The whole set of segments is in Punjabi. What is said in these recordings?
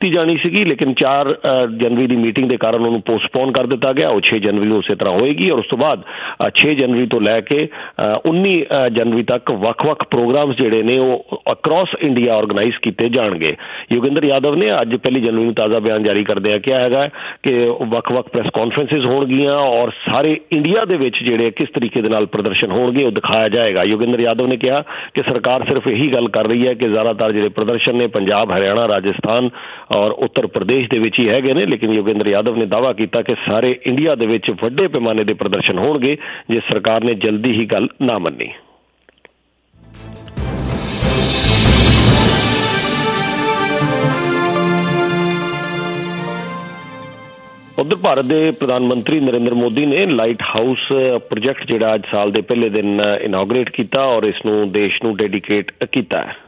ਵੀ ਜਾਣੀ ਸੀਗੀ, ਲੇਕਿਨ 4 ਜਨਵਰੀ ਦੀ ਮੀਟਿੰਗ ਦੇ ਕਾਰਨ ਉਹਨੂੰ ਪੋਸਟਪੋਨ ਕਰ ਦਿੱਤਾ ਗਿਆ। ਉਹ 6 ਜਨਵਰੀ ਨੂੰ ਉਸੇ ਤਰ੍ਹਾਂ ਹੋਏਗੀ, ਔਰ ਉਸ ਤੋਂ ਬਾਅਦ 6 ਜਨਵਰੀ ਤੋਂ ਲੈ ਕੇ 19 ਜਨਵਰੀ ਤੱਕ ਵੱਖ-ਵੱਖ ਪ੍ਰੋਗਰਾਮਸ ਜਿਹੜੇ ਨੇ ਉਹ ਅਕ੍ਰੋਸ ਇੰਡੀਆ ਆਰਗੇਨਾਈਜ਼ ਕੀਤੇ ਜਾਣਗੇ। ਯੋਗਿੰਦਰ ਯਾਦਵ ਨੇ ਅੱਜ 1 ਜਨਵਰੀ ਨੂੰ ਤਾਜ਼ਾ ਬਿਆਨ ਜਾਰੀ ਕਰਦਿਆਂ ਕਿਹਾ ਹੈਗਾ ਕਿ ਵੱਖ-ਵੱਖ ਪ੍ਰੈਸ ਕਾਨਫਰੰਸਿਸ ਹੋਣਗੀਆਂ ਔਰ ਸਾਰੇ ਇੰਡੀਆ ਦੇ ਵਿੱਚ ਜਿਹੜੇ ਕਿਸ ਤਰੀਕੇ ਦੇ ਨਾਲ ਪ੍ਰਦਰਸ਼ਨ ਹੋਣਗੇ ਉਹ ਦਿਖਾਇਆ ਜਾਏਗਾ। ਯੋਗਿੰਦਰ ਯਾਦਵ ਨੇ ਕਿਹਾ ਕਿ ਸਰਕਾਰ ਸਿਰਫ ਇਹੀ ਗੱਲ ਕਰ ਰਹੀ ਹੈ ਕਿ ਜ਼ਿਆਦਾਤਰ ਜਿਹੜੇ ਪ੍ਰਦਰਸ਼ਨ ਨੇ ਪੰਜਾਬ, ਹਰਿਆਣਾ, ਰਾਜਸਥਾਨ ਔਰ ਉੱਤਰ ਪ੍ਰਦੇਸ਼ ਦੇ ਵਿੱਚ ਹੀ ਹੈਗੇ ਨੇ, ਲੇਕਿਨ ਯੋਗਿੰਦਰ ਯਾਦਵ ਨੇ ਦਾਅਵਾ ਕੀਤਾ ਕਿ ਸਾਰੇ ਇੰਡੀਆ ਦੇ ਵਿੱਚ ਵੱਡੇ ਪੈਮਾਨੇ ਦੇ ਪ੍ਰਦਰਸ਼ਨ ਹੋਣਗੇ ਜੇ ਸਰਕਾਰ ਨੇ ਜਲਦੀ ਹੀ ਗੱਲ ਨਾ ਮੰਨੀ। ਉਧਰ ਭਾਰਤ ਦੇ ਪ੍ਰਧਾਨ ਮੰਤਰੀ ਨਰਿੰਦਰ ਮੋਦੀ ਨੇ ਲਾਈਟ ਹਾਊਸ ਪ੍ਰੋਜੈਕਟ ਜਿਹੜਾ ਅੱਜ ਸਾਲ ਦੇ ਪਹਿਲੇ ਦਿਨ ਇਨਾਗਰੇਟ ਕੀਤਾ ਔਰ ਇਸ ਨੂੰ ਦੇਸ਼ ਨੂੰ ਡੈਡੀਕੇਟ ਕੀਤਾ ਹੈ।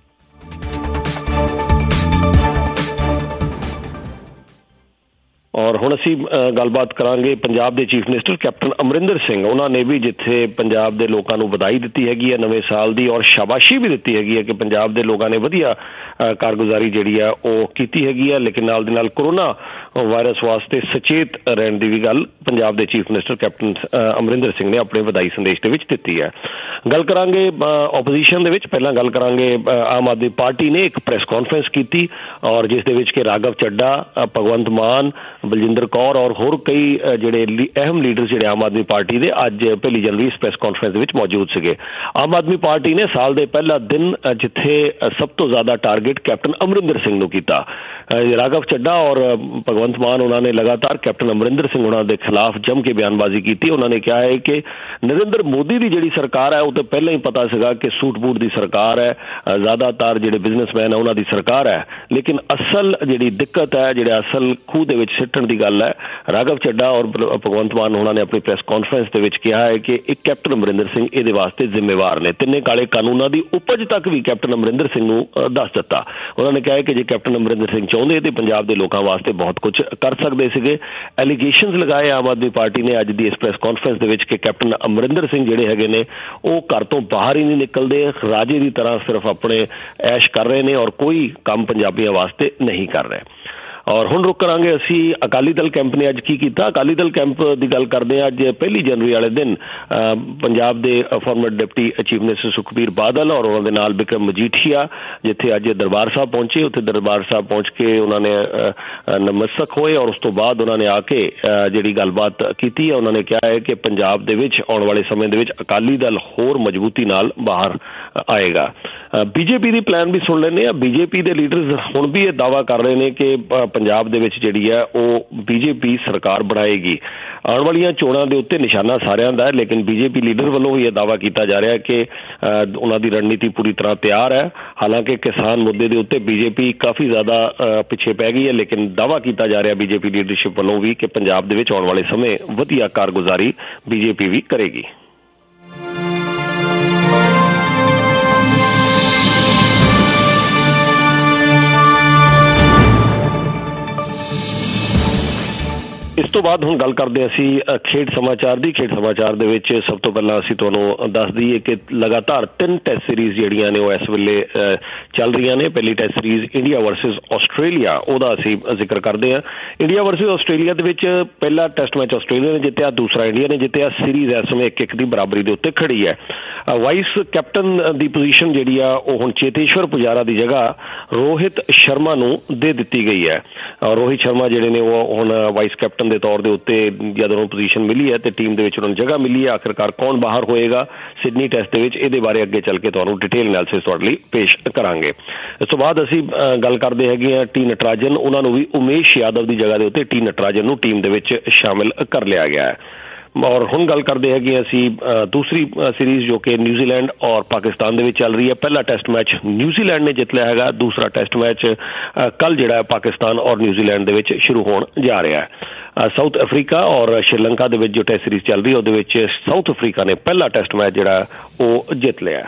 ਔਰ ਹੁਣ ਅਸੀਂ ਗੱਲਬਾਤ ਕਰਾਂਗੇ ਪੰਜਾਬ ਦੇ chief minister captain Amarinder Singh. ਉਹਨਾਂ ਨੇ ਵੀ ਜਿੱਥੇ ਪੰਜਾਬ ਦੇ ਲੋਕਾਂ ਨੂੰ ਵਧਾਈ ਦਿੱਤੀ ਹੈਗੀ ਹੈ ਨਵੇਂ ਸਾਲ ਦੀ ਔਰ ਸ਼ਾਬਾਸ਼ੀ ਵੀ ਦਿੱਤੀ ਹੈਗੀ ਹੈ ਕਿ ਪੰਜਾਬ ਦੇ ਲੋਕਾਂ ਨੇ ਵਧੀਆ ਕਾਰਗੁਜ਼ਾਰੀ ਜਿਹੜੀ ਆ ਉਹ ਕੀਤੀ ਹੈਗੀ ਹੈ, ਲੇਕਿਨ ਨਾਲ ਦੇ ਨਾਲ ਕੋਰੋਨਾ ਵਾਇਰਸ ਵਾਸਤੇ ਸੁਚੇਤ ਰਹਿਣ ਦੀ ਵੀ ਗੱਲ ਪੰਜਾਬ ਦੇ chief minister captain Amarinder Singh ਨੇ ਆਪਣੇ ਵਧਾਈ ਸੰਦੇਸ਼ ਦੇ ਵਿੱਚ ਦਿੱਤੀ ਹੈ। ਗੱਲ ਕਰਾਂਗੇ ਓਪੋਜੀਸ਼ਨ ਦੇ ਵਿੱਚ। ਪਹਿਲਾਂ ਗੱਲ ਕਰਾਂਗੇ ਆਮ ਆਦਮੀ ਪਾਰਟੀ ਨੇ ਇੱਕ ਪ੍ਰੈਸ ਕਾਨਫਰੰਸ ਕੀਤੀ ਔਰ ਜਿਸ ਦੇ ਵਿੱਚ ਕਿ ਰਾਘਵ ਚੱਡਾ, ਭਗਵੰਤ ਮਾਨ, ਬਲਜਿੰਦਰ ਕੌਰ ਔਰ ਹੋਰ ਕਈ ਜਿਹੜੇ ਅਹਿਮ ਲੀਡਰ ਜਿਹੜੇ ਆਮ ਆਦਮੀ ਪਾਰਟੀ ਦੇ ਅੱਜ 1 ਜਨਵਰੀ ਇਸ ਪ੍ਰੈਸ ਕਾਨਫਰੰਸ ਦੇ ਵਿੱਚ ਮੌਜੂਦ ਸੀਗੇ। ਆਮ ਆਦਮੀ ਪਾਰਟੀ ਨੇ ਸਾਲ ਦੇ ਪਹਿਲਾ ਦਿਨ ਜਿੱਥੇ ਸਭ ਤੋਂ ਜ਼ਿਆਦਾ ਟਾਰਗੇਟ ਕੈਪਟਨ ਅਮਰਿੰਦਰ ਸਿੰਘ ਨੂੰ ਕੀਤਾ। ਰਾਘਵ ਚੱਡਾ ਔਰ ਭਗਵੰਤ ਮਾਨ ਉਹਨਾਂ ਨੇ ਲਗਾਤਾਰ ਕੈਪਟਨ ਅਮਰਿੰਦਰ ਸਿੰਘ ਉਹਨਾਂ ਦੇ ਖਿਲਾਫ ਜੰਮ ਕੇ ਬਿਆਨਬਾਜ਼ੀ ਕੀਤੀ। ਉਹਨਾਂ ਨੇ ਕਿਹਾ ਹੈ ਕਿ ਨਰਿੰਦਰ ਮੋਦੀ ਦੀ ਜਿਹੜੀ ਸਰਕਾਰ ਹੈ ਉਹ ਤਾਂ ਪਹਿਲਾਂ ਹੀ ਪਤਾ ਸੀਗਾ ਕਿ ਸੂਟ ਬੂਟ ਦੀ ਸਰਕਾਰ ਹੈ, ਜ਼ਿਆਦਾਤਰ ਜਿਹੜੇ ਬਿਜ਼ਨਸਮੈਨ ਹੈ ਉਹਨਾਂ ਦੀ ਸਰਕਾਰ ਹੈ, ਲੇਕਿਨ ਅਸਲ ਜਿਹੜੀ ਦਿੱਕਤ ਹੈ, ਜਿਹੜੇ ਅਸਲ ਖੂਹ ਦੇ ਵਿੱਚ ਸਿੱਟਣ ਦੀ ਗੱਲ ਹੈ, ਰਾਘਵ ਚੱਡਾ ਔਰ ਭਗਵੰਤ ਮਾਨ ਉਹਨਾਂ ਨੇ ਆਪਣੀ ਪ੍ਰੈਸ ਕਾਨਫਰੰਸ ਦੇ ਵਿੱਚ ਕਿਹਾ ਹੈ ਕਿ ਇੱਕ ਕੈਪਟਨ ਅਮਰਿੰਦਰ ਸਿੰਘ ਇਹਦੇ ਵਾਸਤੇ ਜ਼ਿੰਮੇਵਾਰ ਨੇ। ਤਿੰਨੇ ਕਾਲੇ ਕਾਨੂੰਨਾਂ ਦੀ ਉਪਜ ਤੱਕ ਵੀ ਕੈਪਟਨ ਅਮਰਿੰਦਰ ਸਿੰਘ ਨੂੰ ਦੱਸ ਦਿੱਤਾ। ਉਹਨਾਂ ਨੇ ਕਿਹਾ ਕਿ ਜੇ ਕੈਪਟਨ ਅਮਰਿੰਦਰ ਸਿੰਘ ਚਾਹੁੰਦੇ ਤੇ ਪੰਜਾਬ ਦੇ ਲੋਕਾਂ ਵਾਸਤੇ ਬਹੁਤ ਕੁਝ ਕਰ ਸਕਦੇ ਸੀਗੇ। ਐਲੀਗੇਸ਼ਨਸ ਲਗਾਏ ਆਮ ਆਦਮੀ ਪਾਰਟੀ ਨੇ ਅੱਜ ਦੀ ਇਸ ਪ੍ਰੈਸ ਕਾਨਫਰੰਸ ਦੇ ਵਿੱਚ ਕਿ ਕੈਪਟਨ ਅਮਰਿੰਦਰ ਸਿੰਘ ਜਿਹੜੇ ਹੈਗੇ ਨੇ ਉਹ ਘਰ ਤੋਂ ਬਾਹਰ ਹੀ ਨਹੀਂ ਨਿਕਲਦੇ, ਰਾਜੇ ਦੀ ਤਰ੍ਹਾਂ ਸਿਰਫ ਆਪਣੇ ਐਸ਼ ਕਰ ਰਹੇ ਨੇ ਔਰ ਕੋਈ ਕੰਮ ਪੰਜਾਬੀਆਂ ਵਾਸਤੇ ਨਹੀਂ ਕਰ ਰਹੇ। ਔਰ ਹੁਣ ਰੁਕ ਕਰਾਂਗੇ ਅਸੀਂ ਅਕਾਲੀ ਦਲ ਕੈਂਪ ਨੇ ਅੱਜ ਕੀ ਕੀਤਾ। ਅਕਾਲੀ ਦਲ ਕੈਂਪ ਦੀ ਗੱਲ ਕਰਦੇ ਹਾਂ। ਅੱਜ 1 ਜਨਵਰੀ ਵਾਲੇ ਦਿਨ ਪੰਜਾਬ ਦੇ former deputy chief minister Sukhbir Badal ਔਰ ਉਹਨਾਂ ਦੇ ਨਾਲ ਬਿਕਰਮ ਮਜੀਠੀਆ ਜਿੱਥੇ ਅੱਜ ਦਰਬਾਰ ਸਾਹਿਬ ਪਹੁੰਚੇ, ਉੱਥੇ ਦਰਬਾਰ ਸਾਹਿਬ ਪਹੁੰਚ ਕੇ ਉਹਨਾਂ ਨੇ ਨਮਸਤਕ ਹੋਏ ਔਰ ਉਸ ਤੋਂ ਬਾਅਦ ਉਹਨਾਂ ਨੇ ਆ ਕੇ ਜਿਹੜੀ ਗੱਲਬਾਤ ਕੀਤੀ ਹੈ ਉਹਨਾਂ ਨੇ ਕਿਹਾ ਹੈ ਕਿ ਪੰਜਾਬ ਦੇ ਵਿੱਚ ਆਉਣ ਵਾਲੇ ਸਮੇਂ ਦੇ ਵਿੱਚ ਅਕਾਲੀ ਦਲ ਹੋਰ ਮਜ਼ਬੂਤੀ ਨਾਲ ਬਾਹਰ ਆਏਗਾ। ਬੀਜੇਪੀ ਦੀ ਪਲਾਨ ਵੀ ਸੁਣ ਲੈਂਦੇ ਹਾਂ। ਬੀਜੇਪੀ ਦੇ ਲੀਡਰਸ ਹੁਣ ਵੀ ਇਹ ਦਾਅਵਾ ਕਰ ਰਹੇ ਨੇ ਕਿ ਪੰਜਾਬ ਦੇ ਵਿੱਚ ਜਿਹੜੀ ਹੈ ਉਹ ਬੀਜੇਪੀ ਸਰਕਾਰ ਬਣਾਏਗੀ। ਆਉਣ ਵਾਲੀਆਂ ਚੋਣਾਂ ਦੇ ਉੱਤੇ ਨਿਸ਼ਾਨਾ ਸਾਰਿਆਂ ਦਾ ਹੈ, ਲੇਕਿਨ ਬੀਜੇਪੀ ਲੀਡਰ ਵੱਲੋਂ ਵੀ ਇਹ ਦਾਅਵਾ ਕੀਤਾ ਜਾ ਰਿਹਾ ਕਿ ਉਹਨਾਂ ਦੀ ਰਣਨੀਤੀ ਪੂਰੀ ਤਰ੍ਹਾਂ ਤਿਆਰ ਹੈ। ਹਾਲਾਂਕਿ ਕਿਸਾਨ ਮੁੱਦੇ ਦੇ ਉੱਤੇ ਬੀਜੇਪੀ ਕਾਫੀ ਜ਼ਿਆਦਾ ਪਿੱਛੇ ਪੈ ਗਈ ਹੈ, ਲੇਕਿਨ ਦਾਅਵਾ ਕੀਤਾ ਜਾ ਰਿਹਾ ਬੀਜੇਪੀ ਲੀਡਰਸ਼ਿਪ ਵੱਲੋਂ ਵੀ ਕਿ ਪੰਜਾਬ ਦੇ ਵਿੱਚ ਆਉਣ ਵਾਲੇ ਸਮੇਂ ਵਧੀਆ ਕਾਰਗੁਜ਼ਾਰੀ ਬੀਜੇਪੀ ਵੀ ਕਰੇਗੀ। ਇਸ ਤੋਂ ਬਾਅਦ ਹੁਣ ਗੱਲ ਕਰਦੇ ਅਸੀਂ ਖੇਡ ਸਮਾਚਾਰ ਦੀ। ਖੇਡ ਸਮਾਚਾਰ ਦੇ ਵਿੱਚ ਸਭ ਤੋਂ ਪਹਿਲਾਂ ਅਸੀਂ ਤੁਹਾਨੂੰ ਦੱਸ ਦਈਏ ਕਿ ਲਗਾਤਾਰ 3 ਟੈਸਟ ਸੀਰੀਜ਼ ਜਿਹੜੀਆਂ ਨੇ ਉਹ ਇਸ ਵੇਲੇ ਚੱਲ ਰਹੀਆਂ ਨੇ। ਪਹਿਲੀ test series India versus Australia, ਉਹਦਾ ਅਸੀਂ ਜ਼ਿਕਰ ਕਰਦੇ ਹਾਂ। ਇੰਡੀਆ ਵਰਸਸ ਆਸਟ੍ਰੇਲੀਆ ਦੇ ਵਿੱਚ ਪਹਿਲਾ ਟੈਸਟ ਮੈਚ ਆਸਟ੍ਰੇਲੀਆ ਨੇ ਜਿੱਤਿਆ, ਦੂਸਰਾ ਇੰਡੀਆ ਨੇ ਜਿੱਤਿਆ। ਸੀਰੀਜ਼ ਇਸ ਸਮੇਂ 1-1 ਦੀ ਬਰਾਬਰੀ ਦੇ ਉੱਤੇ ਖੜੀ ਹੈ। ਵਾਈਸ ਕੈਪਟਨ ਦੀ ਪੋਜੀਸ਼ਨ ਜਿਹੜੀ ਆ ਉਹ ਹੁਣ ਚੇਤੇਸ਼ਵਰ ਪੁਜਾਰਾ ਦੀ ਜਗ੍ਹਾ ਰੋਹਿਤ ਸ਼ਰਮਾ ਨੂੰ ਦੇ ਦਿੱਤੀ ਗਈ ਹੈ। ਰੋਹਿਤ ਸ਼ਰਮਾ ਜਿਹੜੇ ਨੇ ਉਹ ਹੁਣ ਵਾਈਸ ਕੈਪਟਨ ਦੇ ਤੌਰ ਦੇ ਉੱਤੇ ਜਦੋਂ ਉਹਨੂੰ ਪੋਜੀਸ਼ਨ ਮਿਲੀ ਹੈ ਤੇ ਟੀਮ ਦੇ ਵਿੱਚ ਉਹਨਾਂ ਨੂੰ ਜਗ੍ਹਾ ਮਿਲੀ ਹੈ। ਆਖਿਰਕਾਰ ਕੌਣ ਬਾਹਰ ਹੋਏਗਾ ਸਿਡਨੀ ਟੈਸਟ ਦੇ ਵਿੱਚ, ਇਹਦੇ ਬਾਰੇ ਅੱਗੇ ਚੱਲ ਕੇ ਤੁਹਾਨੂੰ ਡਿਟੇਲ ਐਨਾਲਿਸਿਸ ਤੁਹਾਡੇ ਲਈ ਪੇਸ਼ ਕਰਾਂਗੇ। ਇਸ ਤੋਂ ਬਾਅਦ ਅਸੀਂ ਗੱਲ ਕਰਦੇ ਹੈਗੇ ਹਾਂ ਟੀ ਨਟਰਾਜਨ। ਉਹਨਾਂ ਨੂੰ ਵੀ ਉਮੇਸ਼ ਯਾਦਵ ਦੀ ਜਗ੍ਹਾ ਦੇ ਉੱਤੇ ਟੀ ਨਟਰਾਜਨ ਨੂੰ ਟੀਮ ਦੇ ਵਿੱਚ ਸ਼ਾਮਿਲ ਕਰ ਲਿਆ ਗਿਆ ਹੈ। ਔਰ ਹੁਣ ਗੱਲ ਕਰਦੇ ਹੈਗੇ ਅਸੀਂ ਦੂਸਰੀ ਸੀਰੀਜ਼ ਜੋ ਕਿ ਨਿਊਜ਼ੀਲੈਂਡ ਔਰ ਪਾਕਿਸਤਾਨ ਦੇ ਵਿੱਚ ਚੱਲ ਰਹੀ ਹੈ। ਪਹਿਲਾ ਟੈਸਟ ਮੈਚ ਨਿਊਜ਼ੀਲੈਂਡ ਨੇ ਜਿੱਤ ਲਿਆ ਹੈਗਾ, ਦੂਸਰਾ ਟੈਸਟ ਮੈਚ ਕੱਲ੍ਹ ਜਿਹੜਾ ਪਾਕਿਸਤਾਨ ਔਰ ਨਿਊਜ਼ੀਲੈਂਡ ਦੇ ਵਿੱਚ ਸ਼ੁਰੂ ਹੋਣ ਜਾ ਰਿਹਾ ਹੈ। ਸਾਊਥ ਅਫਰੀਕਾ ਔਰ ਸ਼੍ਰੀਲੰਕਾ ਦੇ ਵਿੱਚ ਜੋ ਟੈਸਟ ਸੀਰੀਜ਼ ਚੱਲ ਰਹੀ ਹੈ ਉਹਦੇ ਵਿੱਚ ਸਾਊਥ ਅਫਰੀਕਾ ਨੇ ਪਹਿਲਾ ਟੈਸਟ ਮੈਚ ਜਿਹੜਾ ਉਹ ਜਿੱਤ ਲਿਆ।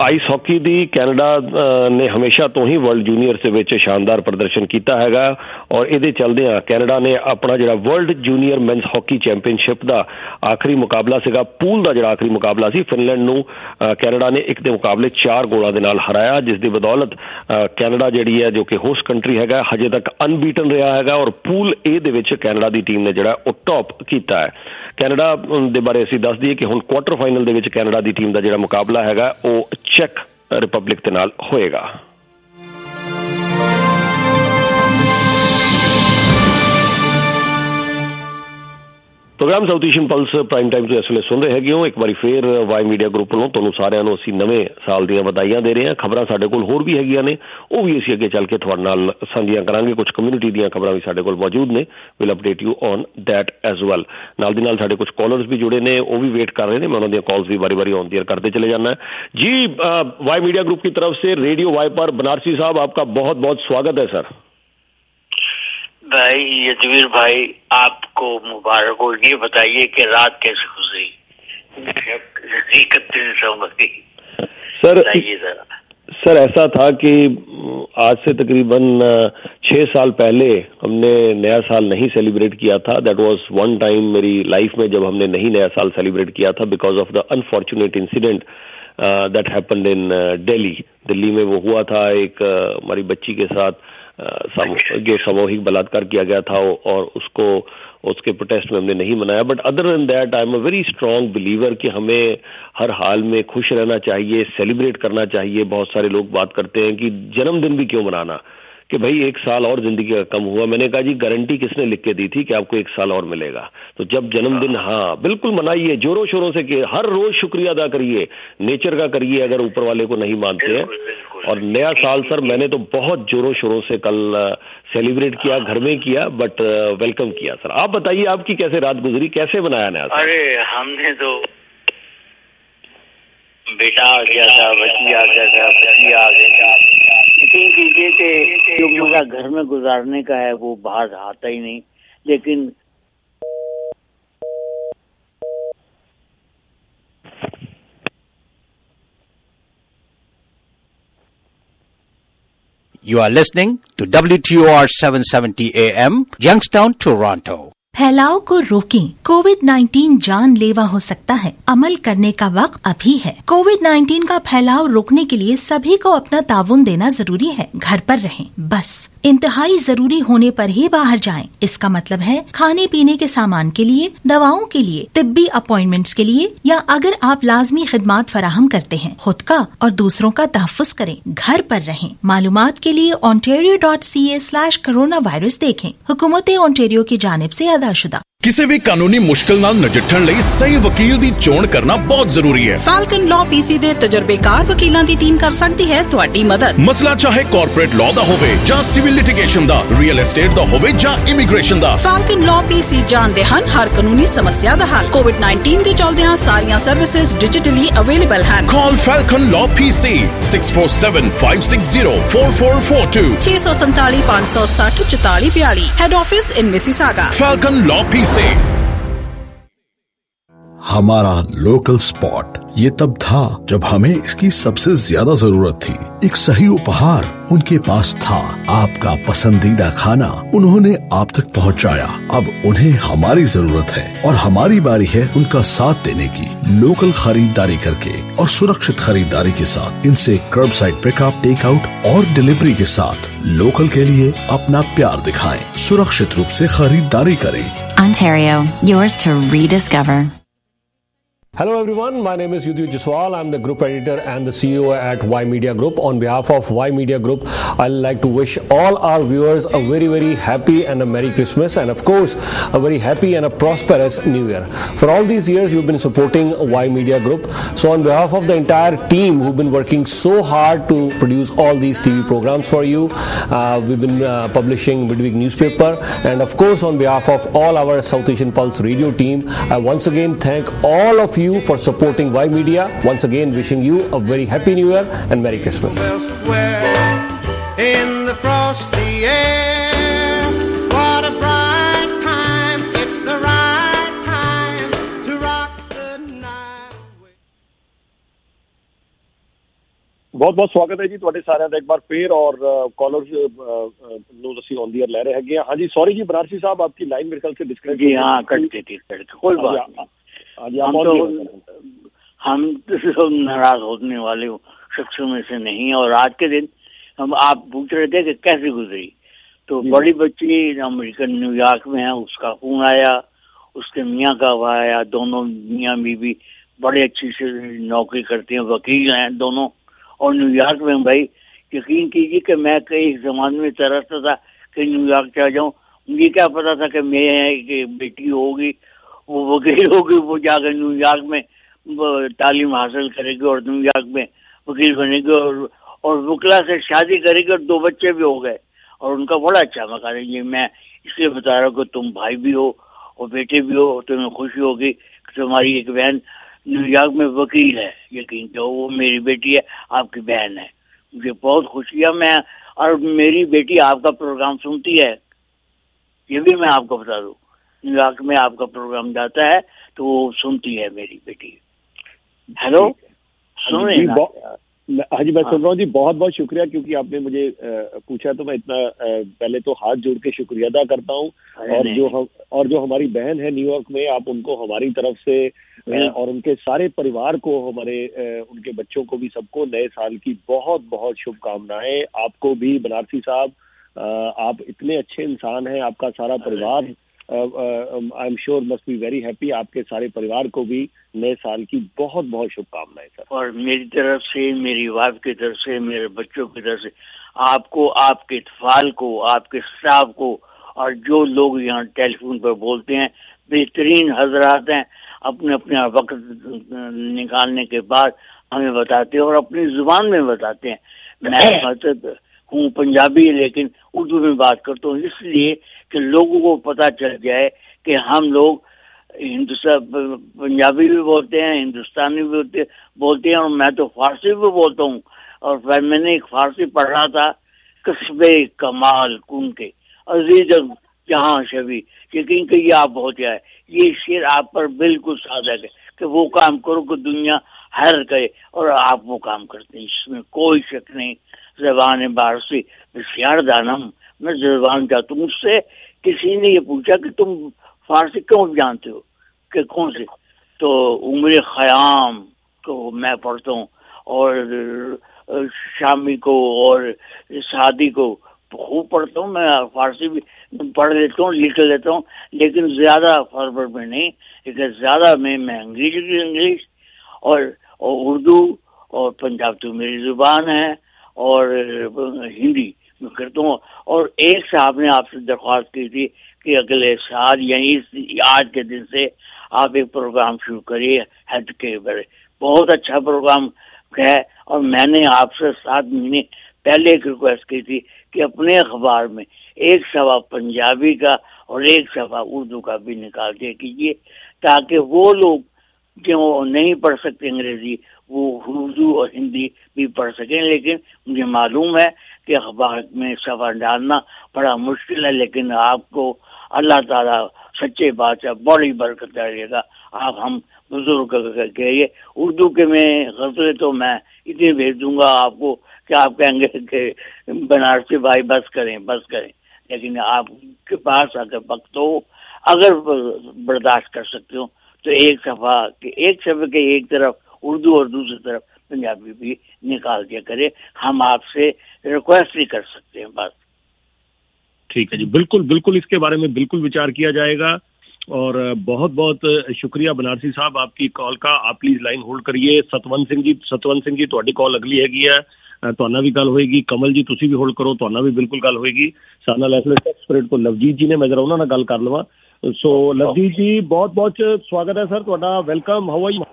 ਆਈਸ ਹਾਕੀ ਦੀ ਕੈਨੇਡਾ ਨੇ ਹਮੇਸ਼ਾ ਤੋਂ ਹੀ ਵਰਲਡ ਜੂਨੀਅਰਸ ਦੇ ਵਿੱਚ ਸ਼ਾਨਦਾਰ ਪ੍ਰਦਰਸ਼ਨ ਕੀਤਾ ਹੈਗਾ ਔਰ ਇਹਦੇ ਚੱਲਦਿਆਂ ਕੈਨੇਡਾ ਨੇ ਆਪਣਾ ਜਿਹੜਾ world junior men's hockey championship ਦਾ ਆਖਰੀ ਮੁਕਾਬਲਾ ਸੀਗਾ, ਪੂਲ ਦਾ ਜਿਹੜਾ ਆਖਰੀ ਮੁਕਾਬਲਾ ਸੀ, ਫਿਨਲੈਂਡ ਨੂੰ ਕੈਨੇਡਾ ਨੇ 1 ਦੇ ਮੁਕਾਬਲੇ 4 ਗੋਲਾਂ ਦੇ ਨਾਲ ਹਰਾਇਆ, ਜਿਸ ਦੀ ਬਦੌਲਤ ਕੈਨੇਡਾ ਜਿਹੜੀ ਹੈ ਜੋ ਕਿ ਹੋਸਟ ਕੰਟਰੀ ਹੈਗਾ ਹਜੇ ਤੱਕ ਅਨਬੀਟਨ ਰਿਹਾ ਹੈਗਾ ਔਰ ਪੂਲ ਏ ਦੇ ਵਿੱਚ ਕੈਨੇਡਾ ਦੀ ਟੀਮ ਨੇ ਜਿਹੜਾ ਉਹ ਟੌਪ ਕੀਤਾ ਹੈ। ਕੈਨੇਡਾ ਦੇ ਬਾਰੇ ਅਸੀਂ ਦੱਸ ਦਈਏ ਕਿ ਹੁਣ ਕੁਆਟਰ ਫਾਈਨਲ ਦੇ ਵਿੱਚ ਕੈਨੇਡਾ ਦੀ ਟੀਮ ਦਾ ਜਿਹੜਾ ਮੁਕਾਬਲਾ ਹੈਗਾ ਉਹ ਚੈਕ ਰਿਪਬਲਿਕ ਦੇ ਨਾਲ ਹੋਏਗਾ। Programme South Asian plus prime time ਤੋਂ ਇਸ ਵੇਲੇ ਸੁਣ ਰਹੇ ਹੈਗੇ ਹੋ। ਇੱਕ ਵਾਰੀ ਫੇਰ ਵਾਈ ਮੀਡੀਆ ਗਰੁੱਪ ਵੱਲੋਂ ਤੁਹਾਨੂੰ ਸਾਰਿਆਂ ਨੂੰ ਅਸੀਂ ਨਵੇਂ ਸਾਲ ਦੀਆਂ ਵਧਾਈਆਂ ਦੇ ਰਹੇ ਹਾਂ। ਖਬਰਾਂ ਸਾਡੇ ਕੋਲ ਹੋਰ ਵੀ ਹੈਗੀਆਂ ਨੇ, ਉਹ ਵੀ ਅਸੀਂ ਅੱਗੇ ਚੱਲ ਕੇ ਤੁਹਾਡੇ ਨਾਲ ਸਾਂਝੀਆਂ ਕਰਾਂਗੇ। ਕੁਝ ਕਮਿਊਨਿਟੀ ਦੀਆਂ ਖਬਰਾਂ ਵੀ ਸਾਡੇ ਕੋਲ ਮੌਜੂਦ ਨੇ, will update you on that as well. ਨਾਲ ਦੀ ਨਾਲ ਸਾਡੇ ਕੁਝ ਕਾਲਰਸ ਵੀ ਜੁੜੇ ਨੇ, ਉਹ ਵੀ ਵੇਟ ਕਰ ਰਹੇ ਨੇ, ਮੈਂ ਉਹਨਾਂ ਦੀਆਂ ਕਾਲਸ ਵੀ ਵਾਰੀ ऑन द एयर करते चले जाना है जी। वाई मीडिया ग्रुप की तरफ से रेडियो वाई पर बनारसी साहब आपका बहुत बहुत स्वागत है सर। भाई यजवीर भाई आपको मुबारक हो। ये बताइए कि रात कैसे गुजरी? सर ऐसा था कि आज से तकरीबन 6 साल पहले हमने नया साल नहीं सेलिब्रेट किया था। दैट वाज वन टाइम मेरी लाइफ में जब हमने नहीं नया साल सेलिब्रेट किया था because of the unfortunate incident that happened in Delhi में वो हुआ था। एक हमारी बच्ची के साथ जो सामूहिक बलात्कार किया गया था और उसके प्रोटेस्ट में हमने नहीं मनाया। But other than that I am a very strong believer कि हमें हर हाल में खुश रहना चाहिए, सेलिब्रेट करना चाहिए। बहुत सारे लोग बात करते हैं कि जन्मदिन भी क्यों मनाना, कि भाई 1 साल और जिंदगी का कम हुआ। मैंने कहा जी गारंटी किसने लिख के दी थी कि आपको 1 साल और मिलेगा? तो जब जन्मदिन हाँ बिल्कुल मनाइए, जोरों शोरों से, हर रोज शुक्रिया अदा करिए, नेचर का करिए अगर ऊपर वाले को नहीं मानते हैं। और नया साल सर मैंने तो बहुत जोरों शोरों से कल सेलिब्रेट किया, घर में किया, बट वेलकम किया। सर आप बताइए आपकी कैसे रात गुजरी, कैसे मनाया नया साल? अरे हमने तो बेटा आ गया था, बच्ची आ गया था, बच्ची आ गई। यकीन कीजिए कि जो मेरा घर में गुजारने का है वो बाहर आता ही नहीं। लेकिन You are listening to WTOR 770 AM, Youngstown, Toronto. फैलाव को रोकें। कोविड-19 जानलेवा हो सकता है। अमल करने का वक्त अभी है। कोविड-19 का फैलाव रोकने के लिए सभी को अपना ताउन देना जरूरी है। घर पर रहें, बस इंतहाई जरूरी होने पर ही बाहर जाएं। इसका मतलब है खाने पीने के सामान के लिए, दवाओं के लिए, तिब्बी अपॉइंटमेंट्स के लिए या अगर आप लाजमी खिदमात फराहम करते हैं, खुद का और दूसरों का तहफ्फुज करें। घर पर रहें। मालूमात के लिए ontario.ca/coronavirus देखें। हुकूमत ओंटारियो की जानिब से अदाशुदा। ਕਿਸੇ ਵੀ ਕਾਨੂੰਨੀ ਮੁਸ਼ਕਲ ਨਾਲ ਨਜਿੱਠਣ ਲਈ ਸਹੀ ਵਕੀਲ ਦੀ ਚੋਣ ਕਰਨਾ ਬਹੁਤ ਜ਼ਰੂਰੀ ਹੈ। ਫਾਲਕਨ ਲਾਅ ਪੀਸੀ ਦੇ ਤਜਰਬੇਕਾਰ ਵਕੀਲਾਂ ਦੀ ਟੀਮ ਕਰ ਸਕਦੀ ਹੈ ਤੁਹਾਡੀ ਮਦਦ। ਮਸਲਾ ਚਾਹੇ ਕਾਰਪੋਰੇਟ ਲਾਅ ਦਾ ਹੋਵੇ ਜਾਂ ਸਿਵਲ ਲਿਟੀਗੇਸ਼ਨ ਦਾ, ਰੀਅਲ ਏਸਟੇਟ ਦਾ ਹੋਵੇ ਜਾਂ ਇਮੀਗ੍ਰੇਸ਼ਨ ਦਾ, ਫਾਲਕਨ ਲਾਅ ਪੀਸੀ ਜਾਣਦੇ ਹਨ ਹਰ ਕਾਨੂੰਨੀ ਸਮੱਸਿਆ ਦਾ ਹੱਲ। ਕੋਵਿਡ-19 ਦੇ ਚੱਲਦਿਆਂ ਸਾਰੀਆਂ ਸਰਵਿਸਿਜ਼ ਡਿਜੀਟਲੀ ਅਵੇਲੇਬਲ ਹਨ। Call Falcon law PC 6475604442 647 560 4442। Head office in Mississauga. Falcon law PC. हमारा लोकल स्पॉट ये तब था जब हमें इसकी सबसे ज्यादा जरूरत थी। एक सही उपहार उनके पास था, आपका पसंदीदा खाना उन्होंने आप तक पहुंचाया। अब उन्हें हमारी जरूरत है और हमारी बारी है उनका साथ देने की। लोकल खरीदारी करके और सुरक्षित खरीदारी के साथ इनसे curbside pickup, take out और डिलीवरी के साथ लोकल के लिए अपना प्यार दिखाएं। सुरक्षित रूप से खरीदारी करें। Ontario, yours to rediscover. Hello everyone, my name is Yudhyu Jaswal. I'm the group editor and the CEO at Y Media Group. On behalf of Y Media Group, I'd like to wish all our viewers a very, very happy and a Merry Christmas, and of course, a very happy and a prosperous New Year. For all these years, you've been supporting Y Media Group. So on behalf of the entire team who've been working so hard to produce all these TV programs for you, we've been publishing midweek newspaper, and of course, on behalf of all our South Asian Pulse radio team, I once again thank all of you for supporting Y Media. Once again, wishing you a very happy New Year and Merry Christmas. In the frosty air, what a bright time, it's the right time to rock the night away. ਬਹੁਤ ਬਹੁਤ ਸਵਾਗਤ ਹੈ ਜੀ ਤੁਹਾਡੇ ਸਾਰਿਆਂ ਦਾ ਇੱਕ ਵਾਰ ਫੇਰ ਔਰ ਕਾਲਰਸ ਨੂੰ ਅਸੀਂ ਔਨ ਦੀ 에ਅਰ ਲੈ ਰਹੇ ਹੈਗੇ ਹਾਂ ਜੀ सॉरी जी बनारसी साहब आपकी लाइन मेरे ख्याल से डिस्कनेक्ट जी हाँ कट गई कोई बात नहीं हम तो नाराज होने वाले शख्सों में से नहीं और आज के दिन हम आप पूछ रहे थे कि कैसे गुजरी तो बड़ी बच्ची अमेरिकन न्यूयॉर्क में है उसका फोन आया उसके मियाँ का आया दोनों मियाँ बीवी बड़े अच्छी से नौकरी करते हैं वकील हैं दोनों और न्यूयॉर्क में भाई यकीन कीजिए कि मैं कई जमाने में तरसता था कि न्यूयॉर्क चला जाऊं मुझे क्या पता था कि मेरी बेटी होगी वो वकील होगी वो जाकर न्यूयॉर्क में तालीम हासिल करेगी और न्यूयॉर्क में वकील बनेगी और वकला से शादी करेगी और 2 बच्चे भी हो गए और उनका बड़ा अच्छा मकान है। ये मैं इसलिए बता रहा हूँ कि तुम भाई भी हो और बेटे भी हो तुम्हें खुशी होगी कि तुम्हारी एक बहन न्यूयॉर्क में वकील है। यकीन करो वो मेरी बेटी है आपकी बहन है मुझे बहुत खुशी है। मैं और मेरी बेटी आपका प्रोग्राम सुनती है ये भी मैं आपको बता दूं न्यूयॉर्क में आपका प्रोग्राम जाता है तो वो सुनती है मेरी बेटी। हेलो सुन रहे हैं? हाँ जी मैं सुन रहा हूँ जी बहुत बहुत शुक्रिया क्योंकि आपने मुझे पूछा तो मैं इतना पहले तो हाथ जोड़ के शुक्रिया अदा करता हूँ और जो हमारी बहन है न्यूयॉर्क में आप उनको हमारी तरफ से और उनके सारे परिवार को हमारे उनके बच्चों को भी सबको नए साल की बहुत बहुत शुभकामनाएं। आपको भी बनारसी साहब आप इतने अच्छे इंसान हैं आपका सारा परिवार I am sure must be very happy आपके सारे परिवार को भी नए साल की बहुत बहुत शुभकामनाएं सर। और मेरी तरफ से मेरी वाइफ की तरफ से मेरे बच्चों की तरफ से आपको आपके इत्फाल को आपके स्टाफ को और जो लोग यहाँ टेलीफोन पर बोलते हैं बेहतरीन हजरात हैं अपने अपने वक्त निकालने के बाद हमें बताते हैं और अपनी जुबान में बताते हैं। मैं हूँ पंजाबी लेकिन उर्दू में बात करता हूँ इसलिए कि लोगों को पता चल जाए कि हम लोग हिंदुस्तान पंजाबी भी बोलते हैं हिंदुस्तानी भी बोलते हैं और मैं तो फारसी भी बोलता हूँ। और मैंने एक फारसी पढ़ रहा था कस्बे कमाल कुन के अजीज जहाँ शबी यकीन कि ये आप बहुत है ये शेर आप पर बिल्कुल साधक है कि वो काम करो कि दुनिया हैर करे और आप वो काम करते हैं इसमें कोई शक नहीं। ज़बान बारसी बसियार दानम मैं ज़बान चाहता हूँ। मुझसे किसी ने ये पूछा कि तुम फारसी क्यों जानते हो कि कौन से तो उम्र ख़याम को मैं पढ़ता हूँ और शामी को और शादी को खूब पढ़ता हूँ। मैं फारसी भी पढ़ लेता हूँ लिख लेता हूँ लेकिन ज़्यादा फॉरवर्ड में नहीं लेकिन ज़्यादा मैं इंग्लिश और उर्दू और पंजाब तो मेरी ज़ुबान है और हिंदी में करता हूँ। और एक साहब ने आपसे दरख्वास्त की थी कि अगले साल यही आज के दिन से आप एक प्रोग्राम शुरू करिए हेल्थ के बारे बहुत अच्छा प्रोग्राम है। और मैंने आपसे 7 महीने पहले एक रिक्वेस्ट की थी कि अपने अखबार में एक सफा पंजाबी का और एक सफा उर्दू का भी निकाल दिया कीजिए ताकि वो लोग जो नहीं पढ़ सकते अंग्रेजी वो उर्दू और हिंदी भी पढ़ सकें। लेकिन मुझे मालूम है कि अखबार में सफा डालना बड़ा मुश्किल है लेकिन आपको अल्लाह ताला सच्चे बादशाह बड़ी बरकत करेगा। आप हम बुजुर्ग कहिए उर्दू के में गज़लें तो मैं इतनी भेज दूंगा आपको कि आप कहेंगे कि बनारसी भाई बस करें लेकिन आपके पास अगर वक्त हो अगर बर्दाश्त कर सकते हो तो एक सफ़े के एक तरफ उर्दू और दूसरी तरफ पंजाबी भी निकाल दिया करें। हम आपसे रिक्वेस्ट भी कर सकते हैं बस। ठीक है जी बिल्कुल इसके बारे में बिल्कुल विचार किया जाएगा और बहुत बहुत शुक्रिया बनारसी साहब आपकी कॉल का। आप प्लीज लाइन होल्ड करिए। सतवंत सिंह जी ਤੁਹਾਡੀ ਕਾਲ ਅਗਲੀ ਹੈਗੀ ਹੈ ਤੁਹਾਡਾ ਵੀ ਗੱਲ ਹੋਏਗੀ। ਕਮਲ ਜੀ ਤੁਸੀਂ ਵੀ ਹੋਲਡ ਕਰੋ ਤੁਹਾਡਾ ਵੀ ਬਿਲਕੁਲ ਗੱਲ ਹੋਏਗੀ। ਸਾਨਾ ਲੈਸਲੈਸ ਐਕਸਪਰਟ ਤੋਂ ਲਵਜੀਤ ਜੀ ਨੇ ਮੈਂ ਜਰਾ ਉਹਨਾਂ ਨਾਲ ਗੱਲ ਕਰ ਲਵਾਂ। ਸੋ ਲਵਜੀਤ ਜੀ ਬਹੁਤ ਸਵਾਗਤ ਹੈ ਸਰ ਤੁਹਾਡਾ ਵੈਲਕਮ ਹਾਊ ਆਰ ਯੂ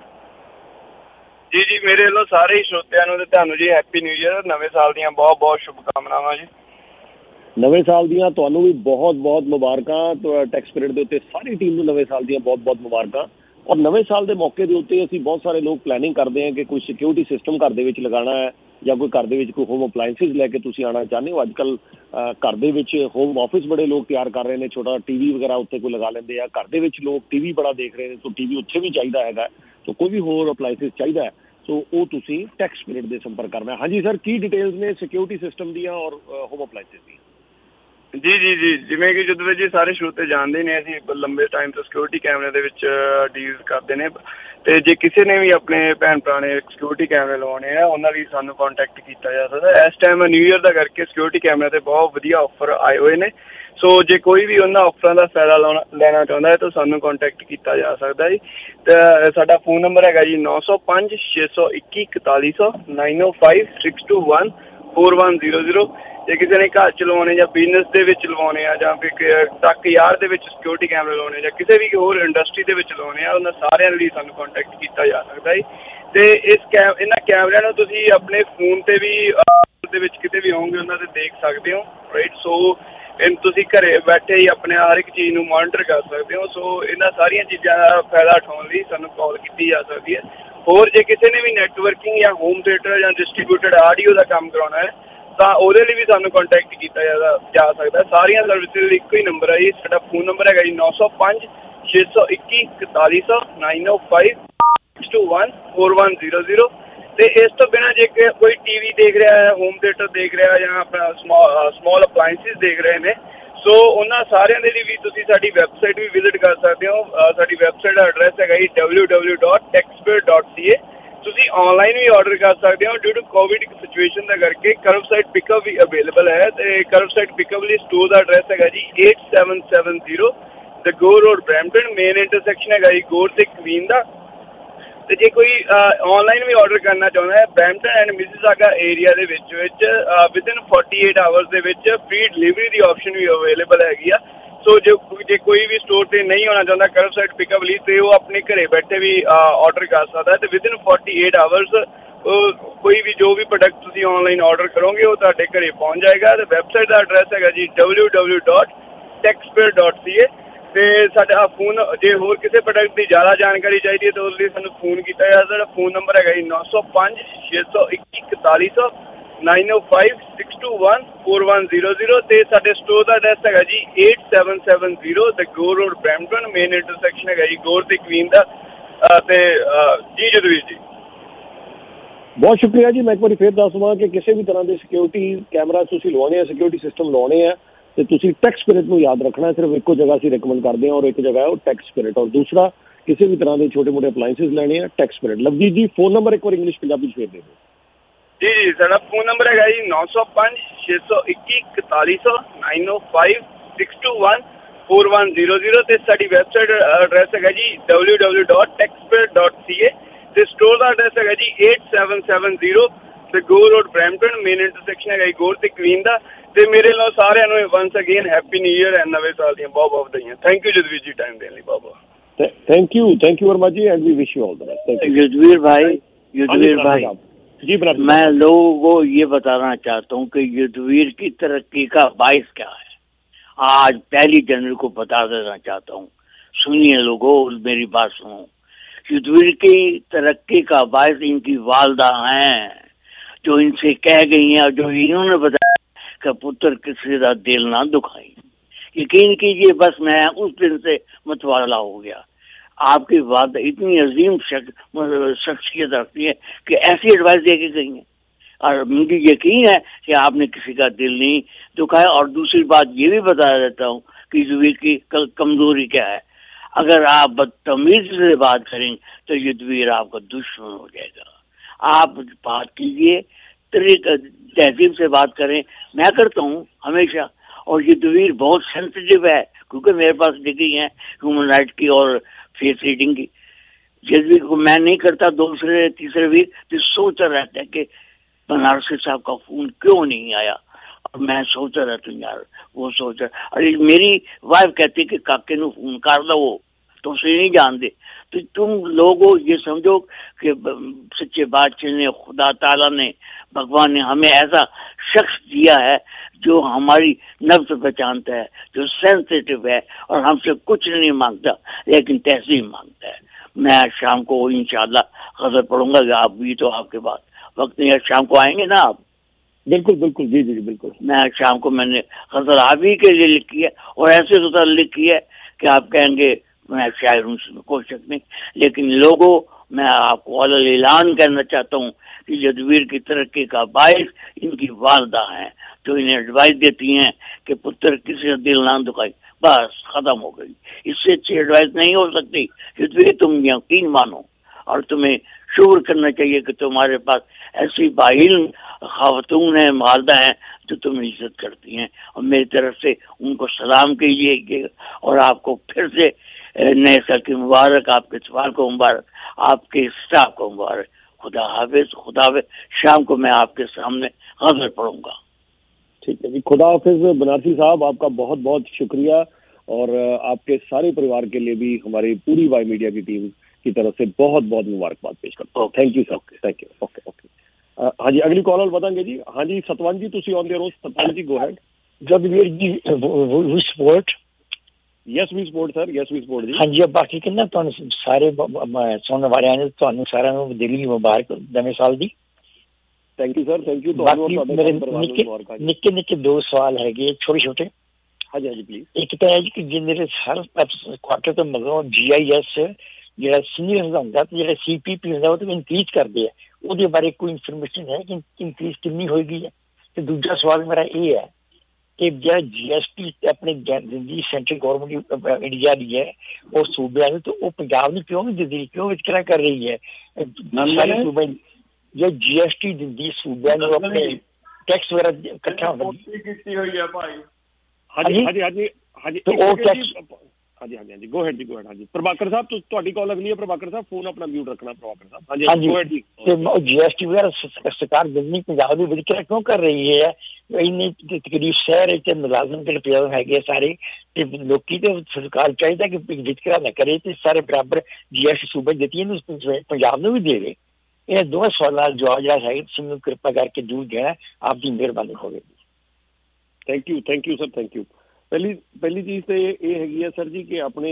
ਜੀ ਮੇਰੇ ਵੱਲੋਂ ਸਾਰੇ ਸਰੋਤਿਆਂ ਨੂੰ ਤੇ ਤੁਹਾਨੂੰ ਜੀ ਹੈਪੀ ਨਿਊ ਈਅਰ ਨਵੇਂ ਸਾਲ ਦੀਆਂ ਬਹੁਤ ਸ਼ੁਭਕਾਮਨਾਵਾਂ ਜੀ। ਨਵੇਂ ਸਾਲ ਦੀਆਂ ਤੁਹਾਨੂੰ ਵੀ ਬਹੁਤ ਮੁਬਾਰਕਾਂ। ਟੈਕਸ ਸਪਿਰਿਟ ਦੇ ਉੱਤੇ ਸਾਰੀ ਟੀਮ ਨੂੰ ਨਵੇਂ ਸਾਲ ਦੀਆਂ ਬਹੁਤ ਮੁਬਾਰਕਾਂ। ਔਰ ਨਵੇਂ ਸਾਲ ਦੇ ਮੌਕੇ ਦੇ ਉੱਤੇ ਅਸੀਂ ਬਹੁਤ ਸਾਰੇ ਲੋਕ ਪਲੈਨਿੰਗ ਕਰਦੇ ਹਾਂ ਕਿ ਕੋਈ ਸਿਕਿਉਰਿਟੀ ਸਿਸਟਮ ਘਰ ਦੇ ਵਿੱਚ ਲਗਾਉਣਾ ਹੈ ਜਾਂ ਕੋਈ ਘਰ ਦੇ ਵਿੱਚ ਕੋਈ ਹੋਮ ਅਪਲਾਇੰਸਿਸ ਲੈ ਕੇ ਤੁਸੀਂ ਆਉਣਾ ਚਾਹੁੰਦੇ ਹੋ। ਅੱਜ ਕੱਲ੍ਹ ਘਰ ਦੇ ਵਿੱਚ ਹੋਮ ਆਫਿਸ ਬੜੇ ਲੋਕ ਤਿਆਰ ਕਰ ਰਹੇ ਨੇ ਛੋਟਾ TV ਵਗੈਰਾ ਉੱਤੇ ਕੋਈ ਲਗਾ ਲੈਂਦੇ ਆ। ਘਰ ਦੇ ਵਿੱਚ ਲੋਕ TV ਬੜਾ ਦੇਖ ਰਹੇ ਨੇ ਤਾਂ TV ਉੱਥੇ ਵੀ ਚਾਹੀਦਾ ਹੈਗਾ ਤਾਂ ਕੋਈ ਵੀ ਹੋਰ ਅਪਲਾਇੰਸਿਸ ਚਾਹੀਦਾ ਹੈ ਸੋ ਉਹ ਤੁਸੀਂ ਟੈਕ ਸਪਿਰਿਟ ਦੇ ਸੰਪਰਕ ਕਰਨਾ। ਹਾਂਜੀ ਸਰ, ਕੀ ਡਿਟੇਲਸ ਨੇ ਸਿਕਿਉਰਿਟੀ ਸਿਸਟਮ ਦੀਆਂ ਔਰ ਹੋਮ ਅਪਲਾਈਐਂਸਿਸ ਦੀਆਂ? ਜੀ ਜਿਵੇਂ ਕਿ ਜਦੋਂ ਜੀ ਸਾਰੇ ਸਰੋਤੇ ਜਾਣਦੇ ਨੇ, ਅਸੀਂ ਲੰਬੇ ਟਾਈਮ ਤੋਂ ਸਿਕਿਉਰਿਟੀ ਕੈਮਰੇ ਦੇ ਵਿੱਚ ਡੀਲ ਕਰਦੇ ਨੇ, ਤੇ ਜੇ ਕਿਸੇ ਨੇ ਵੀ ਆਪਣੇ ਭੈਣ ਭਰਾ ਨੇ ਸਿਕਿਉਰਿਟੀ ਕੈਮਰੇ ਲਵਾਉਣੇ ਆ, ਉਹਨਾਂ ਲਈ ਸਾਨੂੰ ਕੰਟੈਕਟ ਕੀਤਾ ਜਾ ਸਕਦਾ। ਇਸ ਟਾਈਮ ਨਿਊ ਈਅਰ ਦਾ ਕਰਕੇ ਸਿਕਿਉਰਿਟੀ ਕੈਮਰੇ ਤੇ ਬਹੁਤ ਵਧੀਆ ਆਫਰ ਆਏ ਹੋਏ ਨੇ, ਸੋ ਜੇ ਕੋਈ ਵੀ ਉਹਨਾਂ ਆਫਰਾਂ ਦਾ ਫਾਇਦਾ ਲੈਣਾ ਚਾਹੁੰਦਾ ਹੈ ਤਾਂ ਸਾਨੂੰ ਕੰਟੈਕਟ ਕੀਤਾ ਜਾ ਸਕਦਾ ਜੀ। ਤੇ ਸਾਡਾ ਫੋਨ ਨੰਬਰ ਹੈਗਾ ਜੀ 905 621 4100 905 621 4100। ਜੇ ਕਿਸੇ ਨੇ ਘਰ ਚ ਲਵਾਉਣੇ ਜਾਂ ਬਿਜ਼ਨਸ ਦੇ ਵਿੱਚ ਲਵਾਉਣੇ ਆ ਜਾਂ ਫਿਰ ਟਰੱਕ ਯਾਰਡ ਦੇ ਵਿੱਚ ਸਿਕਿਉਰਿਟੀ ਕੈਮਰੇ ਲਾਉਣੇ ਜਾਂ ਕਿਸੇ ਵੀ ਹੋਰ ਇੰਡਸਟਰੀ ਦੇ ਵਿੱਚ ਲਾਉਣੇ ਆ, ਉਹਨਾਂ ਸਾਰਿਆਂ ਲਈ ਸਾਨੂੰ ਕੰਟੈਕਟ ਕੀਤਾ ਜਾ ਸਕਦਾ ਜੀ। ਤੇ ਇਹਨਾਂ ਕੈਮਰਿਆਂ ਨੂੰ ਤੁਸੀਂ ਆਪਣੇ ਫੋਨ ਤੇ ਵੀ ਦੇ ਵਿੱਚ ਕਿਤੇ ਵੀ ਹੋਵੋਗੇ ਉਹਨਾਂ ਤੇ ਦੇਖ ਸਕਦੇ ਹੋ, ਰਾਈਟ। ਸੋ ਤੁਸੀਂ ਘਰੇ ਬੈਠੇ ਹੀ ਆਪਣੇ ਹਰ ਇੱਕ ਚੀਜ਼ ਨੂੰ ਮੋਨੀਟਰ ਕਰ ਸਕਦੇ ਹੋ। ਸੋ ਇਹਨਾਂ ਸਾਰੀਆਂ ਚੀਜ਼ਾਂ ਦਾ ਫਾਇਦਾ ਉਠਾਉਣ ਲਈ ਸਾਨੂੰ ਕਾਲ ਕੀਤੀ ਜਾ ਸਕਦੀ ਹੈ। ਹੋਰ ਜੇ ਕਿਸੇ ਨੇ ਵੀ ਨੈਟਵਰਕਿੰਗ ਜਾਂ ਹੋਮ ਥੀਏਟਰ ਜਾਂ ਡਿਸਟਰੀਬਿਊਟਡ ਆਡੀਓ ਦਾ ਕੰਮ ਕਰਾਉਣਾ ਹੈ ਤਾਂ ਉਹਦੇ ਲਈ ਵੀ ਸਾਨੂੰ ਕੰਟੈਕਟ ਕੀਤਾ ਜਾ ਸਕਦਾ। ਸਾਰੀਆਂ ਸਰਵਿਸਿਜ਼ ਲਈ ਇੱਕੋ ਹੀ ਨੰਬਰ ਹੈ ਜੀ। ਸਾਡਾ ਫੋਨ ਨੰਬਰ ਹੈਗਾ ਜੀ 905 621 4100 905 621 4100। ਤੇ ਇਸ ਤੋਂ ਬਿਨਾਂ ਜੇ ਕੋਈ ਟੀਵੀ ਦੇਖ ਰਿਹਾ ਹੈ, ਹੋਮ ਥੀਏਟਰ ਦੇਖ ਰਿਹਾ ਜਾਂ ਆਪਣਾ ਸਮਾਲ ਅਪਲਾਈਐਂਸਿਸ ਦੇਖ ਰਹੇ ਨੇ, ਸੋ ਉਹਨਾਂ ਸਾਰਿਆਂ ਦੇ ਲਈ ਵੀ ਤੁਸੀਂ ਸਾਡੀ ਵੈਬਸਾਈਟ ਵੀ ਵਿਜ਼ਿਟ ਕਰ ਸਕਦੇ ਹੋ। ਸਾਡੀ ਵੈਬਸਾਈਟ ਦਾ ਐਡਰੈਸ ਹੈਗਾ ਜੀ www.techspirit.ca। ਤੁਸੀਂ ਆਨਲਾਈਨ ਵੀ ਆਰਡਰ ਕਰ ਸਕਦੇ ਹੋ। ਡਿਊ ਟੂ ਕੋਵਿਡ ਸਿਚੁਏਸ਼ਨ ਦਾ ਕਰਕੇ ਕਰਬਸਾਈਡ ਪਿਕਅਪ ਵੀ ਅਵੇਲੇਬਲ ਹੈ, ਤੇ ਕਰਬਸਾਈਡ ਪਿਕਅਪ ਲਈ ਸਟੋਰ ਦਾ ਐਡਰੈਸ ਹੈਗਾ ਜੀ 8770 the Gore road Brampton, main intersection ਹੈਗਾ ਜੀ ਗੋਰ ਤੇ ਕਵੀਨ ਦਾ। ਤੇ ਜੇ ਕੋਈ ਆਨਲਾਈਨ ਵੀ ਆਰਡਰ ਕਰਨਾ ਚਾਹੁੰਦਾ ਹੈ ਬਰੈਂਪਟਨ ਐਂਡ ਮਿਸੀਸਾਗਾ ਏਰੀਆ ਦੇ ਵਿੱਚ ਵਿਦਿਨ 48 ਆਵਰਸ ਦੇ ਵਿੱਚ ਫ੍ਰੀ ਡਿਲੀਵਰੀ ਦੀ ਆਪਸ਼ਨ ਵੀ ਅਵੇਲੇਬਲ ਹੈਗੀ ਆ। ਸੋ ਜੇ ਕੋਈ ਵੀ ਸਟੋਰ ਤੇ ਨਹੀਂ ਆਉਣਾ ਚਾਹੁੰਦਾ ਕਰਬਸਾਈਡ ਪਿਕਅਪ ਲਈ, ਤੇ ਉਹ ਆਪਣੇ ਘਰੇ ਬੈਠੇ ਵੀ ਆਰਡਰ ਕਰ ਸਕਦਾ ਹੈ। ਤੇ ਵਿਦਿਨ 48 ਆਵਰਸ ਕੋਈ ਵੀ ਜੋ ਵੀ ਪ੍ਰੋਡਕਟ ਤੁਸੀਂ ਆਨਲਾਈਨ ਆਰਡਰ ਕਰੋਗੇ ਉਹ ਤੁਹਾਡੇ ਘਰੇ ਪਹੁੰਚ ਜਾਏਗਾ। ਤੇ ਵੈਬਸਾਈਟ ਦਾ ਐਡਰੈਸ ਹੈਗਾ ਜੀ www.techspirit.ca। ਤੇ ਸਾਡਾ ਫੋਨ, ਜੇ ਹੋਰ ਕਿਸੇ ਪ੍ਰੋਡਕਟ ਦੀ ਜ਼ਿਆਦਾ ਜਾਣਕਾਰੀ ਚਾਹੀਦੀ ਹੈ ਤਾਂ ਉਸ ਲਈ ਸਾਨੂੰ ਫੋਨ ਕੀਤਾ ਜਾ ਸਕਦਾ। ਫੋਨ ਨੰਬਰ ਹੈਗਾ ਜੀ 905 621 4100 905 621 4100। ਤੇ ਸਾਡੇ ਸਟੋਰ ਦਾ ਐਡਰੈਸ ਹੈਗਾ ਜੀ 8770 the Gore road Brampton, main intersection ਹੈਗਾ ਜੀ ਗੋਰ ਤੇ ਕਵੀਨ ਦਾ। ਤੇ ਜੀ ਜਦਵੀਰ ਜੀ ਬਹੁਤ ਸ਼ੁਕਰੀਆ ਜੀ। ਮੈਂ ਇੱਕ ਵਾਰੀ ਫਿਰ ਦੱਸ ਦਵਾਂ ਕਿ ਕਿਸੇ ਵੀ ਤਰ੍ਹਾਂ ਦੇ ਸਿਕਿਉਰਿਟੀ ਕੈਮਰਾ ਤੁਸੀਂ ਲਵਾਉਣੇ ਆ, ਸਿਕਿਉਰਿਟੀ ਸਿਸਟਮ ਲਾਉਣੇ ਆ, ਤੇ ਤੁਸੀਂ ਟੈਕ ਸਪਿਰਿਟ ਨੂੰ ਯਾਦ ਰੱਖਣਾ। ਸਿਰਫ ਇੱਕੋ ਜਗ੍ਹਾ ਅਸੀਂ ਰਿਕਮੈਂਡ ਕਰਦੇ ਹਾਂ, ਔਰ ਇੱਕ ਜਗ੍ਹਾ ਹੈ ਉਹ ਟੈਕ ਸਪਿਰਿਟ, ਔਰ ਦੂਸਰਾ ਕਿਸੇ ਵੀ ਤਰ੍ਹਾਂ ਦੇ ਛੋਟੇ ਮੋਟੇ ਅਪਲਾਈਐਂਸਿਸ ਲੈਣੇ ਆ ਟੈਕ ਸਪਿਰਿਟ। ਲਵਜੀਤ ਜੀ ਫੋਨ ਨੰਬਰ ਇੱਕ ਵਾਰ ਇੰਗਲਿਸ਼ ਪੰਜਾਬੀ 'ਚ ਫੇਰ ਦੇ ਦਿਓ। ਜੀ ਸਾਡਾ ਫੋਨ ਨੰਬਰ ਹੈਗਾ ਜੀ 905 621 4100 905 621 4100। ਤੇ ਸਾਡੀ ਵੈਬਸਾਈਟ ਐਡਰੈਸ ਹੈਗਾ ਜੀ www.techspirit.ca। ਤੇ ਸਟੋਰ ਦਾ ਐਡਰੈਸ ਹੈਗਾ ਜੀ 8770 ਤੇ Gore road Brampton, main intersection ਹੈਗਾ ਜੀ ਗੋਰ ਤੇ ਕਵੀਨ ਦਾ। ਤੇ ਮੇਰੇ ਨਾਲ ਸਾਰਿਆਂ ਨੂੰ once again happy new year and ਨਵੇਂ ਸਾਲ ਦੀਆਂ ਬਹੁਤ ਬਹੁਤ ਵਧਾਈਆਂ। ਥੈਂਕ ਯੂ ਜਦਵੀਰ ਜੀ ਟਾਈਮ ਦੇਣ ਲਈ। ਬਹੁਤ thank you Verma ji and we wish you all the best. Yudhveer भाई जी मैं लोगों को ये बताना चाहता हूँ कि युद्धवीर की तरक्की का बाइस क्या है, आज 1 जनवरी को बता देना चाहता हूँ। सुनिए लोगों, मेरी बात सुनो। युद्धवीर की तरक्की का बाइस इनकी वालदा हैं, जो इनसे कह गई हैं और जो इन्होंने बताया कि पुत्र किसी का दिल ना दुखाई। यकीन कीजिए बस मैं उस दिन से मतवाला हो गया। आपकी बात इतनी अजीम शख्सियत रखती है कि ऐसी एडवाइस दे के गई है, और मुझे यकीन है कि आपने किसी का दिल नहीं दुखाया। और दूसरी बात ये भी बता देता हूँ कि युद्धवीर की कमजोरी क्या है। अगर आप बदतमीज से बात करेंगे तो युद्धवीर आपका दुश्मन हो जाएगा। आप बात कीजिए, तहजीब से बात करें। मैं करता हूँ हमेशा, और युद्धवीर बहुत सेंसिटिव है क्योंकि मेरे पास डिग्री है ह्यूमन राइट की और फेस रीडिंग की। युद्धवीर को मैं नहीं करता, दूसरे तीसरे वीर तो सोचता रहता है कि बनारसी साहब का फोन क्यों नहीं आया, और मैं सोचता रहता हूँ यार वो सोचा। अरे मेरी वाइफ कहती है कि काके नु फोन कर दो, वो तो उसे नहीं जानते। तो तुम लोगों ये समझो कि सच्चे बादशाह ने, खुदा ताला ने, भगवान ने हमें ऐसा शख्स दिया है जो हमारी नब्ज पहचानता है, जो सेंसिटिव है और हमसे कुछ नहीं मांगता लेकिन तहसीन मांगता है। मैं शाम को इंशाल्लाह गज़ल पढ़ूंगा। आप भी तो आपके बाद वक्त नहीं है, शाम को आएंगे ना आप? बिल्कुल बिल्कुल जी जी बिल्कुल। मैं शाम को मैंने गज़ल आप ही के लिए लिखी है, और ऐसे गज़ल लिखी है कि आप कहेंगे मैं शायर हूँ, कोई शक नहीं। लेकिन लोगों मैं आपको ऐलान करना चाहता हूँ कि जदवीर की तरक्की का बायस इनकी वालदा है, जो इन्हें एडवाइस देती हैं कि पुत्र किसी का दिल ना दुखाए, बस खत्म हो गई। इससे अच्छी एडवाइस नहीं हो सकती। जदवीर तुम यकीन मानो और तुम्हें शुक्र करना चाहिए कि तुम्हारे पास ऐसी बाइल खातून है, मालदा है, जो तुम्हें इज्जत करती हैं। और मेरी तरफ से उनको सलाम कीजिए और आपको फिर से नए साल की मुबारक, आपके इत्तेफाक को मुबारक, आपके स्टाफ को मुबारक। खुदा हाफिज, खुदा हाफिज। शाम को मैं आपके सामने गज़ल पढ़ूंगा। ठीक है जी, खुदा हाफिज बनारसी साहब, आपका बहुत बहुत शुक्रिया और आपके सारे परिवार के लिए भी हमारी पूरी वाई मीडिया की टीम की तरफ से बहुत बहुत मुबारकबाद पेश करता हूँ। Thank you sir, thank you. Okay okay. हाँ जी, अगली कॉलर बताएंगे जी। हाँ जी, सतवान जी, तुसी on the road. Satwan ji, go ahead. Jadveer ji we support. Yes we support sir, yes we support जी। हाँ जी, बाकी किन्ना तुहानू सारे सुनने वाले ने तुहानू सारा दिली मुबारक नवे साल दी। Thank you sir, thank you. मेरे निक्के निक्के दो सवाल है छोटे छोटे। हाँ जी, हाँ जी प्लीज। एक तो है कि जिन्हें हर क्वार्टर तो मगरों GIS ਜਿਹੜਾ ਸੀਨੀਅਰ ਹੁੰਦਾ ਤੇ ਜਿਹੜਾ CPP ਹੁੰਦਾ ਉਹ ਤੇ ਇਨਕਰੀਜ਼ ਕਰਦੇ ਆ, ਉਹਦੇ ਬਾਰੇ ਕੋਈ ਇਨਫੋਰਮੇਸ਼ਨ ਹੈ ਕਿ ਇਨਕਰੀਜ਼ ਕਿੰਨੀ ਹੋਏਗੀ ਹੈ? ਤੇ ਦੂਜਾ ਸਵਾਲ ਮੇਰਾ ਇਹ ਹੈ ਕਿ ਜਿਹੜਾ GST ਆਪਣੇ ਦਿੰਦੀ ਸੈਂਟਰਲ ਗਵਰਨਮੈਂਟ ਇੰਡੀਆ ਦੀ ਹੈ ਉਹ ਸੂਬਿਆਂ ਨੂੰ, ਤੇ ਉਹ ਪੰਜਾਬ ਨੂੰ ਕਿਉਂ ਨਹੀਂ ਦਿੰਦੀ, ਕਿਉਂ ਵਿਤਕਰਾ ਕਰ ਰਹੀ ਹੈ? ਸਾਰੇ ਸੂਬੇ ਜੋ GST ਦਿੰਦੀ ਸੂਬਿਆਂ ਨੂੰ ਆਪਣੇ ਟੈਕਸ ਵਗੈਰਾ ਇਕੱਠਾ ਹੁੰਦਾ ਕੀਤੀ ਹੋਈ ਹੈ ਭਾਈ। ਹਾਂਜੀ ਹਾਂਜੀ ਹਾਂਜੀ ਹਾਂਜੀ, ਉਹ ਟੈਕਸ। ਹਾਂਜੀ ਹਾਂਜੀ ਹਾਂਜੀ, ਗੋ ਹੈਡ ਜੀ, ਗੋ ਹੈਡ। ਹਾਂਜੀ ਪ੍ਰਭਾਕਰ ਸਾਹਿਬ, ਤੁਹਾਡੀ ਕਾਲ ਅਗਲੀ ਹੈ। ਪ੍ਰਭਾਕਰ ਸਾਹਿਬ ਫੋਨ ਆਪਣਾ ਮਿਊਟ ਰੱਖਣਾ। ਪ੍ਰਭਾਕਰ ਸਾਹਿਬ ਹਾਂਜੀ ਹਾਂਜੀ, ਗੋ ਹੈਡ ਜੀ। ਤੇ GST ਵਗੈਰਾ ਸਰਕਾਰ ਦਿੰਦੀ ਪੰਜਾਬ ਦੀ ਵਿਤਕਰਾ ਕਿਉਂ ਕਰ ਰਹੀ ਹੈ? ਇੰਨੇ ਤਕਰੀਬ ਸ਼ਹਿਰ ਤੇ ਮੁਲਾਜ਼ਮ ਜਿਹੜੇ ਪੰਜਾਬ ਹੈਗੇ ਸਾਰੇ, ਤੇ ਲੋਕੀ ਤੇ ਸਰਕਾਰ ਚਾਹੀਦਾ ਕਿ ਵਿਤਕਰਾ ਨਾ ਕਰੇ ਤੇ ਸਾਰੇ ਬਰਾਬਰ GST ਸੂਬੇ ਦਿੱਤੀ ਇਹਨੂੰ ਪੰਜਾਬ ਨੂੰ ਵੀ ਦੇ ਦੇ। ਇਹ ਦੋਵੇਂ ਸਵਾਲਾਂ ਦਾ ਜਵਾਬ ਜਿਹੜਾ ਹੈ ਤੁਸੀਂ ਮੈਨੂੰ ਕਿਰਪਾ ਕਰਕੇ ਜ਼ਰੂਰ ਦੇਣਾ, ਆਪ ਦੀ ਮਿਹਰਬਾਨੀ ਹੋਵੇਗੀ। Thank you, thank you sir, thank you. ਪਹਿਲੀ ਚੀਜ਼ ਤੇ ਇਹ ਹੈਗੀ ਹੈ ਸਰ ਜੀ ਕਿ ਆਪਣੇ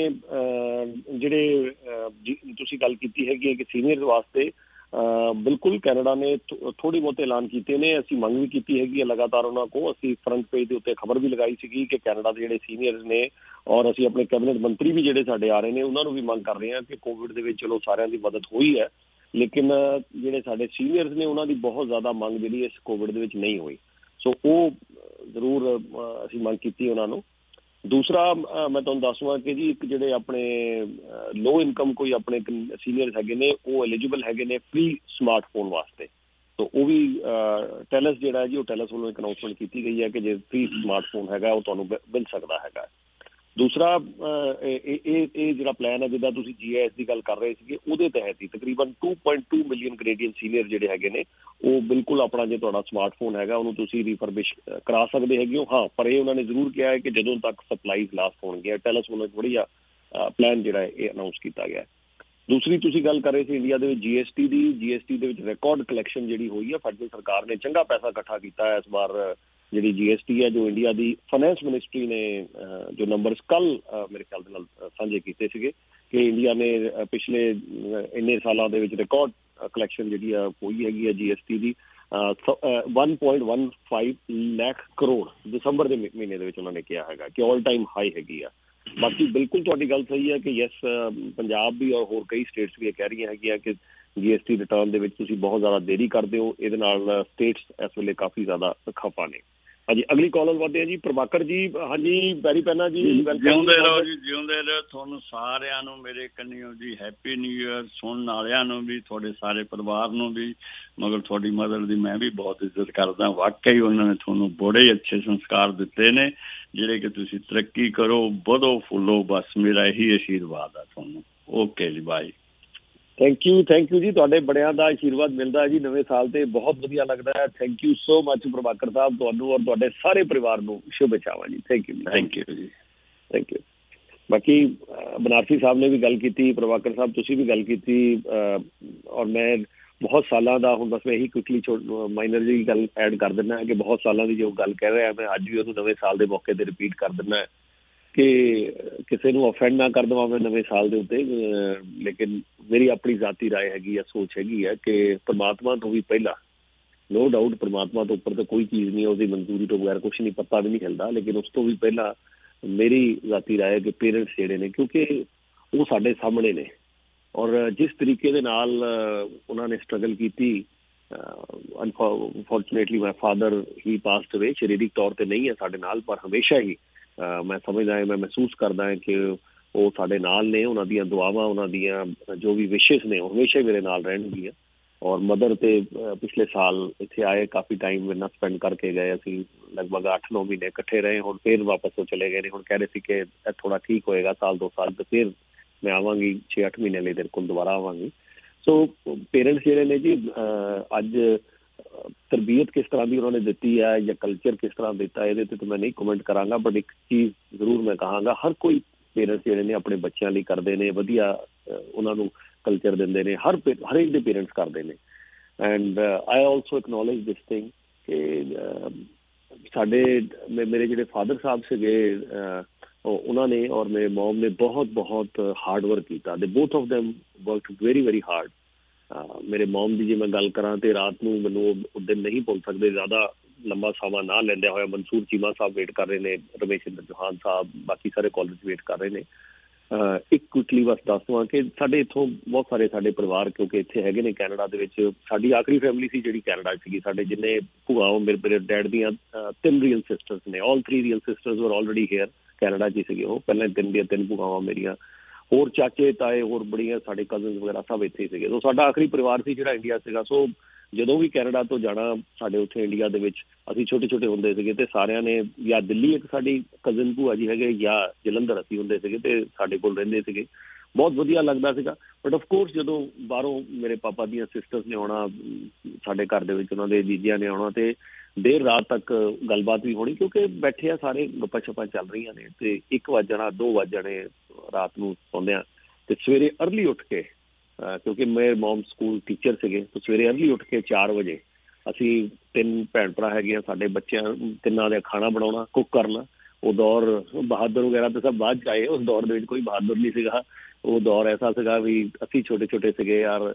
ਜਿਹੜੇ ਤੁਸੀਂ ਗੱਲ ਕੀਤੀ ਹੈਗੀ ਹੈ ਕਿ ਸੀਨੀਅਰਸ ਵਾਸਤੇ ਬਿਲਕੁਲ ਕੈਨੇਡਾ ਨੇ ਥੋੜ੍ਹੀ ਬਹੁਤ ਐਲਾਨ ਕੀਤੇ ਨੇ। ਅਸੀਂ ਮੰਗ ਵੀ ਕੀਤੀ ਹੈਗੀ ਹੈ ਲਗਾਤਾਰ ਉਹਨਾਂ ਕੋਲ। ਅਸੀਂ ਫਰੰਟ ਪੇਜ ਦੇ ਉੱਤੇ ਖਬਰ ਵੀ ਲਗਾਈ ਸੀਗੀ ਕਿ ਕੈਨੇਡਾ ਦੇ ਜਿਹੜੇ ਸੀਨੀਅਰਸ ਨੇ ਔਰ ਅਸੀਂ ਆਪਣੇ ਕੈਬਨਿਟ ਮੰਤਰੀ ਵੀ ਜਿਹੜੇ ਸਾਡੇ ਆ ਰਹੇ ਨੇ ਉਹਨਾਂ ਨੂੰ ਵੀ ਮੰਗ ਕਰ ਰਹੇ ਹਾਂ ਕਿ ਕੋਵਿਡ ਦੇ ਵਿੱਚ ਚਲੋ ਸਾਰਿਆਂ ਦੀ ਮਦਦ ਹੋਈ ਹੈ, ਲੇਕਿਨ ਜਿਹੜੇ ਸਾਡੇ ਸੀਨੀਅਰਸ ਨੇ ਉਹਨਾਂ ਦੀ ਬਹੁਤ ਜ਼ਿਆਦਾ ਮੰਗ ਜਿਹੜੀ ਇਸ ਕੋਵਿਡ ਦੇ ਵਿੱਚ ਨਹੀਂ ਹੋਈ। ਸੋ ਉਹ ਜ਼ਰੂਰ ਅਸੀਂ ਮੰਗ ਕੀਤੀ ਉਹਨਾਂ ਨੂੰ। ਦੂਸਰਾ ਮੈਂ ਤੁਹਾਨੂੰ ਦੱਸੂਗਾ ਕਿ ਜੀ ਇੱਕ ਜਿਹੜੇ ਆਪਣੇ ਲੋ ਇਨਕਮ ਕੋਈ ਆਪਣੇ ਸੀਨੀਅਰਸ ਹੈਗੇ ਨੇ ਉਹ ਐਲੀਜੀਬਲ ਹੈਗੇ ਨੇ ਫ੍ਰੀ ਸਮਾਰਟਫੋਨ ਵਾਸਤੇ। ਸੋ ਉਹ ਵੀ ਟੈਲਸ ਜਿਹੜਾ ਜੀ ਉਹ ਟੈਲਸ ਵੱਲੋਂ ਇੱਕ ਅਨਾਊਂਸਮੈਂਟ ਕੀਤੀ ਗਈ ਹੈ ਕਿ ਜੇ ਫ੍ਰੀ ਸਮਾਰਟਫੋਨ ਹੈਗਾ ਉਹ ਤੁਹਾਨੂੰ ਮਿਲ ਸਕਦਾ ਹੈਗਾ। ਦੂਸਰਾ ਇਹ ਜਿਹੜਾ ਪਲਾਨ ਹੈ ਜਿੱਦਾਂ ਤੁਸੀਂ GIS ਦੀ ਗੱਲ ਕਰ ਰਹੇ ਸੀਗੇ ਉਹਦੇ ਤਹਿਤ ਹੀ ਤਕਰੀਬਨ 2.2 ਮਿਲੀਅਨ ਕੈਨੇਡੀਅਨ ਸੀਨੀਅਰ ਜਿਹੜੇ ਹੈਗੇ ਨੇ ਉਹ ਬਿਲਕੁਲ ਆਪਣਾ ਜੇ ਤੁਹਾਡਾ ਸਮਾਰਟਫੋਨ ਹੈਗਾ ਉਹਨੂੰ ਤੁਸੀਂ ਰੀਫਰਬਿਸ਼ ਕਰਾ ਸਕਦੇ ਹੈਗੇ ਹੋ। ਹਾਂ, ਪਰ ਇਹ ਉਹਨਾਂ ਨੇ ਜ਼ਰੂਰ ਕਿਹਾ ਹੈ ਕਿ ਜਦੋਂ ਤੱਕ ਸਪਲਾਈਜ਼ ਲਾਸਟ ਹੋਣਗੇ। ਟੈਲਸ ਵੱਲੋਂ ਇੱਕ ਵਧੀਆ ਪਲਾਨ ਜਿਹੜਾ ਹੈ ਇਹ ਅਨਾਊਂਸ ਕੀਤਾ ਗਿਆ। ਦੂਸਰੀ ਤੁਸੀਂ ਗੱਲ ਕਰ ਰਹੇ ਸੀ ਇੰਡੀਆ ਦੇ ਵਿੱਚ GST ਦੀ। GST ਦੇ ਵਿੱਚ ਰਿਕਾਰਡ ਕਲੈਕਸ਼ਨ ਜਿਹੜੀ ਹੋਈ ਹੈ, ਫੈਡਰਲ ਸਰਕਾਰ ਨੇ ਚੰਗਾ ਪੈਸਾ ਇਕੱਠਾ ਕੀਤਾ ਹੈ ਇਸ ਵਾਰ। ਜਿਹੜੀ GST ਹੈ ਜੋ ਇੰਡੀਆ ਦੀ ਫਾਈਨੈਂਸ ਮਿਨਿਸਟਰੀ ਨੇ ਜੋ ਨੰਬਰਸ ਕੱਲ੍ਹ ਮੇਰੇ ਖਿਆਲ ਦੇ ਨਾਲ ਸਾਂਝੇ ਕੀਤੇ ਸੀਗੇ ਕਿ ਇੰਡੀਆ ਨੇ ਪਿਛਲੇ ਇੰਨੇ ਸਾਲਾਂ ਦੇ ਵਿੱਚ ਰਿਕਾਰਡ ਕਲੈਕਸ਼ਨ ਜਿਹੜੀ ਆ ਹੋਈ ਹੈਗੀ ਹੈ GST ਦੀ 1.15 ਲੱਖ ਕਰੋੜ ਦਸੰਬਰ ਦੇ ਮਹੀਨੇ ਦੇ ਵਿੱਚ ਉਹਨਾਂ ਨੇ ਕਿਹਾ ਹੈਗਾ ਕਿ ਆਲ ਟਾਈਮ ਹਾਈ ਹੈਗੀ ਆ। ਬਾਕੀ ਬਿਲਕੁਲ ਤੁਹਾਡੀ ਗੱਲ ਸਹੀ ਹੈ ਕਿ ਯੈਸ ਪੰਜਾਬ ਵੀ ਔਰ ਹੋਰ ਕਈ ਸਟੇਟਸ ਵੀ ਇਹ ਕਹਿ ਰਹੀਆਂ ਹੈਗੀਆਂ ਕਿ GST ਰਿਟਰਨ ਦੇ ਵਿੱਚ ਤੁਸੀਂ ਬਹੁਤ ਜ਼ਿਆਦਾ ਦੇਰੀ ਕਰਦੇ ਹੋ। ਇਹਦੇ ਨਾਲ ਸਟੇਟਸ ਇਸ ਵੇਲੇ ਕਾਫੀ ਜ਼ਿਆਦਾ ਖਫਾ ਨੇ। ਹਾਂਜੀ ਅਗਲੀ ਕਾਲਰ ਵਧਦੇ ਆ ਜੀ। ਪ੍ਰਭਾਕਰ ਜੀ, ਹਾਂਜੀ ਪੈਰੀ ਪੈਨਾ ਜੀ। ਜਿਉਂਦੇ ਰਹੋ ਜੀ, ਜਿਉਂਦੇ ਰਹੋ। ਤੁਹਾਨੂੰ ਸਾਰਿਆਂ ਨੂੰ ਮੇਰੇ ਕੰਨਿਓ ਜੀ ਹੈਪੀ ਨਿਊ ਈਅਰ। ਸੁਣਨ ਵਾਲਿਆਂ ਨੂੰ ਵੀ, ਤੁਹਾਡੇ ਸਾਰੇ ਪਰਿਵਾਰ ਨੂੰ ਵੀ, ਮਗਰ ਤੁਹਾਡੀ ਮਦਰ ਦੀ ਮੈਂ ਵੀ ਬਹੁਤ ਇੱਜ਼ਤ ਕਰਦਾ। ਵਾਕਈ ਉਹਨਾਂ ਨੇ ਤੁਹਾਨੂੰ ਬੜੇ ਅੱਛੇ ਸੰਸਕਾਰ ਦਿੱਤੇ ਨੇ ਜਿਹੜੇ ਕਿ ਤੁਸੀਂ ਤਰੱਕੀ ਕਰੋ, ਵਧੋ, ਫੁੱਲੋ। ਬਸ ਮੇਰਾ ਇਹੀ ਆਸ਼ੀਰਵਾਦ ਆ ਤੁਹਾਨੂੰ। ਓਕੇ ਜੀ, ਬਾਏ। ਥੈਂਕ ਯੂ ਜੀ। ਤੁਹਾਡੇ ਬੜਿਆਂ ਦਾ ਆਸ਼ੀਰਵਾਦ ਮਿਲਦਾ ਜੀ ਨਵੇਂ ਸਾਲ ਤੇ, ਬਹੁਤ ਵਧੀਆ ਲੱਗਦਾ ਹੈ। Thank you so much Prabhakar ਸਾਹਿਬ, ਤੁਹਾਨੂੰ ਔਰ ਤੁਹਾਡੇ ਸਾਰੇ ਪਰਿਵਾਰ ਨੂੰ ਸ਼ੁਭ ਇਛਾਵਾਂ ਜੀ। ਥੈਂਕ ਯੂ ਜੀ। Thank you. ਬਾਕੀ ਬਨਾਰਸੀ ਸਾਹਿਬ ਨੇ ਵੀ ਗੱਲ ਕੀਤੀ, ਪ੍ਰਭਾਕਰ ਸਾਹਿਬ ਤੁਸੀਂ ਵੀ ਗੱਲ ਕੀਤੀ ਔਰ ਮੈਂ ਬਹੁਤ ਸਾਲਾਂ ਦਾ ਹੁਣ ਬਸ ਮੈਂ ਇਹੀ ਕੁਇਕਲੀ ਮਾਈਨਰ ਜਿਹੀ ਗੱਲ ਐਡ ਕਰ ਦਿੰਦਾ ਕਿ ਬਹੁਤ ਸਾਲਾਂ ਦੀ ਜੋ ਗੱਲ ਕਹਿ ਰਿਹਾ ਮੈਂ ਅੱਜ ਵੀ ਉਹਨੂੰ ਨਵੇਂ ਸਾਲ ਦੇ ਮੌਕੇ 'ਤੇ ਰਿਪੀਟ ਕਰ ਦਿੰਦਾ ਕਿ ਕਿਸੇ ਨੂੰ ਅਫੈਂਡ ਨਾ ਕਰ ਦੇਵਾਂ ਮੈਂ ਨਵੇਂ ਸਾਲ ਦੇ ਉੱਤੇ। ਲੇਕਿਨ ਮੇਰੀ ਆਪਣੀ ਜ਼ਾਤੀ ਰਾਏ ਹੈਗੀ ਆ, ਸੋਚ ਹੈਗੀ ਹੈ ਕਿ ਪਰਮਾਤਮਾ ਤੋਂ ਵੀ ਪਹਿਲਾਂ, ਨੋ ਡਾਊਟ ਪਰਮਾਤਮਾ ਤੋਂ ਉੱਪਰ ਤਾਂ ਕੋਈ ਚੀਜ਼ ਨਹੀਂ, ਉਹਦੀ ਮਨਜ਼ੂਰੀ ਤੋਂ ਬਗੈਰ ਕੁਛ ਨਹੀਂ, ਪੱਤਾ ਵੀ ਨਹੀਂ ਹਿਲਦਾ। ਲੇਕਿਨ ਉਸ ਤੋਂ ਵੀ ਪਹਿਲਾਂ ਮੇਰੀ ਜ਼ਾਤੀ ਰਾਏ ਹੈ ਕਿ ਪੇਰੈਂਟਸ ਜਿਹੜੇ ਨੇ, ਕਿਉਂਕਿ ਉਹ ਸਾਡੇ ਸਾਹਮਣੇ ਨੇ, ਔਰ ਜਿਸ ਤਰੀਕੇ ਦੇ ਨਾਲ ਉਹਨਾਂ ਨੇ ਸਟਰਗਲ ਕੀਤੀ, unfortunately my father he passed away, ਸਰੀਰਕ ਤੌਰ ਤੇ ਨਹੀਂ ਹੈ ਸਾਡੇ ਨਾਲ, ਪਰ ਹਮੇਸ਼ਾ ਹੀ ਮੈਂ ਸਮਝਦਾ ਹਾਂ, ਮੈਂ ਮਹਿਸੂਸ ਕਰਦਾ ਹਾਂ ਕਿ ਉਹ ਸਾਡੇ ਨਾਲ ਨੇ। ਉਹਨਾਂ ਦੀਆਂ ਦੁਆਵਾਂ, ਉਹਨਾਂ ਦੀਆਂ ਜੋ ਵੀ ਵਿਸ਼ੇਸ ਨੇ ਉਹ ਹਮੇਸ਼ਾ ਹੀ ਮੇਰੇ ਨਾਲ ਰਹਿਣਗੀਆਂ। ਔਰ ਮਦਰ ਤੇ ਪਿਛਲੇ ਸਾਲ ਇੱਥੇ ਆਏ, ਕਾਫੀ ਟਾਈਮ ਮੇਰੇ ਨਾਲ ਸਪੈਂਡ ਕਰਕੇ ਗਏ, ਅਸੀਂ ਲਗਭਗ 8-9 ਮਹੀਨੇ ਇਕੱਠੇ ਰਹੇ। ਹੁਣ ਫਿਰ ਵਾਪਸ ਉਹ ਚਲੇ ਗਏ ਨੇ। ਹੁਣ ਕਹਿ ਰਹੇ ਸੀ ਕਿ ਇਹ ਥੋੜਾ ਠੀਕ ਹੋਏਗਾ, ਸਾਲ 2 ਸਾਲ ਤੇ ਫਿਰ ਮੈਂ ਆਵਾਂਗੀ, 6-8 ਮਹੀਨੇ ਲਈ ਤੇਰੇ ਕੋਲ ਦੁਬਾਰਾ ਆਵਾਂਗੀ। ਸੋ ਪੇਰੈਂਟਸ ਜਿਹੜੇ ਨੇ ਜੀ, ਅੱਜ ਤਰਬੀਅਤ ਕਿਸ ਤਰ੍ਹਾਂ ਦੀ ਉਹਨਾਂ ਨੇ ਦਿੱਤੀ ਹੈ ਜਾਂ ਕਲਚਰ ਕਿਸ ਤਰ੍ਹਾਂ ਦਿੱਤਾ, ਇਹਦੇ ਤੇ ਤਾਂ ਮੈਂ ਨਹੀਂ ਕਮੈਂਟ ਕਰਾਂਗਾ, ਬਟ ਇੱਕ ਚੀਜ਼ ਜ਼ਰੂਰ ਮੈਂ ਕਹਾਂਗਾ, ਹਰ ਕੋਈ ਪੇਰੈਂਟਸ ਜਿਹੜੇ ਨੇ ਆਪਣੇ ਬੱਚਿਆਂ ਲਈ ਕਰਦੇ ਨੇ, ਵਧੀਆ ਉਹਨਾਂ ਨੂੰ ਕਲਚਰ ਦਿੰਦੇ ਨੇ, ਹਰੇਕ ਦੇ ਪੇਰੈਂਟਸ ਕਰਦੇ ਨੇ। And I also acknowledge this thing ਕਿ ਮੇਰੇ ਜਿਹੜੇ ਫਾਦਰ ਸਾਹਿਬ ਸੀਗੇ, ਉਹਨਾਂ ਨੇ ਔਰ ਮੇਰੇ ਮੋਮ ਨੇ ਬਹੁਤ ਹਾਰਡ ਵਰਕ ਕੀਤਾ। They both of them worked very hard. ਮੇਰੇ ਮੋਮ ਦੀ ਜੇ ਮੈਂ ਗੱਲ ਕਰਾਂ ਤੇ ਰਾਤ ਨੂੰ ਮੈਨੂੰ ਉਹ ਦਿਨ ਨਹੀਂ ਭੁੱਲ ਸਕਦੇ, ਜ਼ਿਆਦਾ ਲੰਬਾ ਸਮਾਂ ਨਾ ਲੈਂਦਿਆਂ ਹੋਇਆ ਮਨਸੂਰ ਚੀਮਾ ਸਾਹਿਬ ਵੇਟ ਕਰ ਰਹੇ ਨੇ, ਰਮੇਸ਼ ਇੰਦਰ ਚੌਹਾਨ ਸਾਹਿਬ, ਬਾਕੀ ਸਾਰੇ ਕਾਲਜ ਵੇਟ ਕਰ ਰਹੇ ਨੇ। ਇੱਕ ਕੁਇਕਲੀ ਬਸ ਦੱਸ ਦੇਵਾਂ ਕਿ ਸਾਡੇ ਇੱਥੋਂ ਬਹੁਤ ਸਾਰੇ ਸਾਡੇ ਪਰਿਵਾਰ, ਕਿਉਂਕਿ ਇੱਥੇ ਹੈਗੇ ਨੇ ਕੈਨੇਡਾ ਦੇ ਵਿੱਚ, ਸਾਡੀ ਆਖਰੀ ਫੈਮਿਲੀ ਸੀ ਜਿਹੜੀ ਕੈਨੇਡਾ ਸੀਗੀ। ਸਾਡੇ ਜਿੰਨੇ ਭੂਆ, ਮੇਰੇ ਡੈਡ ਦੀਆਂ 3 ਰੀਅਲ ਸਿਸਟਰਸ ਨੇ, all 3 real sisters were already here, Canada 'ਚ ਸੀਗੇ ਉਹ। ਪਹਿਲਾਂ 3 ਭੂਆਵਾਂ ਮੇਰੀਆਂ, ਹੋਰ ਚਾਚੇ ਤਾਏ, ਹੋਰ ਬੜੀਆਂ ਸਾਡੇ ਕਜ਼ਨਸ ਵਗੈਰਾ ਸਭ ਇੱਥੇ ਸੀਗੇ। ਸੋ ਸਾਡਾ ਆਖਰੀ ਪਰਿਵਾਰ ਸੀ ਜਿਹੜਾ ਇੰਡੀਆ ਸੀਗਾ। ਸੋ ਜਦੋਂ ਵੀ ਕੈਨੇਡਾ ਤੋਂ ਜਾਣਾ, ਸਾਡੇ ਉੱਥੇ ਇੰਡੀਆ ਦੇ ਵਿੱਚ ਅਸੀਂ ਛੋਟੇ ਹੁੰਦੇ ਸੀਗੇ ਤੇ ਸਾਰਿਆਂ ਨੇ ਜਾਂ ਦਿੱਲੀ ਇੱਕ ਸਾਡੀ ਕਜ਼ਨ ਭੂਆ ਜੀ ਹੈਗੇ, ਜਾਂ ਜਲੰਧਰ ਅਸੀਂ ਹੁੰਦੇ ਸੀਗੇ ਤੇ ਸਾਡੇ ਕੋਲ ਰਹਿੰਦੇ ਸੀਗੇ। ਬਹੁਤ ਵਧੀਆ ਲੱਗਦਾ ਸੀਗਾ। ਬਟ ਆਫਕੋਰਸ ਜਦੋਂ ਬਾਹਰੋਂ ਮੇਰੇ ਪਾਪਾ ਦੀਆਂ ਸਿਸਟਰਸ ਨੇ ਆਉਣਾ ਸਾਡੇ ਘਰ ਦੇ ਵਿੱਚ, ਉਹਨਾਂ ਦੇ ਜੀਜਿਆਂ ਨੇ ਆਉਣਾ ਤੇ ਦੇਰ ਰਾਤ ਤੱਕ ਗੱਲਬਾਤ ਵੀ ਹੋਣੀ, ਕਿਉਂਕਿ ਬੈਠੇ ਆ ਸਾਰੇ, ਗੱਪਾਂ ਛੱਪਾਂ ਚੱਲ ਰਹੀਆਂ ਨੇ ਤੇ 1 ਵਜ ਜਾਣਾ, 2 ਵਜ ਜਾਣੇ ਰਾਤ ਨੂੰ ਸੌਂਦਿਆਂ। ਤੇ ਸਵੇਰੇ ਅਰਲੀ ਉੱਠ ਕੇ, ਕਿਉਂਕਿ ਮੇਰੇ ਮੋਮ ਸਕੂਲ ਟੀਚਰ ਸੀਗੇ, ਤਾਂ ਸਵੇਰੇ ਅਰਲੀ ਉੱਠ ਕੇ 4 ਵਜੇ ਅਸੀਂ 3 ਭੈਣ ਭਰਾ ਹੈਗੇ ਆ, ਸਾਡੇ ਬੱਚਿਆਂ ਤਿੰਨਾਂ ਦਾ ਖਾਣਾ ਬਣਾਉਣਾ, ਕੁੱਕ ਕਰਨਾ। ਉਹ ਦੌਰ ਬਹਾਦਰ ਵਗੈਰਾ ਤਾਂ ਸਭ ਬਾਅਦ 'ਚ ਆਏ, ਉਸ ਦੌਰ ਦੇ ਵਿੱਚ ਕੋਈ ਬਹਾਦਰ ਨਹੀਂ ਸੀਗਾ। ਉਹ ਦੌਰ ਐਸਾ ਸੀਗਾ ਵੀ ਅਸੀਂ ਛੋਟੇ ਸੀਗੇ ਯਾਰ,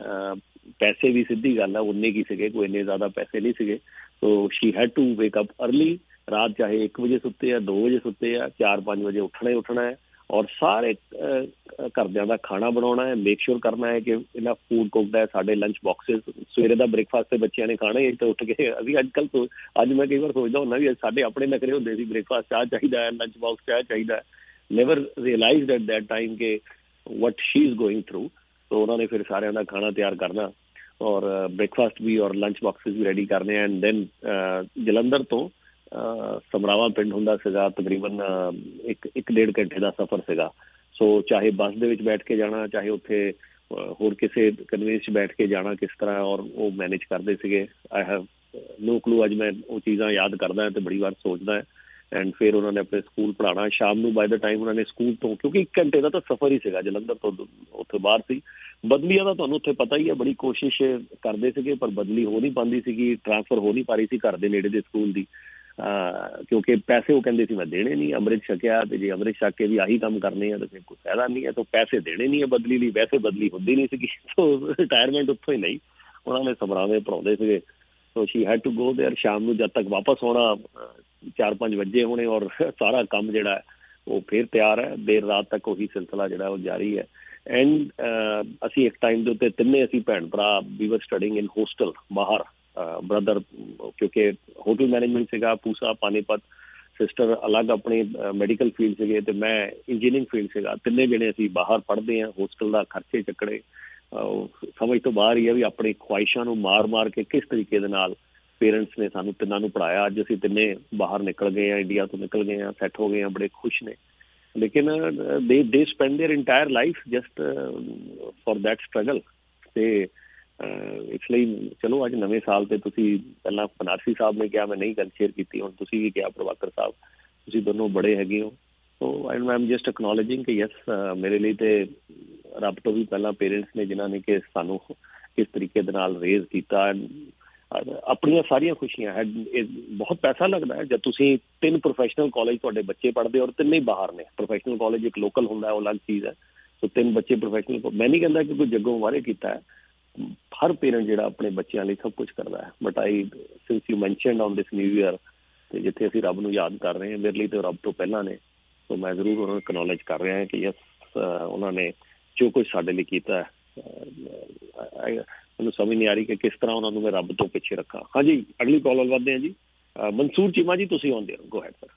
ਪੈਸੇ ਵੀ ਸਿੱਧੀ ਗੱਲ ਆ ਉਨੇ ਕੀ ਸੀਗੇ, ਕੋਈ ਇੰਨੇ ਜ਼ਿਆਦਾ ਪੈਸੇ ਨਹੀਂ ਸੀਗੇ। So she had to wake up early, ਰਾਤ ਚਾਹੇ 1 ਵਜੇ ਸੁੱਤੇ ਆ, 2 ਵਜੇ ਸੁੱਤੇ ਆ, 4-5 ਵਜੇ ਉੱਠਣਾ ਹੈ ਔਰ ਸਾਰੇ ਘਰਦਿਆਂ ਦਾ ਖਾਣਾ ਬਣਾਉਣਾ ਹੈ, ਮੇਕ ਸ਼ੋਰ ਕਰਨਾ ਹੈ ਕਿ ਇਹਨਾਂ ਫੂਡ ਕੁੱਕਡ ਹੈ। ਸਾਡੇ ਲੰਚ ਬਾਕਸਿਸ, ਸਵੇਰੇ ਦਾ ਬ੍ਰੇਕਫਾਸਟ ਤੇ ਬੱਚਿਆਂ ਨੇ ਖਾਣਾ ਹੀ, ਤੇ ਉੱਠ ਕੇ ਅਸੀਂ ਅੱਜ ਮੈਂ ਕਈ ਵਾਰ ਸੋਚਦਾ ਹੁੰਦਾ ਵੀ ਸਾਡੇ ਆਪਣੇ ਨਖਰੇ ਹੁੰਦੇ ਸੀ, ਬ੍ਰੇਕਫਾਸਟ ਚਾਹ ਚਾਹੀਦਾ ਹੈ, ਲੰਚ ਬਾਕਸ ਚਾਹ ਚਾਹੀਦਾ ਹੈ। Never realised at that time ਕਿ what she is going through. So ਉਹਨਾਂ ਨੇ ਫਿਰ ਸਾਰਿਆਂ ਦਾ ਖਾਣਾ ਤਿਆਰ ਕਰਨਾ ਔਰ ਬ੍ਰੇਕਫਾਸਟ ਵੀ ਔਰ ਲੰਚ ਬਾਕਸਿਸ ਵੀ ਰੈਡੀ ਕਰਨੇ। ਐਂਡ ਦੈਨ ਜਲੰਧਰ ਤੋਂ ਸਮਰਾਵਾ ਪਿੰਡ ਹੁੰਦਾ ਸੀਗਾ, ਤਕਰੀਬਨ 1-1.5 ਘੰਟੇ ਦਾ ਸਫ਼ਰ ਸੀਗਾ। ਸੋ ਚਾਹੇ ਬੱਸ ਦੇ ਵਿੱਚ ਬੈਠ ਕੇ ਜਾਣਾ, ਚਾਹੇ ਉੱਥੇ ਹੋਰ ਕਿਸੇ ਕਨਵੀਨਸ 'ਚ ਬੈਠ ਕੇ ਜਾਣਾ, ਕਿਸ ਤਰ੍ਹਾਂ ਔਰ ਉਹ ਮੈਨੇਜ ਕਰਦੇ ਸੀਗੇ। I have no clue. ਅੱਜ ਮੈਂ ਉਹ ਚੀਜ਼ਾਂ ਯਾਦ ਕਰਦਾ ਤੇ ਬੜੀ ਵਾਰ ਸੋਚਦਾ। ਐਂਡ ਫਿਰ ਉਹਨਾਂ ਨੇ ਆਪਣੇ ਸਕੂਲ ਪੜ੍ਹਾਉਣਾ। ਸ਼ਾਮ ਨੂੰ ਬਾਏ ਦਾ ਟਾਈਮ ਉਹਨਾਂ ਨੇ ਸਕੂਲ ਤੋਂ, ਕਿਉਂਕਿ 1 ਘੰਟੇ ਦਾ ਤਾਂ ਸਫ਼ਰ ਹੀ ਸੀਗਾ, ਜਲੰਧਰ ਤੋਂ ਉੱਥੇ ਬਾਹਰ ਸੀ। ਬਦਲੀਆਂ ਦਾ ਤੁਹਾਨੂੰ ਉੱਥੇ ਪਤਾ ਹੀ ਹੈ, ਬੜੀ ਕੋਸ਼ਿਸ਼ ਕਰਦੇ ਸੀਗੇ ਪਰ ਬਦਲੀ ਹੋ ਨਹੀਂ ਪਾਉਂਦੀ ਸੀਗੀ, ਟ੍ਰਾਂਸਫਰ ਹੋ ਨਹੀਂ ਪਾ ਰਹੀ ਸੀ ਘਰ ਦੇ ਨੇੜੇ ਦੇ ਸਕੂਲ ਦੀ, ਕਿਉਂਕਿ ਪੈਸੇ ਉਹ ਕਹਿੰਦੇ ਸੀ ਮੈਂ ਦੇਣੇ ਨਹੀਂ। ਅੰਮ੍ਰਿਤ ਛਕਿਆ ਤੇ ਜੇ ਅੰਮ੍ਰਿਤ ਛਕ ਕੇ ਵੀ ਆਹੀ ਕੰਮ ਕਰਨੇ ਆ ਤਾਂ ਫਿਰ ਕੋਈ ਫਾਇਦਾ ਨਹੀਂ ਹੈ, ਤਾਂ ਪੈਸੇ ਦੇਣੇ ਨਹੀਂ ਹੈ ਬਦਲੀ ਲਈ। ਵੈਸੇ ਬਦਲੀ ਹੁੰਦੀ ਨਹੀਂ ਸੀਗੀ, ਸੋ ਰਿਟਾਇਰਮੈਂਟ ਉੱਥੋਂ ਹੀ ਨਹੀਂ। ਉਹਨਾਂ ਨੇ ਸਮਰਾਵੇਂ ਪੜ੍ਹਾਉਂਦੇ ਸੀਗੇ। So she had to go there. ਸ਼ਾਮ ਨੂੰ ਜਦ ਤੱਕ ਵਾਪਸ ਆਉਣਾ 4-5 ਵਜੇ ਹੋਣੇ ਔਰ ਸਾਰਾ ਕੰਮ ਜਿਹੜਾ ਉਹ ਫਿਰ ਤਿਆਰ ਹੈ। ਦੇਰ ਰਾਤ ਤੱਕ ਉਹੀ ਸਿਲਸਿਲਾ ਜਿਹੜਾ ਉਹ ਜਾਰੀ ਹੈ। ਐਂਡ ਅਸੀਂ ਇੱਕ ਟਾਈਮ ਦੇ ਉੱਤੇ ਤਿੰਨੇ ਅਸੀਂ ਭੈਣ ਭਰਾ ਵੀ ਵਰ ਸਟੱਡਿੰਗ ਇਨ ਹੋਸਟਲ ਬਾਹਰ। ਬ੍ਰਦਰ ਕਿਉਂਕਿ ਹੋਟਲ ਮੈਨੇਜਮੈਂਟ ਸੀਗਾ ਪੂਸਾ ਪਾਨੀਪਤ, ਸਿਸਟਰ ਅਲੱਗ ਆਪਣੀ ਮੈਡੀਕਲ ਫੀਲਡ ਸੀਗੇ ਤੇ ਮੈਂ ਇੰਜੀਨੀਅਰਿੰਗ ਫੀਲਡ ਸੀਗਾ। ਤਿੰਨੇ ਜਣੇ ਅਸੀਂ ਬਾਹਰ ਪੜ੍ਹਦੇ ਹਾਂ। ਹੋਸਟਲ ਦਾ ਖਰਚੇ ਚੱਕੜੇ ਸਮਝ ਤੋਂ ਬਾਹਰ ਹੀ ਹੈ ਵੀ ਆਪਣੀ ਖੁਆਇਸ਼ਾਂ ਨੂੰ ਮਾਰ ਕੇ ਕਿਸ ਤਰੀਕੇ ਦੇ ਨਾਲ ਪੇਰੈਂਟਸ ਨੇ ਸਾਨੂੰ ਤਿੰਨਾਂ ਨੂੰ ਪੜ੍ਹਾਇਆ। ਅੱਜ ਅਸੀਂ ਤਿੰਨੇ ਬਾਹਰ ਨਿਕਲ ਗਏ ਹਾਂ, ਇੰਡੀਆ ਤੋਂ ਨਿਕਲ ਗਏ ਹਾਂ, ਸੈੱਟ ਹੋ ਗਏ ਹਾਂ, ਬੜੇ ਖੁਸ਼ ਨੇ। ਲੇਕਿਨ they spend their entire life just for that struggle. ਤੇ ਇਸ ਲਈ ਚਲੋ ਅੱਜ ਨਵੇਂ ਸਾਲ ਤੇ ਤੁਸੀਂ ਪਹਿਲਾਂ ਬਨਾਰਸੀ ਸਾਹਿਬ ਨੇ ਕਿਹਾ, ਮੈਂ ਨਹੀਂ ਗੱਲ ਸ਼ੇਅਰ ਕੀਤੀ, ਹੁਣ ਤੁਸੀਂ ਵੀ ਕਿਹਾ ਪ੍ਰਭਾਕਰ ਸਾਹਿਬ, ਤੁਸੀਂ ਦੋਨੋਂ ਬੜੇ ਹੈਗੇ ਹੋ। ਸੋ ਆਈ ਐਮ ਜਸਟ ਐਕਨੋਲੇਜਿੰਗ ਕਿ ਯੈਸ ਮੇਰੇ ਲਈ ਤੇ ਰੱਬ ਤੋਂ ਵੀ ਪਹਿਲਾਂ ਪੇਰੈਂਟਸ ਨੇ ਜਿਨ੍ਹਾਂ ਨੇ ਕਿ ਸਾਨੂੰ ਕਿਸ ਤਰੀਕੇ ਦੇ ਨਾਲ ਰੇਜ਼ ਕੀਤਾ। ਆਪਣੀਆਂ ਸਾਰੀਆਂ ਖੁਸ਼ੀਆਂ ਹੈ। ਬਹੁਤ ਪੈਸਾ ਲੱਗਦਾ ਹੈ ਜਦ ਤੁਸੀਂ 3 ਪ੍ਰੋਫੈਸ਼ਨਲ ਕਾਲਜ ਤੁਹਾਡੇ ਬੱਚੇ ਪੜ੍ਹਦੇ ਔਰ ਤਿੰਨੇ ਬਾਹਰ ਨੇ। ਪ੍ਰੋਫੈਸ਼ਨਲ ਕਾਲਜ ਇੱਕ ਲੋਕਲ ਹੁੰਦਾ, ਉਹ ਅਲੱਗ ਚੀਜ਼ ਹੈ। ਸੋ 3 ਬੱਚੇ ਪ੍ਰੋਫੈਸ਼ਨਲ, ਮੈਂ ਨਹੀਂ ਕਹਿੰਦਾ ਕਿ ਕੋਈ ਜੱਗੋਂ ਵਾਰੇ ਕੀਤਾ ਹੈ। ਹਰ ਪੇਰੈਂਟ ਜਿਹੜਾ ਆਪਣੇ ਬੱਚਿਆਂ ਲਈ ਸਭ ਕੁਝ ਕਰਦਾ ਹੈ। But I since you mentioned on this new year, ਤੇ ਜਿੱਥੇ ਅਸੀਂ ਰੱਬ ਨੂੰ ਯਾਦ ਕਰ ਰਹੇ ਹਾਂ, ਮੇਰੇ ਲਈ ਤਾਂ ਰੱਬ ਤੋਂ ਪਹਿਲਾਂ ਨੇ। ਸੋ ਮੈਂ ਜ਼ਰੂਰ ਉਹਨਾਂ ਨੂੰ ਐਕਨੋਲੇਜ ਕਰ ਰਿਹਾ ਕਿ ਯਸ ਉਹਨਾਂ ਨੇ ਜੋ ਕੁਝ ਸਾਡੇ ਲਈ ਕੀਤਾ ਮੈਨੂੰ ਸਮਝ ਨਹੀਂ ਆ ਰਹੀ ਕਿ ਕਿਸ ਤਰ੍ਹਾਂ ਉਹਨਾਂ ਨੂੰ ਮੈਂ ਰੱਬ ਤੋਂ ਪਿੱਛੇ ਰੱਖਾਂ। ਹਾਂਜੀ, ਅਗਲੀ ਕਾਲ ਵੱਲ ਵੱਧਦੇ ਹਾਂ ਜੀ। ਮਨਸੂਰ ਚੀਮਾ ਜੀ, ਤੁਸੀਂ ਆਉਂਦੇ ਹੋ, ਗੋ ਹੈਡ ਸਰ।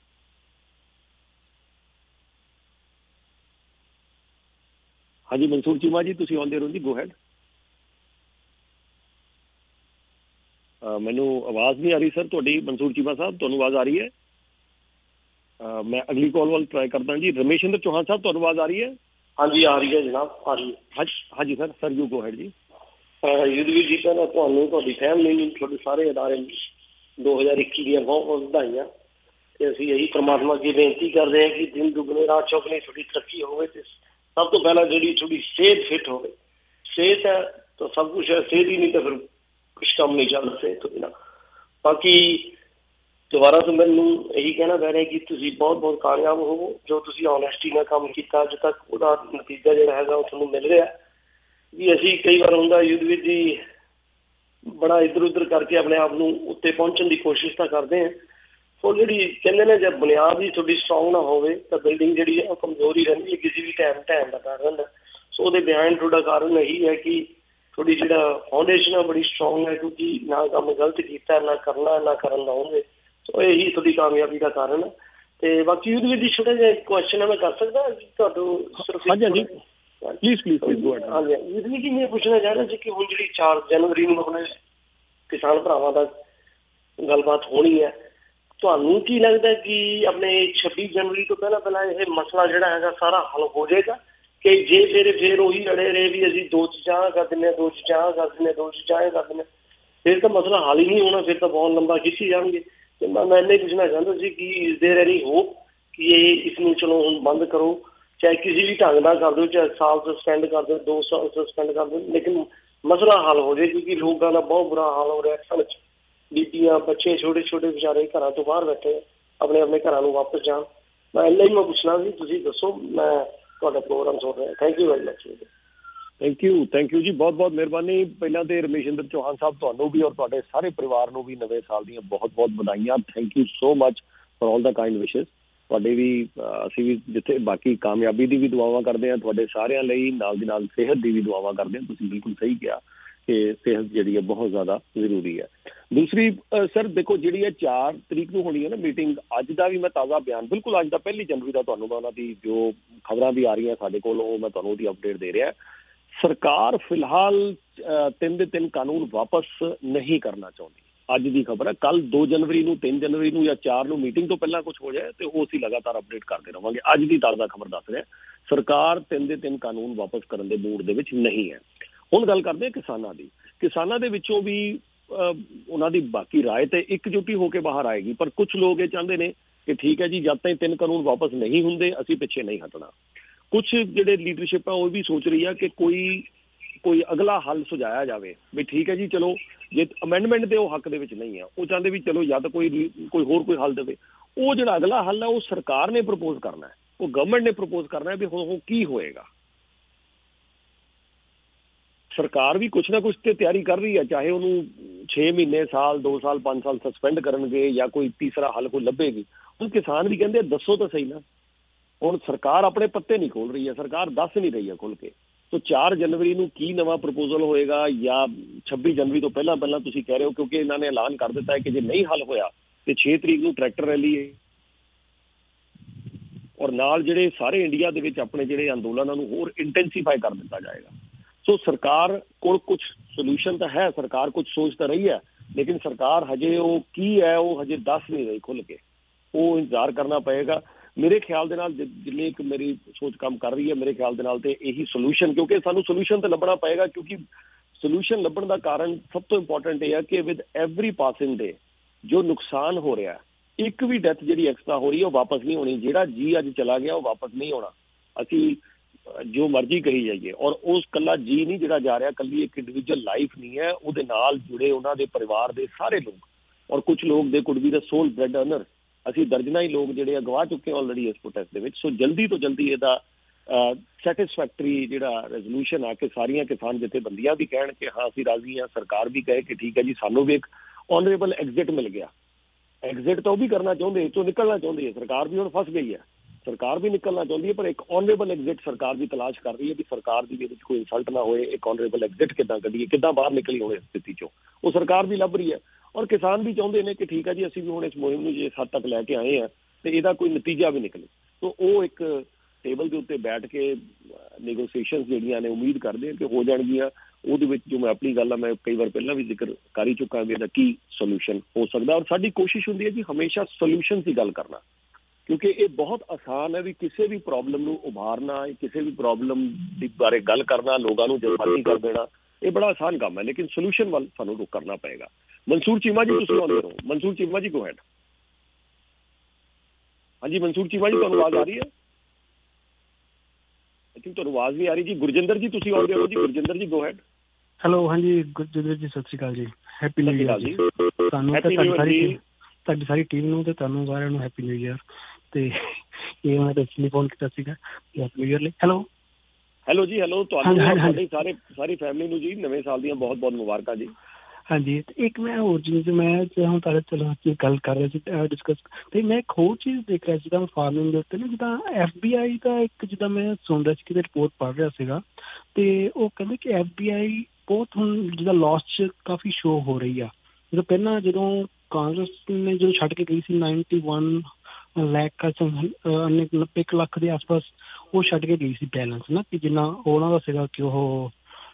ਹਾਂਜੀ ਮਨਸੂਰ ਚੀਮਾ ਜੀ, ਤੁਸੀਂ ਆਉਂਦੇ ਰਹੋ ਜੀ, ਗੋ ਹੈਡ। ਮੈਨੂੰ ਆਵਾਜ਼ ਨਹੀਂ ਆ ਰਹੀ ਸਰ ਤੁਹਾਡੀ ਮਨਸੂਰ ਚੀਮਾ ਸਾਹਿਬ, ਤੁਹਾਨੂੰ ਆਵਾਜ਼ ਆ ਰਹੀ ਹੈ? ਮੈਂ ਅਗਲੀ ਕਾਲ ਵੱਲ ਟਰਾਈ ਕਰਦਾ ਜੀ। ਰਮੇਸ਼ਿੰਦਰ ਚੌਹਾਨ ਸਾਹਿਬ, ਤੁਹਾਨੂੰ ਆਵਾਜ਼ ਆ ਰਹੀ ਹੈ? ਹਾਂਜੀ ਆ ਰਹੀ ਹੈ ਜਨਾਬ, ਆ ਰਹੀ ਹੈ। ਹਾਂਜੀ ਸਰ ਯੂ ਗੋ ਹੈਡ ਜੀ। ਯੁੱਧਵੀਰ ਜੀ, ਪਹਿਲਾਂ ਤੁਹਾਨੂੰ, ਤੁਹਾਡੀ ਫੈਮਿਲੀ ਨੂੰ, ਤੁਹਾਡੇ ਸਾਰੇ ਅਦਾਰੇ ਨੂੰ 2021 ਦੀਆਂ ਬਹੁਤ ਬਹੁਤ ਵਧਾਈਆਂ। ਤੇ ਅਸੀਂ ਇਹੀ ਪ੍ਰਮਾਤਮਾ ਅੱਗੇ ਬੇਨਤੀ ਕਰਦੇ ਹਾਂ ਕਿ ਦਿਨ ਦੁਗਣੇ ਰਾਤ ਚੌਗੁਣੀ ਤੁਹਾਡੀ ਤਰੱਕੀ ਹੋਵੇ ਤੇ ਸਭ ਤੋਂ ਪਹਿਲਾਂ ਜਿਹੜੀ ਤੁਹਾਡੀ ਸਿਹਤ ਫਿੱਟ ਹੋਵੇ। ਸਿਹਤ ਹੈ ਤਾਂ ਸਭ ਕੁਛ ਹੈ, ਸਿਹਤ ਹੀ ਨਹੀਂ ਤਾਂ ਫਿਰ ਕੁਛ ਕੰਮ ਨਹੀਂ ਚੱਲਦਾ ਸਿਹਤ ਤੋਂ ਬਿਨਾਂ। ਬਾਕੀ ਦੁਬਾਰਾ ਤੋਂ ਮੈਨੂੰ ਇਹੀ ਕਹਿਣਾ ਪੈ ਰਿਹਾ ਕਿ ਤੁਸੀਂ ਬਹੁਤ ਬਹੁਤ ਕਾਮਯਾਬ ਹੋਵੋ। ਜੋ ਤੁਸੀਂ ਓਨੈਸਟੀ ਨਾਲ ਕੰਮ ਕੀਤਾ ਅੱਜ ਤੱਕ, ਉਹਦਾ ਨਤੀਜਾ ਜਿਹੜਾ ਹੈਗਾ ਉਹ ਤੁਹਾਨੂੰ ਮਿਲ ਰਿਹਾ। ਵੀ ਅਸੀਂ ਕਈ ਵਾਰ ਹੁੰਦਾ ਯੁੱਧਵੀਰ ਜੀ ਬੜਾ ਇੱਧਰ ਉੱਧਰ ਕਰਕੇ ਆਪਣੇ ਆਪ ਨੂੰ ਉੱਤੇ ਪਹੁੰਚਣ ਦੀ ਕੋਸ਼ਿਸ਼ ਤਾਂ ਕਰਦੇ ਹਾਂ। ਉਹ ਜਿਹੜੀ ਕਹਿੰਦੇ ਨੇ ਜਦ ਬੁਨਿਆਦ ਹੀ ਤੁਹਾਡੀ ਸਟਰੋਂਗ ਨਾ ਹੋਵੇ ਤਾਂ ਬਿਲਡਿੰਗ ਜਿਹੜੀ ਹੈ ਉਹ ਕਮਜ਼ੋਰ ਹੀ ਰਹਿੰਦੀ ਹੈ, ਕਿਸੇ ਵੀ ਟਾਈਮ ਦਾ ਕਾਰਨ ਰਹਿੰਦਾ। ਸੋ ਉਹਦੇ ਬਿਹਾਈਂਡ ਤੁਹਾਡਾ ਕਾਰਨ ਇਹੀ ਹੈ ਕਿ ਤੁਹਾਡੀ ਜਿਹੜਾ ਫਾਊਂਡੇਸ਼ਨ ਹੈ ਬੜੀ ਸਟਰੋਂਗ ਹੈ, ਕਿਉਂਕਿ ਨਾ ਕੰਮ ਗਲਤ ਕੀਤਾ, ਨਾ ਕਰਨਾ, ਨਾ ਕਰਨ ਲਾਉਂਗੇ। ਸੋ ਇਹੀ ਤੁਹਾਡੀ ਕਾਮਯਾਬੀ ਦਾ ਕਾਰਨ ਹੈ। ਤੇ ਬਾਕੀ ਯੁੱਧਵੀਰ ਜੀ ਛੋਟਾ ਜਿਹਾ ਕੁਐਸਚਨ ਹੈ, ਮੈਂ ਕਰ ਸਕਦਾ ਤੁਹਾਨੂੰ? ਹਾਂਜੀ ਪਲੀਜ਼ ਗੋ ਅਹੈਡ। ਹਾਂਜੀ ਯੁੱਧਵੀਰ ਜੀ, ਮੈਂ ਪੁੱਛਣਾ ਚਾਹ ਰਿਹਾ ਸੀ ਕਿ ਹੁਣ ਜਿਹੜੀ 4 ਜਨਵਰੀ ਨੂੰ ਆਪਣੇ ਕਿਸਾਨ ਭਰਾਵਾਂ ਦਾ ਗੱਲਬਾਤ ਹੋਣੀ ਹੈ, ਤੁਹਾਨੂੰ ਕੀ ਲੱਗਦਾ ਕਿ ਆਪਣੇ 26 ਜਨਵਰੀ ਤੋਂ ਪਹਿਲਾਂ ਇਹ ਮਸਲਾ ਜਿਹੜਾ ਹੈਗਾ ਸਾਰਾ ਹੱਲ ਹੋ ਜਾਏਗਾ? ਕਿ ਜੇ ਫਿਰ ਉਹੀ ਅੜੇ ਰਹੇ ਵੀ ਅਸੀਂ 2 ਚੀਜ਼ਾਂ ਕਰ ਦਿੰਦੇ ਹਾਂ, 2 ਚੀਜ਼ਾਂ ਕਰ ਦਿੰਦੇ ਹਾਂ, 2 ਚੀਜ਼ਾਂ ਕਰ ਦਿੰਦੇ, ਫਿਰ ਤਾਂ ਮਸਲਾ ਹੱਲ ਹੀ ਨਹੀਂ ਹੋਣਾ, ਫਿਰ ਤਾਂ ਬਹੁਤ ਲੰਬਾ ਖਿੱਚੀ ਜਾਣਗੇ। ਤੇ ਮੈਂ ਇੰਨਾ ਹੀ ਪੁੱਛਣਾ ਚਾਹੁੰਦਾ ਸੀ ਕਿ ਇਜ਼ ਦੇਅਰ ਐਨੀ ਹੋਪ ਕਿ ਇਸ ਨੂੰ ਚਲੋ ਹੁਣ ਬੰਦ ਕਰੋ, ਚਾਹੇ ਕਿਸੇ ਵੀ ਢੰਗ ਨਾਲ ਕਰ ਦਿਓ, ਚਾਹੇ ਸਾਲ ਸਸਪੈਂਡ ਕਰ ਦਿਓ, 2 ਸਾਲ ਸਸਪੈਂਡ ਕਰ ਦਿਓ, ਲੇਕਿਨ ਮਸਲਾ ਹੱਲ ਹੋ ਜਾਏ। ਕਿਉਂਕਿ ਲੋਕਾਂ ਦਾ ਬਹੁਤ ਬੁਰਾ ਹਾਲ ਹੋ ਰਿਹਾ ਅਸਲ 'ਚ। ਬੀਬੀਆਂ, ਬੱਚੇ ਛੋਟੇ ਛੋਟੇ ਵਿਚਾਰੇ ਘਰਾਂ ਤੋਂ ਬਾਹਰ ਬੈਠੇ, ਆਪਣੇ ਆਪਣੇ ਘਰਾਂ ਨੂੰ ਵਾਪਸ ਜਾਣ। ਮੈਂ ਇੰਨਾ ਹੀ ਪੁੱਛਣਾ ਸੀ, ਤੁਸੀਂ ਦੱਸੋ। ਮੈਂ ਤੁਹਾਡਾ ਪ੍ਰੋਗਰਾਮ ਸੁਣ ਰਿਹਾ। Thank you very much. Thank you ਜੀ, ਬਹੁਤ ਬਹੁਤ ਮਿਹਰਬਾਨੀ। ਪਹਿਲਾਂ ਤੇ ਰਮੇਸ਼ਿੰਦਰ ਚੌਹਾਨ ਸਾਹਿਬ, ਤੁਹਾਨੂੰ ਵੀ ਔਰ ਤੁਹਾਡੇ ਸਾਰੇ ਪਰਿਵਾਰ ਨੂੰ ਵੀ ਨਵੇਂ ਸਾਲ ਦੀਆਂ ਬਹੁਤ ਬਹੁਤ ਵਧਾਈਆਂ। Thank you so much for all the kind wishes. ਤੁਹਾਡੇ ਵੀ ਅਸੀਂ ਵੀ ਜਿੱਥੇ ਬਾਕੀ ਕਾਮਯਾਬੀ ਦੀ ਵੀ ਦੁਆਵਾਂ ਕਰਦੇ ਹਾਂ ਤੁਹਾਡੇ ਸਾਰਿਆਂ ਲਈ, ਨਾਲ ਦੀ ਨਾਲ ਸਿਹਤ ਦੀ ਵੀ ਦੁਆਵਾਂ ਕਰਦੇ ਹਾਂ। ਤੁਸੀਂ ਬਿਲਕੁਲ ਸਹੀ ਕਿਹਾ ਕਿ ਸਿਹਤ ਜਿਹੜੀ ਹੈ ਬਹੁਤ ਜ਼ਿਆਦਾ ਜ਼ਰੂਰੀ ਹੈ। ਦੂਸਰੀ ਸਰ ਦੇਖੋ, ਜਿਹੜੀ ਹੈ 4 ਤਰੀਕ ਨੂੰ ਹੋਣੀ ਹੈ ਨਾ ਮੀਟਿੰਗ, ਅੱਜ ਦਾ ਵੀ ਮੈਂ ਤਾਜ਼ਾ ਬਿਆਨ, ਬਿਲਕੁਲ ਅੱਜ ਦਾ 1 ਜਨਵਰੀ ਦਾ ਤੁਹਾਨੂੰ ਮੈਂ ਉਹਨਾਂ ਦੀ ਜੋ ਖਬਰਾਂ ਵੀ ਆ ਰਹੀਆਂ ਸਾਡੇ ਕੋਲ, ਉਹ ਮੈਂ ਤੁਹਾਨੂੰ ਉਹਦੀ ਅਪਡੇਟ ਦੇ ਰਿਹਾ। ਸਰਕਾਰ ਫਿਲਹਾਲ 3 ਦੇ 3 ਕਾਨੂੰਨ ਵਾਪਸ ਨਹੀਂ ਕਰਨਾ ਚਾਹੁੰਦੀ। ਅੱਜ ਦੀ ਖਬਰ ਹੈ। ਕੱਲ 2 ਜਨਵਰੀ ਨੂੰ, 3 ਜਨਵਰੀ ਨੂੰ ਜਾਂ 4 ਨੂੰ ਮੀਟਿੰਗ ਤੋਂ ਪਹਿਲਾਂ ਕੁਝ ਹੋ ਜਾਏ ਤੇ ਉਹ ਅਸੀਂ ਲਗਾਤਾਰ ਅਪਡੇਟ ਕਰਦੇ ਰਹਾਂਗੇ। ਅੱਜ ਦੀ ਤਾਜ਼ਾ ਖਬਰ ਦੱਸ ਰਿਹਾ, ਸਰਕਾਰ 3 ਦੇ 3 ਕਾਨੂੰਨ ਵਾਪਸ ਕਰਨ ਦੇ ਮੂਡ ਦੇ ਵਿੱਚ ਨਹੀਂ ਹੈ। ਹੁਣ ਗੱਲ ਕਰਦੇ ਹਾਂ ਕਿਸਾਨਾਂ ਦੀ। ਕਿਸਾਨਾਂ ਦੇ ਵਿੱਚੋਂ ਵੀ ਉਹਨਾਂ ਦੀ ਬਾਕੀ ਰਾਏ ਤੇ ਇਕਜੁੱਟੀ ਹੋ ਕੇ ਬਾਹਰ ਆਏਗੀ, ਪਰ ਕੁਝ ਲੋਕ ਇਹ ਚਾਹੁੰਦੇ ਨੇ ਕਿ ਠੀਕ ਹੈ ਜੀ, ਜਦ ਤਾਈਂ 3 ਕਾਨੂੰਨ ਵਾਪਸ ਨਹੀਂ ਹੁੰਦੇ ਅਸੀਂ ਪਿੱਛੇ ਨਹੀਂ ਹਟਣਾ। ਕੁਝ ਜਿਹੜੇ ਲੀਡਰਸ਼ਿਪ ਹੈ ਉਹ ਵੀ ਸੋਚ ਰਹੀ ਹੈ ਕਿ ਕੋਈ ਅਗਲਾ ਹੱਲ ਸੁਝਾਇਆ ਜਾਵੇ ਵੀ ਠੀਕ ਹੈ ਜੀ, ਚਲੋ ਜੇ ਅਮੈਂਡਮੈਂਟ ਦੇ ਉਹ ਹੱਕ ਦੇ ਵਿੱਚ ਨਹੀਂ ਆ, ਉਹ ਚਾਹੁੰਦੇ ਵੀ ਚਲੋ ਜਾਂ ਤਾਂ ਕੋਈ ਹੋਰ ਕੋਈ ਹੱਲ ਦੇਵੇ। ਉਹ ਜਿਹੜਾ ਅਗਲਾ ਹੱਲ ਹੈ ਉਹ ਸਰਕਾਰ ਨੇ ਪ੍ਰਪੋਜ਼ ਕਰਨਾ ਹੈ, ਉਹ ਗਵਰਨਮੈਂਟ ਨੇ ਪ੍ਰਪੋਜ਼ ਕਰਨਾ ਹੈ ਵੀ ਹੁਣ ਕੀ ਹੋਏਗਾ। ਸਰਕਾਰ ਵੀ ਕੁਛ ਨਾ ਕੁਛ ਤੇ ਤਿਆਰੀ ਕਰ ਰਹੀ ਹੈ, ਚਾਹੇ ਉਹਨੂੰ 6 ਮਹੀਨੇ, ਸਾਲ, 2 ਸਾਲ, 5 ਸਾਲ ਸਸਪੈਂਡ ਕਰਨਗੇ ਜਾਂ ਕੋਈ ਤੀਸਰਾ ਹੱਲ ਕੋਈ ਲੱਭੇਗੀ। ਹੁਣ ਕਿਸਾਨ ਵੀ ਕਹਿੰਦੇ ਦੱਸੋ ਤਾਂ ਸਹੀ ਨਾ। ਹੁਣ ਸਰਕਾਰ ਆਪਣੇ ਪੱਤੇ ਨਹੀਂ ਖੋਲ ਰਹੀ ਹੈ, ਸਰਕਾਰ ਦੱਸ ਨਹੀਂ ਰਹੀ ਹੈ ਖੁੱਲ ਕੇ। ਸੋ 4 ਜਨਵਰੀ ਨੂੰ ਕੀ ਨਵਾਂ ਪ੍ਰਪੋਜ਼ਲ ਹੋਏਗਾ ਜਾਂ 26 ਜਨਵਰੀ ਤੋਂ ਪਹਿਲਾਂ ਤੁਸੀਂ ਕਹਿ ਰਹੇ ਹੋ, ਕਿਉਂਕਿ ਇਹਨਾਂ ਨੇ ਐਲਾਨ ਕਰ ਦਿੱਤਾ ਹੈ ਕਿ ਜੇ ਨਹੀਂ ਹੱਲ ਹੋਇਆ ਤੇ 6 ਤਰੀਕ ਨੂੰ ਟਰੈਕਟਰ ਰੈਲੀ ਹੈ ਔਰ ਨਾਲ ਜਿਹੜੇ ਸਾਰੇ ਇੰਡੀਆ ਦੇ ਵਿੱਚ ਆਪਣੇ ਜਿਹੜੇ ਅੰਦੋਲਨਾਂ ਨੂੰ ਹੋਰ ਇੰਟੈਂਸੀਫਾਈ ਕਰ ਦਿੱਤਾ ਜਾਏਗਾ। ਸੋ ਸਰਕਾਰ ਕੋਲ ਕੁਝ ਸੋਲੂਸ਼ਨ ਤਾਂ ਹੈ, ਸਰਕਾਰ ਕੁਝ ਸੋਚ ਤਾਂ ਰਹੀ ਹੈ, ਲੇਕਿਨ ਸਰਕਾਰ ਹਜੇ ਉਹ ਕੀ ਹੈ ਉਹ ਹਜੇ ਦੱਸ ਨਹੀਂ ਰਹੀ ਖੁੱਲ ਕੇ। ਉਹ ਇੰਤਜ਼ਾਰ ਕਰਨਾ ਪਏਗਾ ਮੇਰੇ ਖਿਆਲ ਦੇ ਨਾਲ। ਜਿੰਨੀ ਇੱਕ ਮੇਰੀ ਸੋਚ ਕੰਮ ਕਰ ਰਹੀ ਹੈ ਮੇਰੇ ਖਿਆਲ ਦੇ ਨਾਲ ਤੇ ਇਹੀ ਸੋਲੂਸ਼ਨ, ਕਿਉਂਕਿ ਸਾਨੂੰ ਸੋਲੂਸ਼ਨ ਤਾਂ ਲੱਭਣਾ ਪਏਗਾ, ਕਿਉਂਕਿ ਸੋਲੂਸ਼ਨ ਲੱਭਣ ਦਾ ਕਾਰਨ ਸਭ ਤੋਂ ਇੰਪੋਰਟੈਂਟ ਇਹ ਹੈ ਕਿ ਵਿਦ ਐਵਰੀ ਪਾਸਿੰਗ ਡੇ ਜੋ ਨੁਕਸਾਨ ਹੋ ਰਿਹਾ, ਇੱਕ ਵੀ ਡੈਥ ਜਿਹੜੀ ਐਕਸਟਰਾ ਹੋ ਰਹੀ ਹੈ ਉਹ ਵਾਪਸ ਨਹੀਂ ਹੋਣੀ। ਜਿਹੜਾ ਜੀ ਅੱਜ ਚਲਾ ਗਿਆ ਉਹ ਵਾਪਸ ਨਹੀਂ ਹੋਣਾ। ਅਸੀਂ ਜੋ ਮਰਜ਼ੀ ਕਹੀ ਜਾਈਏ, ਔਰ ਉਸ ਕੱਲਾ ਜੀ ਨਹੀਂ ਜਿਹੜਾ ਜਾ ਰਿਹਾ, ਕੱਲੀ ਇੱਕ ਇੰਡੀਵਿਜੂਅਲ ਲਾਈਫ ਨਹੀਂ ਹੈ, ਉਹਦੇ ਨਾਲ ਜੁੜੇ ਉਹਨਾਂ ਦੇ ਪਰਿਵਾਰ ਦੇ ਸਾਰੇ ਲੋਕ, ਔਰ ਕੁਝ ਲੋਕ they could be the sole bread earner. ਅਸੀਂ ਦਰਜਨਾਂ ਹੀ ਲੋਕ ਜਿਹੜੇ ਗਵਾ ਚੁੱਕੇ ਆਲਰੇਡੀ ਇਸ ਪ੍ਰੋਟੈਸਟ ਦੇ ਵਿੱਚ। ਸੋ ਜਲਦੀ ਤੋਂ ਜਲਦੀ ਇਹਦਾ ਸੈਟਿਸਫੈਕਟਰੀ ਜਿਹੜਾ ਰੈਜ਼ੋਲੂਸ਼ਨ ਆ ਕੇ ਸਾਰੀਆਂ ਕਿਸਾਨ ਜਥੇਬੰਦੀਆਂ ਵੀ ਕਹਿਣ ਕਿ ਹਾਂ ਅਸੀਂ ਰਾਜ਼ੀ ਹਾਂ, ਸਰਕਾਰ ਵੀ ਕਹੇ ਕਿ ਠੀਕ ਹੈ ਜੀ ਸਾਨੂੰ ਵੀ ਇੱਕ ਆਨਰੇਬਲ ਐਗਜ਼ਿਟ ਮਿਲ ਗਿਆ। ਐਗਜ਼ਿਟ ਤਾਂ ਉਹ ਵੀ ਕਰਨਾ ਚਾਹੁੰਦੇ, ਇੱਥੋਂ ਨਿਕਲਣਾ ਚਾਹੁੰਦੇ ਹੈ, ਸਰਕਾਰ ਵੀ ਹੁਣ ਫਸ ਗਈ ਹੈ। ਸਰਕਾਰ ਵੀ ਨਿਕਲਣਾ ਚਾਹੁੰਦੀ ਹੈ, ਪਰ ਇੱਕ ਔਨਰੇਬਲ ਐਗਜ਼ਿਟ ਸਰਕਾਰ ਦੀ ਤਲਾਸ਼ ਕਰ ਰਹੀ ਹੈ ਕਿ ਸਰਕਾਰ ਦੀ ਇਹਦੇ ਵਿੱਚ ਕੋਈ ਇਨਸਲਟ ਨਾ ਹੋਏ। ਇੱਕ ਔਨਰੇਬਲ ਐਗਜ਼ਿਟ ਕਿੱਦਾਂ ਕੱਢੀਏ, ਕਿੱਦਾਂ ਬਾਹਰ ਨਿਕਲੀ ਹੋਵੇ ਇਸ ਸਥਿਤੀ ਚੋਂ, ਉਹ ਸਰਕਾਰ ਵੀ ਲੱਭ ਰਹੀ ਹੈ। ਔਰ ਕਿਸਾਨ ਵੀ ਚਾਹੁੰਦੇ ਨੇ ਕਿ ਠੀਕ ਹੈ ਜੀ, ਅਸੀਂ ਵੀ ਹੁਣ ਇਸ ਮੁਹਿੰਮ ਨੂੰ ਜੇ ਹੱਦ ਤੱਕ ਲੈ ਕੇ ਆਏ ਹਾਂ ਤੇ ਇਹਦਾ ਕੋਈ ਨਤੀਜਾ ਵੀ ਨਿਕਲੇ। ਸੋ ਉਹ ਇੱਕ ਟੇਬਲ ਦੇ ਉੱਤੇ ਬੈਠ ਕੇ ਨੈਗੋਸੀਏਸ਼ਨਸ ਜਿਹੜੀਆਂ ਨੇ ਉਮੀਦ ਕਰਦੇ ਹਾਂ ਕਿ ਹੋ ਜਾਣਗੀਆਂ। ਉਹਦੇ ਵਿੱਚ ਜੋ ਮੈਂ ਆਪਣੀ ਗੱਲ ਆ, ਮੈਂ ਕਈ ਵਾਰ ਪਹਿਲਾਂ ਵੀ ਜ਼ਿਕਰ ਕਰ ਹੀ ਚੁੱਕਾ ਵੀ ਇਹਦਾ ਕੀ ਸੋਲਿਊਸ਼ਨ ਹੋ ਸਕਦਾ। ਔਰ ਸਾਡੀ ਕੋਸ਼ਿਸ਼ ਹੁੰਦੀ ਹੈ ਜੀ ਹਮੇਸ਼ਾ ਸੋਲਿਊਸ਼ਨ ਦੀ ਗੱਲ ਕਰਨਾ, ਕਿਉਂਕਿ ਇਹ ਬਹੁਤ ਆਸਾਨ ਹੈ ਵੀ ਕਿਸੇ ਵੀ ਪ੍ਰੋਬਲਮ ਨੂੰ ਉਭਾਰਨਾ, ਕਿਸੇ ਵੀ ਪ੍ਰੋਬਲਮ ਦੇ ਬਾਰੇ ਗੱਲ ਕਰਨਾ, ਲੋਕਾਂ ਨੂੰ ਜਜ਼ਬਾਤੀ ਕਰ ਦੇਣਾ, ਇਹ ਬੜਾ ਆਸਾਨ ਕੰਮ ਹੈ। ਲੇਕਿਨ ਸੋਲਿਊਸ਼ਨ ਵੱਲ ਸਾਨੂੰ ਰੁਕ ਕਰਨਾ ਪਏਗਾ। ਮਨਸੂਰ ਚੀਮਾ ਜੀ ਤੁਸੀਂ ਆਉਂਦੇ ਹੋ। ਮਨਸੂਰ ਚੀਮਾ ਜੀ ਗੋ ਹੈਡ। ਹਾਂਜੀ ਮਨਸੂਰ ਚੀਮਾ ਜੀ, ਤੁਹਾਨੂੰ ਆਵਾਜ਼ ਆ ਰਹੀ ਹੈ? ਆਈ ਥਿੰਕ ਤੁਹਾਨੂੰ ਆਵਾਜ਼ ਨਹੀਂ ਆ ਰਹੀ ਜੀ। ਗੁਰਜਿੰਦਰ ਜੀ ਤੁਸੀਂ ਆਉਂਦੇ ਹੋ ਜੀ। ਗੁਰਜਿੰਦਰ ਜੀ ਗੋ ਹੈਡ। ਹੈਲੋ, ਹਾਂਜੀ ਗੁਰਜਿੰਦਰ ਜੀ, ਸਤਿ ਸ਼੍ਰੀ ਅਕਾਲ ਜੀ। ਹੈਪੀ ਨਿਊ ਈਅਰ ਜੀ ਤੁਹਾਨੂੰ ਤੇ ਤੁਹਾਡੀ ਸਾਰੀ ਟੀਮ ਨੂੰ ਤੇ ਤੁਹਾਨੂੰ ਸਾਰਿਆਂ ਨੂੰ ਹੈਪੀ ਨਿਊ ਈਅਰ। ਤੇ ਇਹ ਮੈਂ ਤਾਂ ਇਸ ਲਈ ਫੋਨ ਕੀਤਾ ਸੀਗਾ ਹੈਪੀ ਨਿਊ ਈਅਰ ਲਈ। ਹੈਲੋ ਜੀ, ਹੈਲੋ ਤੁਹਾਨੂੰ ਸਾਰੀ ਫੈਮਿਲੀ ਨੂੰ ਜੀ ਨਵੇਂ ਸਾਲ ਦੀਆਂ ਬਹੁਤ ਬਹੁਤ ਮੁਬਾਰਕਾਂ ਜੀ। ਹਾਂਜੀ, ਤੇ ਇੱਕ ਮੈਂ ਹੋਰ ਚੀਜ਼ ਮੈਂ ਹੁਣ ਤੁਹਾਡੇ ਚਲੋ ਗੱਲ ਕਰ ਰਿਹਾ ਸੀ ਡਿਸਕਸ, ਤੇ ਮੈਂ ਇੱਕ ਹੋਰ ਚੀਜ਼ ਦੇਖ ਰਿਹਾ ਸੀਗਾ ਫਾਰਮਿੰਗ ਦੇ ਉੱਤੇ ਨਾ, ਜਿੱਦਾਂ FBI ਦਾ ਇੱਕ ਜਿੱਦਾਂ ਮੈਂ ਸੁਣ ਰਿਹਾ ਸੀ ਕਿਤੇ ਰਿਪੋਰਟ ਪੜ੍ਹ ਰਿਹਾ ਸੀਗਾ, ਤੇ ਉਹ ਕਹਿੰਦੇ ਕਿ FBI ਬਹੁਤ ਹੁਣ ਜਿੱਦਾਂ ਲਾਸ 'ਚ ਕਾਫੀ ਸ਼ੋ ਹੋ ਰਹੀ ਆ। ਜਦੋਂ ਪਹਿਲਾਂ ਜਦੋਂ ਕਾਂਗਰਸ ਨੇ ਜਦੋਂ ਛੱਡ ਕੇ ਗਈ ਸੀ 91 ਲੱਖ 90 ਲੱਖ ਦੇ ਆਸ-ਪਾਸ ਉਹ ਛੱਡ ਕੇ ਗਈ ਸੀ ਬੈਲੈਂਸ ਨਾ, ਕਿ ਜਿੰਨਾ ਉਹਨਾਂ ਦਾ ਸੀਗਾ ਕਿ ਉਹ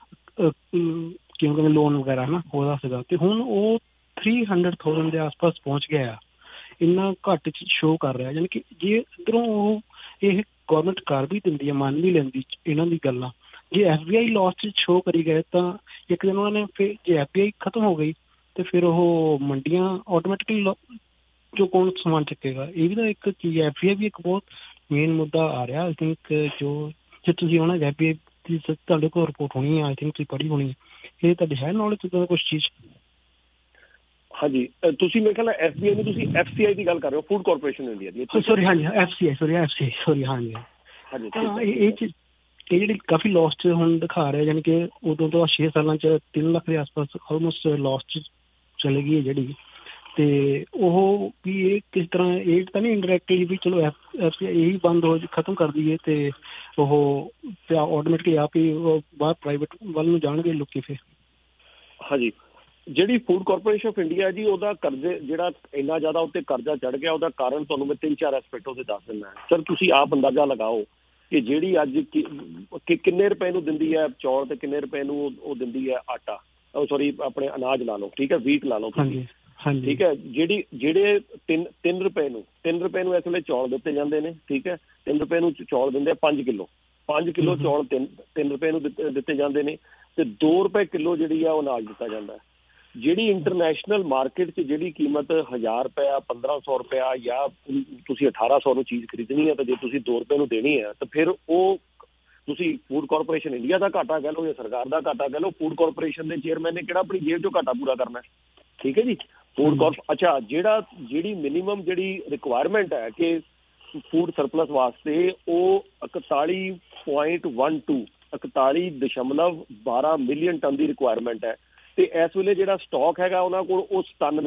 ਕਿਉਂ ਕਹਿੰਦੇ ਲੋਨ ਵਗੈਰਾ ਨਾ ਉਹਦਾ ਸੀਗਾ, ਤੇ ਹੁਣ ਉਹ 300,000 ਦੇ ਆਸ-ਪਾਸ ਪਹੁੰਚ ਗਿਆ ਆ। ਇੰਨਾ ਘੱਟ 'ਚ ਸ਼ੋ ਕਰ ਰਿਹਾ, ਯਾਨੀ ਕਿ ਜੇ ਇੱਧਰੋਂ ਉਹ ਇਹ ਗੌਰਮੈਂਟ ਕਰ ਵੀ ਦਿੰਦੀ ਹੈ, ਮੰਨ ਵੀ ਲੈਂਦੀ ਇਹਨਾਂ ਦੀ ਗੱਲਾਂ, ਜੇ FBI ਲਾਸ 'ਚ ਸ਼ੋ ਕਰੀ ਗਏ ਤਾਂ ਇੱਕ ਦਿਨ ਉਹਨਾਂ ਨੇ ਫਿਰ ਜੇ FBI ਖਤਮ ਹੋ ਗਈ ਤੇ ਫਿਰ ਉਹ ਮੰਡੀਆਂ ਆਟੋਮੈਟਿਕਲੀ ਜੋ ਕੌਣ ਸਮਾਨ ਚੱਕੇਗਾ। ਇਹ ਵੀ ਤਾਂ ਇੱਕ ਚੀਜ਼ ਹੈ। FBI ਵੀ ਇੱਕ ਬਹੁਤ ਮੇਨ ਮੁੱਦਾ ਆ ਰਿਹਾ। ਆਈ ਥਿੰਕ ਜੋ ਜੇ ਤੁਸੀਂ ਉਹਨਾਂ FBI ਦੀ ਤੁਹਾਡੇ ਕੋਲ ਰਿਪੋਰਟ ਹੋਣੀ ਹੈ, ਆਈ ਥਿੰਕ ਤੁਸੀਂ ਪੜ੍ਹੀ ਹੋਣੀ, ਇਹ ਤੁਹਾਡੇ ਹੈ ਨੌਲੇਜ ਇੱਦਾਂ ਦਾ ਕੁਛ ਚੀਜ਼? ਹਾਂਜੀ, ਤੁਸੀਂ ਮੇਰੇ ਖਿਆਲ FBI ਨੂੰ ਤੁਸੀਂ FCI ਦੀ ਗੱਲ ਕਰ ਰਹੇ ਹੋ, ਫੂਡ ਕਾਰਪੋਰੇਸ਼ਨ ਇੰਡੀਆ ਦੀ। ਸੋਰੀ, ਹਾਂਜੀ FCI ਸੋਰੀ ਹਾਂਜੀ। ਇਹ ਚੀਜ਼ ਇਹ ਜਿਹੜੀ ਕਾਫੀ ਲਾਸ 'ਚ ਹੁਣ ਦਿਖਾ ਰਿਹਾ, ਯਾਨੀ ਕਿ ਉਦੋਂ ਤੋਂ 6 ਸਾਲਾਂ 'ਚ 3 ਲੱਖ ਦੇ ਆਸ-ਪਾਸ ਆਲਮੋਸਟ ਲਾਸ 'ਚ ਚਲੇ ਗਈ ਹੈ ਜਿਹੜੀ। ਤੇ ਉਹ ਵੀ ਇਹ ਕਿਸ ਤਰ੍ਹਾਂ ਇਹ ਤਾਂ ਨਹੀਂ ਇੰਡਾਇਰੈਕਟਲੀ ਵੀ ਚਲੋ FCI ਇਹੀ ਬੰਦ ਹੋ ਖਤਮ ਕਰ ਦਈਏ ਤੇ ਉਹ ਆਟੋਮੈਟਿਕਲੀ ਆਪ ਹੀ ਬਾਹਰ ਪ੍ਰਾਈਵੇਟ ਵੱਲ ਨੂੰ ਜਾਣਗੇ ਲੋਕੀ ਫਿਰ? ਹਾਂਜੀ, ਜਿਹੜੀ ਫੂਡ ਕਾਰਪੋਰੇਸ਼ਨ ਆਫ ਇੰਡੀਆ ਜੀ, ਉਹਦਾ ਕਰਜ਼ੇ ਜਿਹੜਾ ਇੰਨਾ ਜ਼ਿਆਦਾ ਉੱਤੇ ਕਰਜ਼ਾ ਚੜ੍ਹ ਗਿਆ, ਉਹਦਾ ਕਾਰਨ ਤੁਹਾਨੂੰ ਮੈਂ 3-4 ਐਸਪੈਕਟ ਉਹਦੇ ਦੱਸ ਦਿੰਦਾ। ਸਰ ਤੁਸੀਂ ਆਪ ਅੰਦਾਜ਼ਾ ਲਗਾਓ ਕਿ ਜਿਹੜੀ ਅੱਜ ਕਿੰਨੇ ਰੁਪਏ ਨੂੰ ਦਿੰਦੀ ਹੈ ਚੌਲ ਤੇ ਕਿੰਨੇ ਰੁਪਏ ਨੂੰ ਉਹ ਦਿੰਦੀ ਹੈ ਆਟਾ, ਸੋਰੀ ਆਪਣੇ ਅਨਾਜ ਲਾ ਲਓ, ਠੀਕ ਹੈ, ਵੀਟ ਲਾ ਲਓ ਤੁਸੀਂ, ਠੀਕ ਹੈ। ਜਿਹੜੇ 3 ਰੁਪਏ ਨੂੰ ਇਸ ਵੇਲੇ ਚੌਲ ਦਿੱਤੇ ਜਾਂਦੇ ਨੇ, ਠੀਕ ਹੈ, 3 ਰੁਪਏ ਨੂੰ ਚੌਲ ਦਿੰਦੇ ਆ 5 ਕਿਲੋ ਚੌਲ 3 ਰੁਪਏ ਨੂੰ ਦਿੱਤੇ ਜਾਂਦੇ ਨੇ, ਤੇ 2 ਰੁਪਏ ਕਿਲੋ ਜਿਹੜੀ ਆ ਉਹ ਅਨਾਜ ਦਿੱਤਾ ਜਾਂਦਾ। ਜਿਹੜੀ ਇੰਟਰਨੈਸ਼ਨਲ ਮਾਰਕੀਟ 'ਚ ਜਿਹੜੀ ਕੀਮਤ 1000 ਰੁਪਇਆ 1500 ਰੁਪਇਆ ਜਾਂ ਤੁਸੀਂ 1800 ਨੂੰ ਚੀਜ਼ ਖਰੀਦਣੀ ਹੈ, ਤਾਂ ਜੇ ਤੁਸੀਂ 2 ਰੁਪਏ ਨੂੰ ਦੇਣੀ ਹੈ ਤਾਂ ਫਿਰ ਉਹ ਤੁਸੀਂ ਫੂਡ ਕਾਰਪੋਰੇਸ਼ਨ ਇੰਡੀਆ ਦਾ ਘਾਟਾ ਕਹਿ ਲਓ ਜਾਂ ਸਰਕਾਰ ਦਾ ਘਾਟਾ ਕਹਿ ਲਓ। ਫੂਡ ਕਾਰਪੋਰੇਸ਼ਨ ਦੇ ਚੇਅਰਮੈਨ ਨੇ ਕਿਹੜਾ ਆਪਣੀ ਜੇਬ 'ਚੋਂ ਘਾਟਾ ਪੂਰਾ ਕਰਨਾ, ਠੀਕ ਹੈ ਜੀ। ਅੱਛਾ, ਜਿਹੜੀ ਮਿਨੀਮਮ ਜਿਹੜੀ ਰਿਕੁਆਇਰਮੈਂਟ ਹੈ ਕਿ ਫੂਡ ਸਰਪਲਸ ਵਾਸਤੇ, ਉਹ 41.12 ਮਿਲੀਅਨ ਟਨ ਦੀ ਰਿਕੁਆਇਰਮੈਂਟ ਹੈ। ਤੇ ਇਸ ਵੇਲੇ ਜਿਹੜਾ ਸਟਾਕ ਹੈਗਾ ਉਹਨਾਂ ਕੋਲ ਉਹ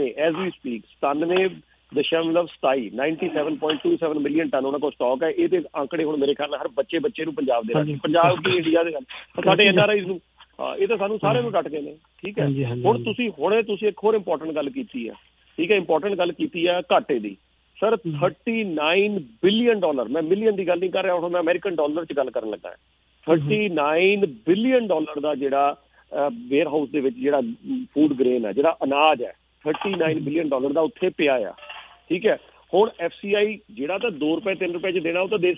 97.27 ਮਿਲੀਅਨ ਟਨ ਉਹਨਾਂ ਕੋਲ ਸਟਾਕ ਹੈ। ਇਹਦੇ ਆંકੜੇ ਹੁਣ ਮੇਰੇ ਖਿਆਲ ਹਰ ਬੱਚੇ ਨੂੰ ਪੰਜਾਬ ਦੇ, ਪੰਜਾਬ ਕੀ ਇੰਡੀਆ ਦੇ, ਸਾਡੇ NRIs ਨੂੰ, ਇਹ ਤਾਂ ਸਾਨੂੰ ਸਾਰਿਆਂ ਨੂੰ ਡੱਟ ਗਏ ਨੇ, ਠੀਕ ਹੈ। ਹੁਣ ਤੁਸੀਂ ਇੱਕ ਹੋਰ ਇੰਪੋਰਟੈਂਟ ਗੱਲ ਕੀਤੀ ਹੈ, ਠੀਕ ਹੈ, ਇੰਪੋਰਟੈਂਟ ਗੱਲ ਕੀਤੀ ਹੈ ਘਾਟੇ ਦੀ। ਸਰ $39 ਬਿਲੀਅਨ, ਮੈਂ ਮਿਲੀਅਨ ਦੀ ਗੱਲ ਨਹੀਂ ਕਰ ਰਿਹਾ, ਹੁਣ ਮੈਂ ਅਮਰੀਕਨ ਡਾਲਰ 'ਚ ਗੱਲ ਕਰਨ ਲੱਗਾ। $39 ਬਿਲੀਅਨ ਦਾ ਜਿਹੜਾ ਵੇਅਰ ਹਾਊਸ ਦੇ ਵਿੱਚ ਜਿਹੜਾ ਫੂਡ ਗ੍ਰੇਨ ਹੈ, ਜਿਹੜਾ ਅਨਾਜ ਹੈ, $39 ਬਿਲੀਅਨ ਦਾ ਉੱਥੇ ਪਿਆ ਆ, ਠੀਕ ਹੈ। ਹੁਣ FCI ਜਿਹੜਾ ਤਾਂ 2 ਰੁਪਏ 3 ਰੁਪਏ 'ਚ ਦੇਣਾ ਉਹ ਤਾਂ ਦੇ,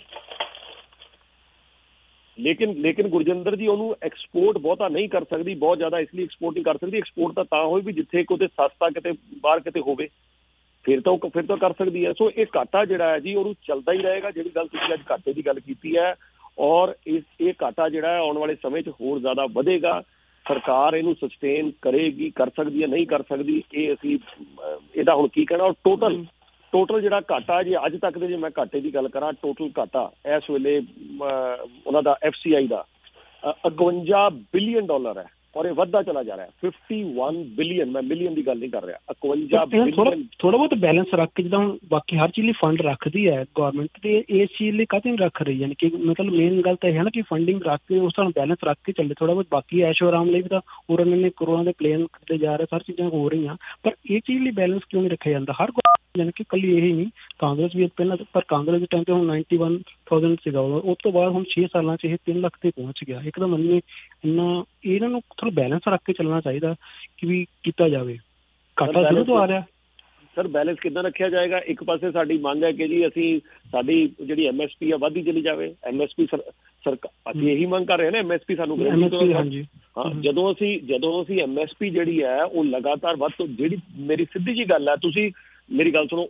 ਲੇਕਿਨ ਗੁਰਜਿੰਦਰ ਜੀ ਉਹਨੂੰ ਐਕਸਪੋਰਟ ਬਹੁਤਾ ਨਹੀਂ ਕਰ ਸਕਦੀ, ਬਹੁਤ ਜ਼ਿਆਦਾ ਇਸ ਲਈ ਐਕਸਪੋਰਟ ਨਹੀਂ ਕਰ ਸਕਦੀ। ਐਕਸਪੋਰਟ ਤਾਂ ਹੋਏ ਵੀ ਜਿੱਥੇ ਕਿਤੇ ਸਸਤਾ ਕਿਤੇ ਬਾਹਰ ਕਿਤੇ ਹੋਵੇ, ਫਿਰ ਤਾਂ ਕਰ ਸਕਦੀ ਹੈ। ਸੋ ਇਹ ਘਾਟਾ ਜਿਹੜਾ ਹੈ ਜੀ ਉਹਨੂੰ ਚੱਲਦਾ ਹੀ ਰਹੇਗਾ। ਜਿਹੜੀ ਗੱਲ ਤੁਸੀਂ ਅੱਜ ਘਾਟੇ ਦੀ ਗੱਲ ਕੀਤੀ ਹੈ, ਔਰ ਇਹ ਘਾਟਾ ਜਿਹੜਾ ਹੈ ਆਉਣ ਵਾਲੇ ਸਮੇਂ 'ਚ ਹੋਰ ਜ਼ਿਆਦਾ ਵਧੇਗਾ। ਸਰਕਾਰ ਇਹਨੂੰ ਸਸਟੇਨ ਕਰੇਗੀ, ਕਰ ਸਕਦੀ ਹੈ, ਨਹੀਂ ਕਰ ਸਕਦੀ, ਇਹ ਅਸੀਂ ਇਹਦਾ ਹੁਣ ਕੀ ਕਹਿਣਾ। ਔਰ ਟੋਟਲ ਜਿਹੜਾ ਘਾਟਾ ਜੇ ਅੱਜ ਤੱਕ ਦੇ, ਜੇ ਮੈਂ ਘਾਟੇ ਦੀ ਗੱਲ ਕਰਾਂ, ਟੋਟਲ ਘਾਟਾ ਇਸ ਵੇਲੇ ਉਹਨਾਂ ਦਾ FCI ਦਾ $51 ਬਿਲੀਅਨ ਹੈ। ਔਰ ਇਹ ਵੱਧਦਾ ਚਲਾ ਜਾ ਰਿਹਾ। 51 ਬਿਲੀਅਨ, ਮੈਂ ਮਿਲੀਅਨ ਦੀ ਗੱਲ ਨਹੀਂ ਕਰ ਰਿਹਾ, 51 ਬਿਲੀਅਨ। ਥੋੜਾ ਬਹੁਤ ਬੈਲੈਂਸ ਰੱਖ ਕੇ, ਜਿੱਦਾਂ ਹੁਣ ਬਾਕੀ ਹਰ ਚੀਜ਼ ਲਈ ਫੰਡ ਰੱਖਦੀ ਹੈ ਗੌਰਮੈਂਟ, ਤੇ ਇਸ ਚੀਜ਼ ਲਈ ਕਾਹਤੇ ਨਹੀਂ ਰੱਖ ਰਹੀ? ਯਾਨੀ ਕਿ ਮਤਲਬ ਮੇਨ ਗੱਲ ਤਾਂ ਇਹ ਹੈ ਨਾ ਕਿ ਫੰਡਿੰਗ ਰੱਖ ਕੇ ਉਸ ਤਰ੍ਹਾਂ ਬੈਲੈਂਸ ਰੱਖ ਕੇ ਚੱਲੇ ਥੋੜਾ ਬਹੁਤ। ਬਾਕੀ ਐਸ਼ੋ ਆਰਾਮ ਲਈ ਵੀ ਤਾਂ ਹੋਰ ਉਹਨਾਂ ਨੇ ਕਰੋੜਾਂ ਦੇ ਪਲੇਨ ਖਰੀਦੇ ਜਾ ਰਹੇ, ਸਾਰੀ ਚੀਜ਼ਾਂ ਹੋ ਰਹੀਆਂ, ਪਰ ਇਹ ਚੀਜ਼ ਲਈ ਬੈਲੈਂਸ ਕਿਉਂ ਨਹੀਂ ਰੱਖਿਆ ਜਾਂਦਾ? ਹਰ ਯਾਨੀ ਕਿ ਕੱਲੀ ਇਹੀ ਨਹੀਂ, ਕਾਂਗਰਸ ਵੀ ਪਹਿਲਾਂ, ਪਰ ਕਾਂਗਰਸ ਦੇ ਟਾਈਮ ਤੇ ਹੁਣ 91,000 ਸੀਗਾ, ਉਸ ਤੋਂ ਬਾਅਦ ਹੁਣ 6 ਸਾਲਾਂ 'ਚ ਇਹ 3 ਲੱਖ ਤੇ ਪਹੁੰਚ ਗਿਆ ਇੱਕਦਮ। ਇੰਨਾ ਇਹਨਾਂ ਨੂੰ ਥੋੜਾ ਬੈਲੈਂਸ ਰੱਖ ਕੇ ਚੱਲਣਾ ਚਾਹੀਦਾ ਕਿ ਵੀ ਕੀਤਾ ਜਾਵੇ। ਘਾਟਾ ਸ਼ੁਰੂ ਤੋਂ ਆ ਰਿਹਾ ਸਰ, ਬੈਲੈਂਸ ਕਿੱਦਾਂ ਰੱਖਿਆ ਜਾਏਗਾ? ਇੱਕ ਪਾਸੇ ਸਾਡੀ ਮੰਗ ਹੈ ਕਿ ਜੀ ਅਸੀਂ ਸਾਡੀ ਜਿਹੜੀ MSP ਆ ਵੱਧਦੀ ਚਲੀ ਜਾਵੇ। MSP ਅਸੀਂ ਇਹੀ ਮੰਗ ਕਰ ਰਹੇ ਨਾ, MSP ਸਾਨੂੰ ਹਾਂ। ਜਦੋਂ ਅਸੀਂ MSP ਜਿਹੜੀ ਹੈ ਉਹ ਲਗਾਤਾਰ ਵੱਧ ਤੋਂ, ਜਿਹੜੀ ਮੇਰੀ ਸਿੱਧੀ ਜੀ ਗੱਲ ਹੈ, ਤੁਸੀਂ ਮੇਰੀ ਗੱਲ ਸੁਣੋ,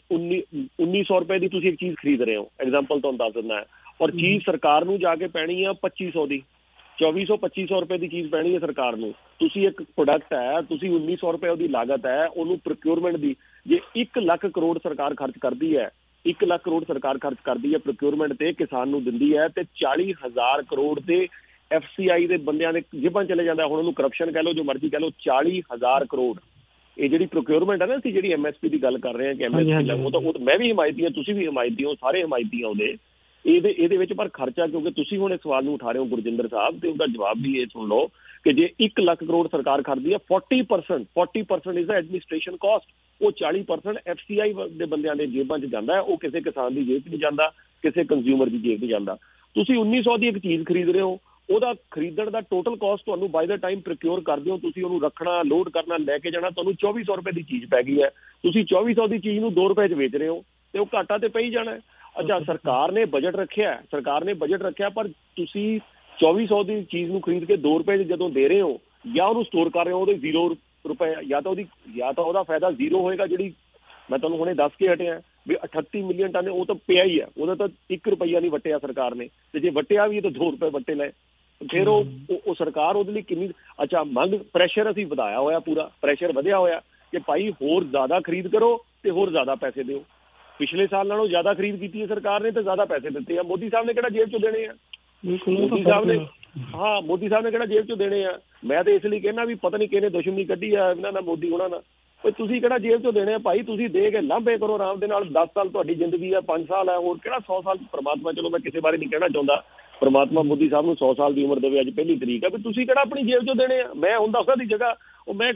1900 ਰੁਪਏ ਦੀ ਤੁਸੀਂ ਇੱਕ ਚੀਜ਼ ਖਰੀਦ ਰਹੇ ਹੋ, ਐਗਜ਼ਾਮਪਲ ਤੁਹਾਨੂੰ ਦੱਸ ਦਿੰਦਾ ਹੈ, ਔਰ ਚੀਜ਼ ਸਰਕਾਰ ਨੂੰ ਜਾ ਕੇ ਪੈਣੀ ਆ 2500 ਦੀ, 2400-2500 ਰੁਪਏ ਦੀ ਚੀਜ਼ ਪੈਣੀ ਹੈ ਸਰਕਾਰ ਨੂੰ। ਤੁਸੀਂ ਇੱਕ ਪ੍ਰੋਡਕਟ ਹੈ, ਤੁਸੀਂ 1900 ਰੁਪਏ ਉਹਦੀ ਲਾਗਤ ਹੈ, ਉਹਨੂੰ ਪ੍ਰੋਕਿਊਰਮੈਂਟ ਦੀ ਜੇ 1 ਲੱਖ ਕਰੋੜ ਸਰਕਾਰ ਖਰਚ ਕਰਦੀ ਹੈ, 1 ਲੱਖ ਕਰੋੜ ਸਰਕਾਰ ਖਰਚ ਕਰਦੀ ਹੈ ਪ੍ਰੋਕਿਊਰਮੈਂਟ ਤੇ, ਕਿਸਾਨ ਨੂੰ ਦਿੰਦੀ ਹੈ, ਤੇ 40,000 ਕਰੋੜ ਤੇ FCI ਦੇ ਬੰਦਿਆਂ ਦੇ ਜੇਬਾਂ ਚਲੇ ਜਾਂਦਾ। ਹੁਣ ਉਹਨੂੰ ਕਰਪਸ਼ਨ ਕਹਿ ਲਓ, ਜੋ ਮਰਜ਼ੀ ਕਹਿ ਲਓ, 40,000 ਕਰੋੜ ਇਹ ਜਿਹੜੀ ਪ੍ਰੋਕਿਊਰਮੈਂਟ ਹੈ ਨਾ, ਅਸੀਂ ਜਿਹੜੀ MSP ਦੀ ਗੱਲ ਕਰ ਰਹੇ ਹਾਂ ਕਿ MSP, ਉਹ ਤਾਂ ਮੈਂ ਵੀ ਹਮਾਇਤੀ ਹਾਂ, ਤੁਸੀਂ ਵੀ ਹਮਾਇਤੀ ਹੋ, ਸਾਰੇ ਹਮਾਇਤੀ ਆ ਉਹਦੇ ਇਹਦੇ ਵਿੱਚ। ਪਰ ਖਰਚਾ, ਕਿਉਂਕਿ ਤੁਸੀਂ ਹੁਣ ਇਸ ਸਵਾਲ ਨੂੰ ਉਠਾ ਰਹੇ ਹੋ ਗੁਰਜਿੰਦਰ ਸਾਹਿਬ, ਤੇ ਉਹਦਾ ਜਵਾਬ ਵੀ ਇਹ ਸੁਣ ਲਓ ਕਿ ਜੇ 1 ਲੱਖ ਕਰੋੜ ਸਰਕਾਰ ਖਰਚਦੀ ਹੈ, 40% ਇਜ਼ ਦਾ ਐਡਮਿਨਿਸਟ੍ਰੇਸ਼ਨ ਕਾਸਟ। ਉਹ 40% FCI ਦੇ ਬੰਦਿਆਂ ਦੇ ਜੇਬਾਂ 'ਚ ਜਾਂਦਾ ਹੈ, ਉਹ ਕਿਸੇ ਕਿਸਾਨ ਦੀ ਜੇਬ 'ਚ ਨਹੀਂ ਜਾਂਦਾ, ਕਿਸੇ ਕੰਜ਼ਿਊਮਰ ਦੀ ਜੇਬ 'ਚ ਜਾਂਦਾ। ਤੁਸੀਂ 1900 ਦੀ ਇੱਕ ਚੀਜ਼ ਖਰੀਦ ਰਹੇ ਹੋ, ਉਹਦਾ ਖਰੀਦਣ ਦਾ ਟੋਟਲ ਕਾਸਟ ਤੁਹਾਨੂੰ ਬਾਈ ਦਾ ਟਾਈਮ ਪ੍ਰੋਕਿਊਰ ਕਰਦੇ ਹੋ, ਤੁਸੀਂ ਉਹਨੂੰ ਰੱਖਣਾ, ਲੋਡ ਕਰਨਾ, ਲੈ ਕੇ ਜਾਣਾ, ਤੁਹਾਨੂੰ 2400 ਰੁਪਏ ਦੀ ਚੀਜ਼ ਪੈ ਗਈ ਹੈ। ਤੁਸੀਂ 2400 ਦੀ ਚੀਜ਼ ਨੂੰ 2 ਰੁਪਏ 'ਚ ਵੇਚ ਰਹੇ ਹੋ, ਤੇ ਉਹ ਘਾਟਾ ਤੇ ਪੈ ਹੀ ਜਾਣਾ। ਅੱਛਾ, ਸਰਕਾਰ ਨੇ ਬਜਟ ਰੱਖਿਆ, ਪਰ ਤੁਸੀਂ 2400 ਦੀ ਚੀਜ਼ ਨੂੰ ਖਰੀਦ ਕੇ 2 ਰੁਪਏ 'ਚ ਜਦੋਂ ਦੇ ਰਹੇ ਹੋ, ਜਾਂ ਉਹਨੂੰ ਸਟੋਰ ਕਰ ਰਹੇ ਹੋ, ਉਹਦੇ 0 ਰੁਪਏ, ਜਾਂ ਤਾਂ ਉਹਦਾ ਫਾਇਦਾ 0 ਹੋਏਗਾ। ਜਿਹੜੀ ਮੈਂ ਤੁਹਾਨੂੰ ਹੁਣੇ ਦੱਸ ਕੇ ਹਟਿਆ ਵੀ 38 ਮਿਲੀਅਨ ਟਨ ਉਹ ਤਾਂ ਪਿਆ ਹੀ ਹੈ, ਉਹਦਾ ਤਾਂ 1 ਰੁਪਈਆ ਨਹੀਂ ਵੱਟਿਆ ਸਰਕਾਰ ਨੇ, ਤੇ ਜੇ ਵੱਟਿਆ ਵੀ ਤਾਂ 2 ਰੁਪਏ ਵੱਟੇ ਲਏ। ਫਿਰ ਉਹ ਸਰਕਾਰ ਉਹਦੇ ਲਈ ਕਿੰਨੀ, ਅੱਛਾ ਮੰਗ, ਪ੍ਰੈਸ਼ਰ ਅਸੀਂ ਵਧਾਇਆ ਹੋਇਆ, ਪੂਰਾ ਪ੍ਰੈਸ਼ਰ ਵਧਿਆ ਹੋਇਆ ਕਿ ਭਾਈ ਹੋਰ ਜ਼ਿਆਦਾ ਖਰੀਦ ਕਰੋ ਤੇ ਹੋਰ ਜ਼ਿਆਦਾ ਪੈਸੇ ਦਿਓ। ਪਿਛਲੇ ਸਾਲ ਨਾਲੋਂ ਜ਼ਿਆਦਾ ਖਰੀਦ ਕੀਤੀ ਹੈ ਸਰਕਾਰ ਨੇ ਤੇ ਜ਼ਿਆਦਾ ਪੈਸੇ ਦਿੱਤੇ ਆ। ਮੋਦੀ ਸਾਹਿਬ ਨੇ ਕਿਹੜਾ ਜੇਬ 'ਚੋਂ ਦੇਣੇ ਆ? ਮੋਦੀ ਸਾਹਿਬ ਨੇ ਕਿਹੜਾ ਜੇਬ 'ਚੋਂ ਦੇਣੇ ਆ? ਮੈਂ ਤਾਂ ਇਸ ਲਈ ਕਹਿੰਦਾ ਵੀ ਪਤਾ ਨਹੀਂ ਕਿਹਨੇ ਦੁਸ਼ਮਣੀ ਕੱਢੀ ਆ ਇਹਨਾਂ ਨਾਲ, ਮੋਦੀ ਹੋਣਾ ਨਾਲ। ਤੁਸੀਂ ਕਿਹੜਾ ਜੇਬ 'ਚੋਂ ਦੇਣੇ ਆ ਭਾਈ? ਤੁਸੀਂ ਦੇ ਕੇ ਲਾਂਭੇ ਕਰੋ ਆਰਾਮ ਦੇ ਨਾਲ। 10 ਸਾਲ ਤੁਹਾਡੀ ਜ਼ਿੰਦਗੀ ਆ, 5 ਸਾਲ ਹੈ, ਹੋਰ ਕਿਹੜਾ 100 ਸਾਲ? ਪਰਮਾਤਮਾ, ਚਲੋ ਮੈਂ ਕਿਸੇ ਬਾਰੇ ਨਹੀਂ ਕਹਿਣਾ ਚਾਹੁੰਦਾ, ਪਰਮਾਤਮਾ ਮੋਦੀ ਸਾਹਿਬ ਨੂੰ 100 ਸਾਲ ਦੀ ਉਮਰ ਦੇਵੇ। ਅੱਜ 1 ਤਰੀਕ ਆ, ਵੀ ਤੁਸੀਂ ਕਿਹੜਾ ਆਪਣੀ ਜੇਬ 'ਚੋਂ ਦੇਣੇ ਆ? ਮੈਂ ਹੁੰਦਾ ਉਹਨਾਂ ਦੀ ਜਗ੍ਹਾ, ਉਹ ਮੈਂ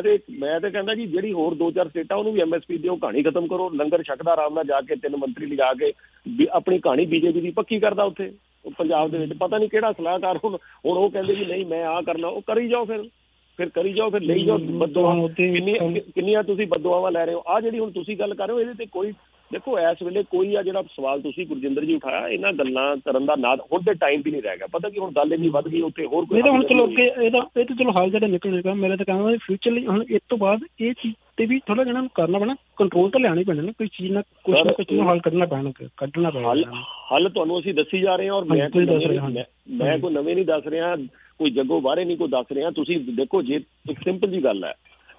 ਤੇ ਕਹਿੰਦਾ ਜੀ ਜਿਹੜੀ ਹੋਰ 2-4 ਸਟੇਟਾਂ ਉਹਨੂੰ ਵੀ MSP ਦਿਓ, ਕਹਾਣੀ ਖਤਮ ਕਰੋ। ਲੰਗਰ ਛਕਦਾ ਆਰਾਮ ਨਾਲ ਜਾ ਕੇ, 3 ਮੰਤਰੀ ਲਿਜਾ ਕੇ ਆਪਣੀ ਕਹਾਣੀ BJP ਦੀ ਪੱਕੀ ਕਰਦਾ ਉੱਥੇ ਪੰਜਾਬ ਦੇ ਵਿੱਚ। ਪਤਾ ਨਹੀਂ ਕਿਹੜਾ ਸਲਾਹਕਾਰ ਹੁਣ ਉਹ ਕਹਿੰਦੇ ਜੀ ਨਹੀਂ ਮੈਂ ਆਹ ਕਰਨਾ, ਉਹ ਕਰੀ ਜਾਓ, ਫਿਰ ਕਰੀ ਜਾਓ, ਫਿਰ ਲਈ ਜਾਓ ਬਦਦੁਆਵਾਂ। ਕਿੰਨੀਆਂ ਤੁਸੀਂ ਬਦਦੁਆਵਾਂ ਲੈ ਰਹੇ ਹੋ? ਆਹ ਜਿਹੜੀ ਹੁਣ ਤੁਸੀਂ ਗੱਲ ਕਰ ਰਹੇ ਹੋ, ਇਹਦੇ ਤੇ ਕੋਈ, ਦੇਖੋ ਇਸ ਵੇਲੇ ਕੋਈ ਆ ਜਿਹੜਾ ਸਵਾਲ ਤੁਸੀਂ ਗੁਰਜਿੰਦਰ ਜੀ ਉਠਾਇਆ, ਇਹਨਾਂ ਗੱਲਾਂ ਕਰਨ ਦਾ ਨਾ ਹੁਣ ਤੇ ਟਾਈਮ ਵੀ ਨਹੀਂ ਰਹਿ ਗਿਆ। ਪਤਾ ਕੀ ਹੁਣ ਗੱਲ ਇੰਨੀ ਵੱਧ ਗਈ ਉੱਥੇ, ਹੋਰ ਕੋਈ ਹੁਣ ਚਲੋ ਇਹ ਤਾਂ ਚਲੋ ਹਾਲ ਜਿਹੜਾ ਨਿਕਲੇਗਾ। ਮੇਰਾ ਤਾਂ ਕਹਿੰਦਾ ਫਿਊਚਰ ਲਈ ਹੁਣ ਇਸ ਤੋਂ ਬਾਅਦ ਇਹ ਚੀਜ਼ ਤੇ ਵੀ ਥੋੜਾ ਜਿਹਾ ਕਰਨਾ ਪੈਣਾ, ਕੰਟਰੋਲ ਤਾਂ ਲਿਆਉਣਾ ਹੀ ਪੈਣਾ ਨਾ, ਕੋਈ ਚੀਜ਼ ਨਾਲ ਕੁਛ ਨਾ ਕੁਛ ਨੂੰ ਹੱਲ ਕੱਢਣਾ ਪੈਣਾ। ਹੱਲ ਤੁਹਾਨੂੰ ਅਸੀਂ ਦੱਸੀ ਜਾ ਰਹੇ ਹਾਂ, ਔਰ ਮੈਂ ਕੋਈ ਨਵੇਂ ਨਹੀਂ ਦੱਸ ਰਿਹਾ, ਕੋਈ ਜੱਗੋਂ ਬਾਹਰੇ ਨਹੀਂ ਕੋਈ ਦੱਸ ਰਿਹਾ। ਤੁਸੀਂ ਦੇਖੋ, ਜੇ ਇੱਕ ਸਿੰਪਲ ਜੀ ਗੱਲ ਹੈ,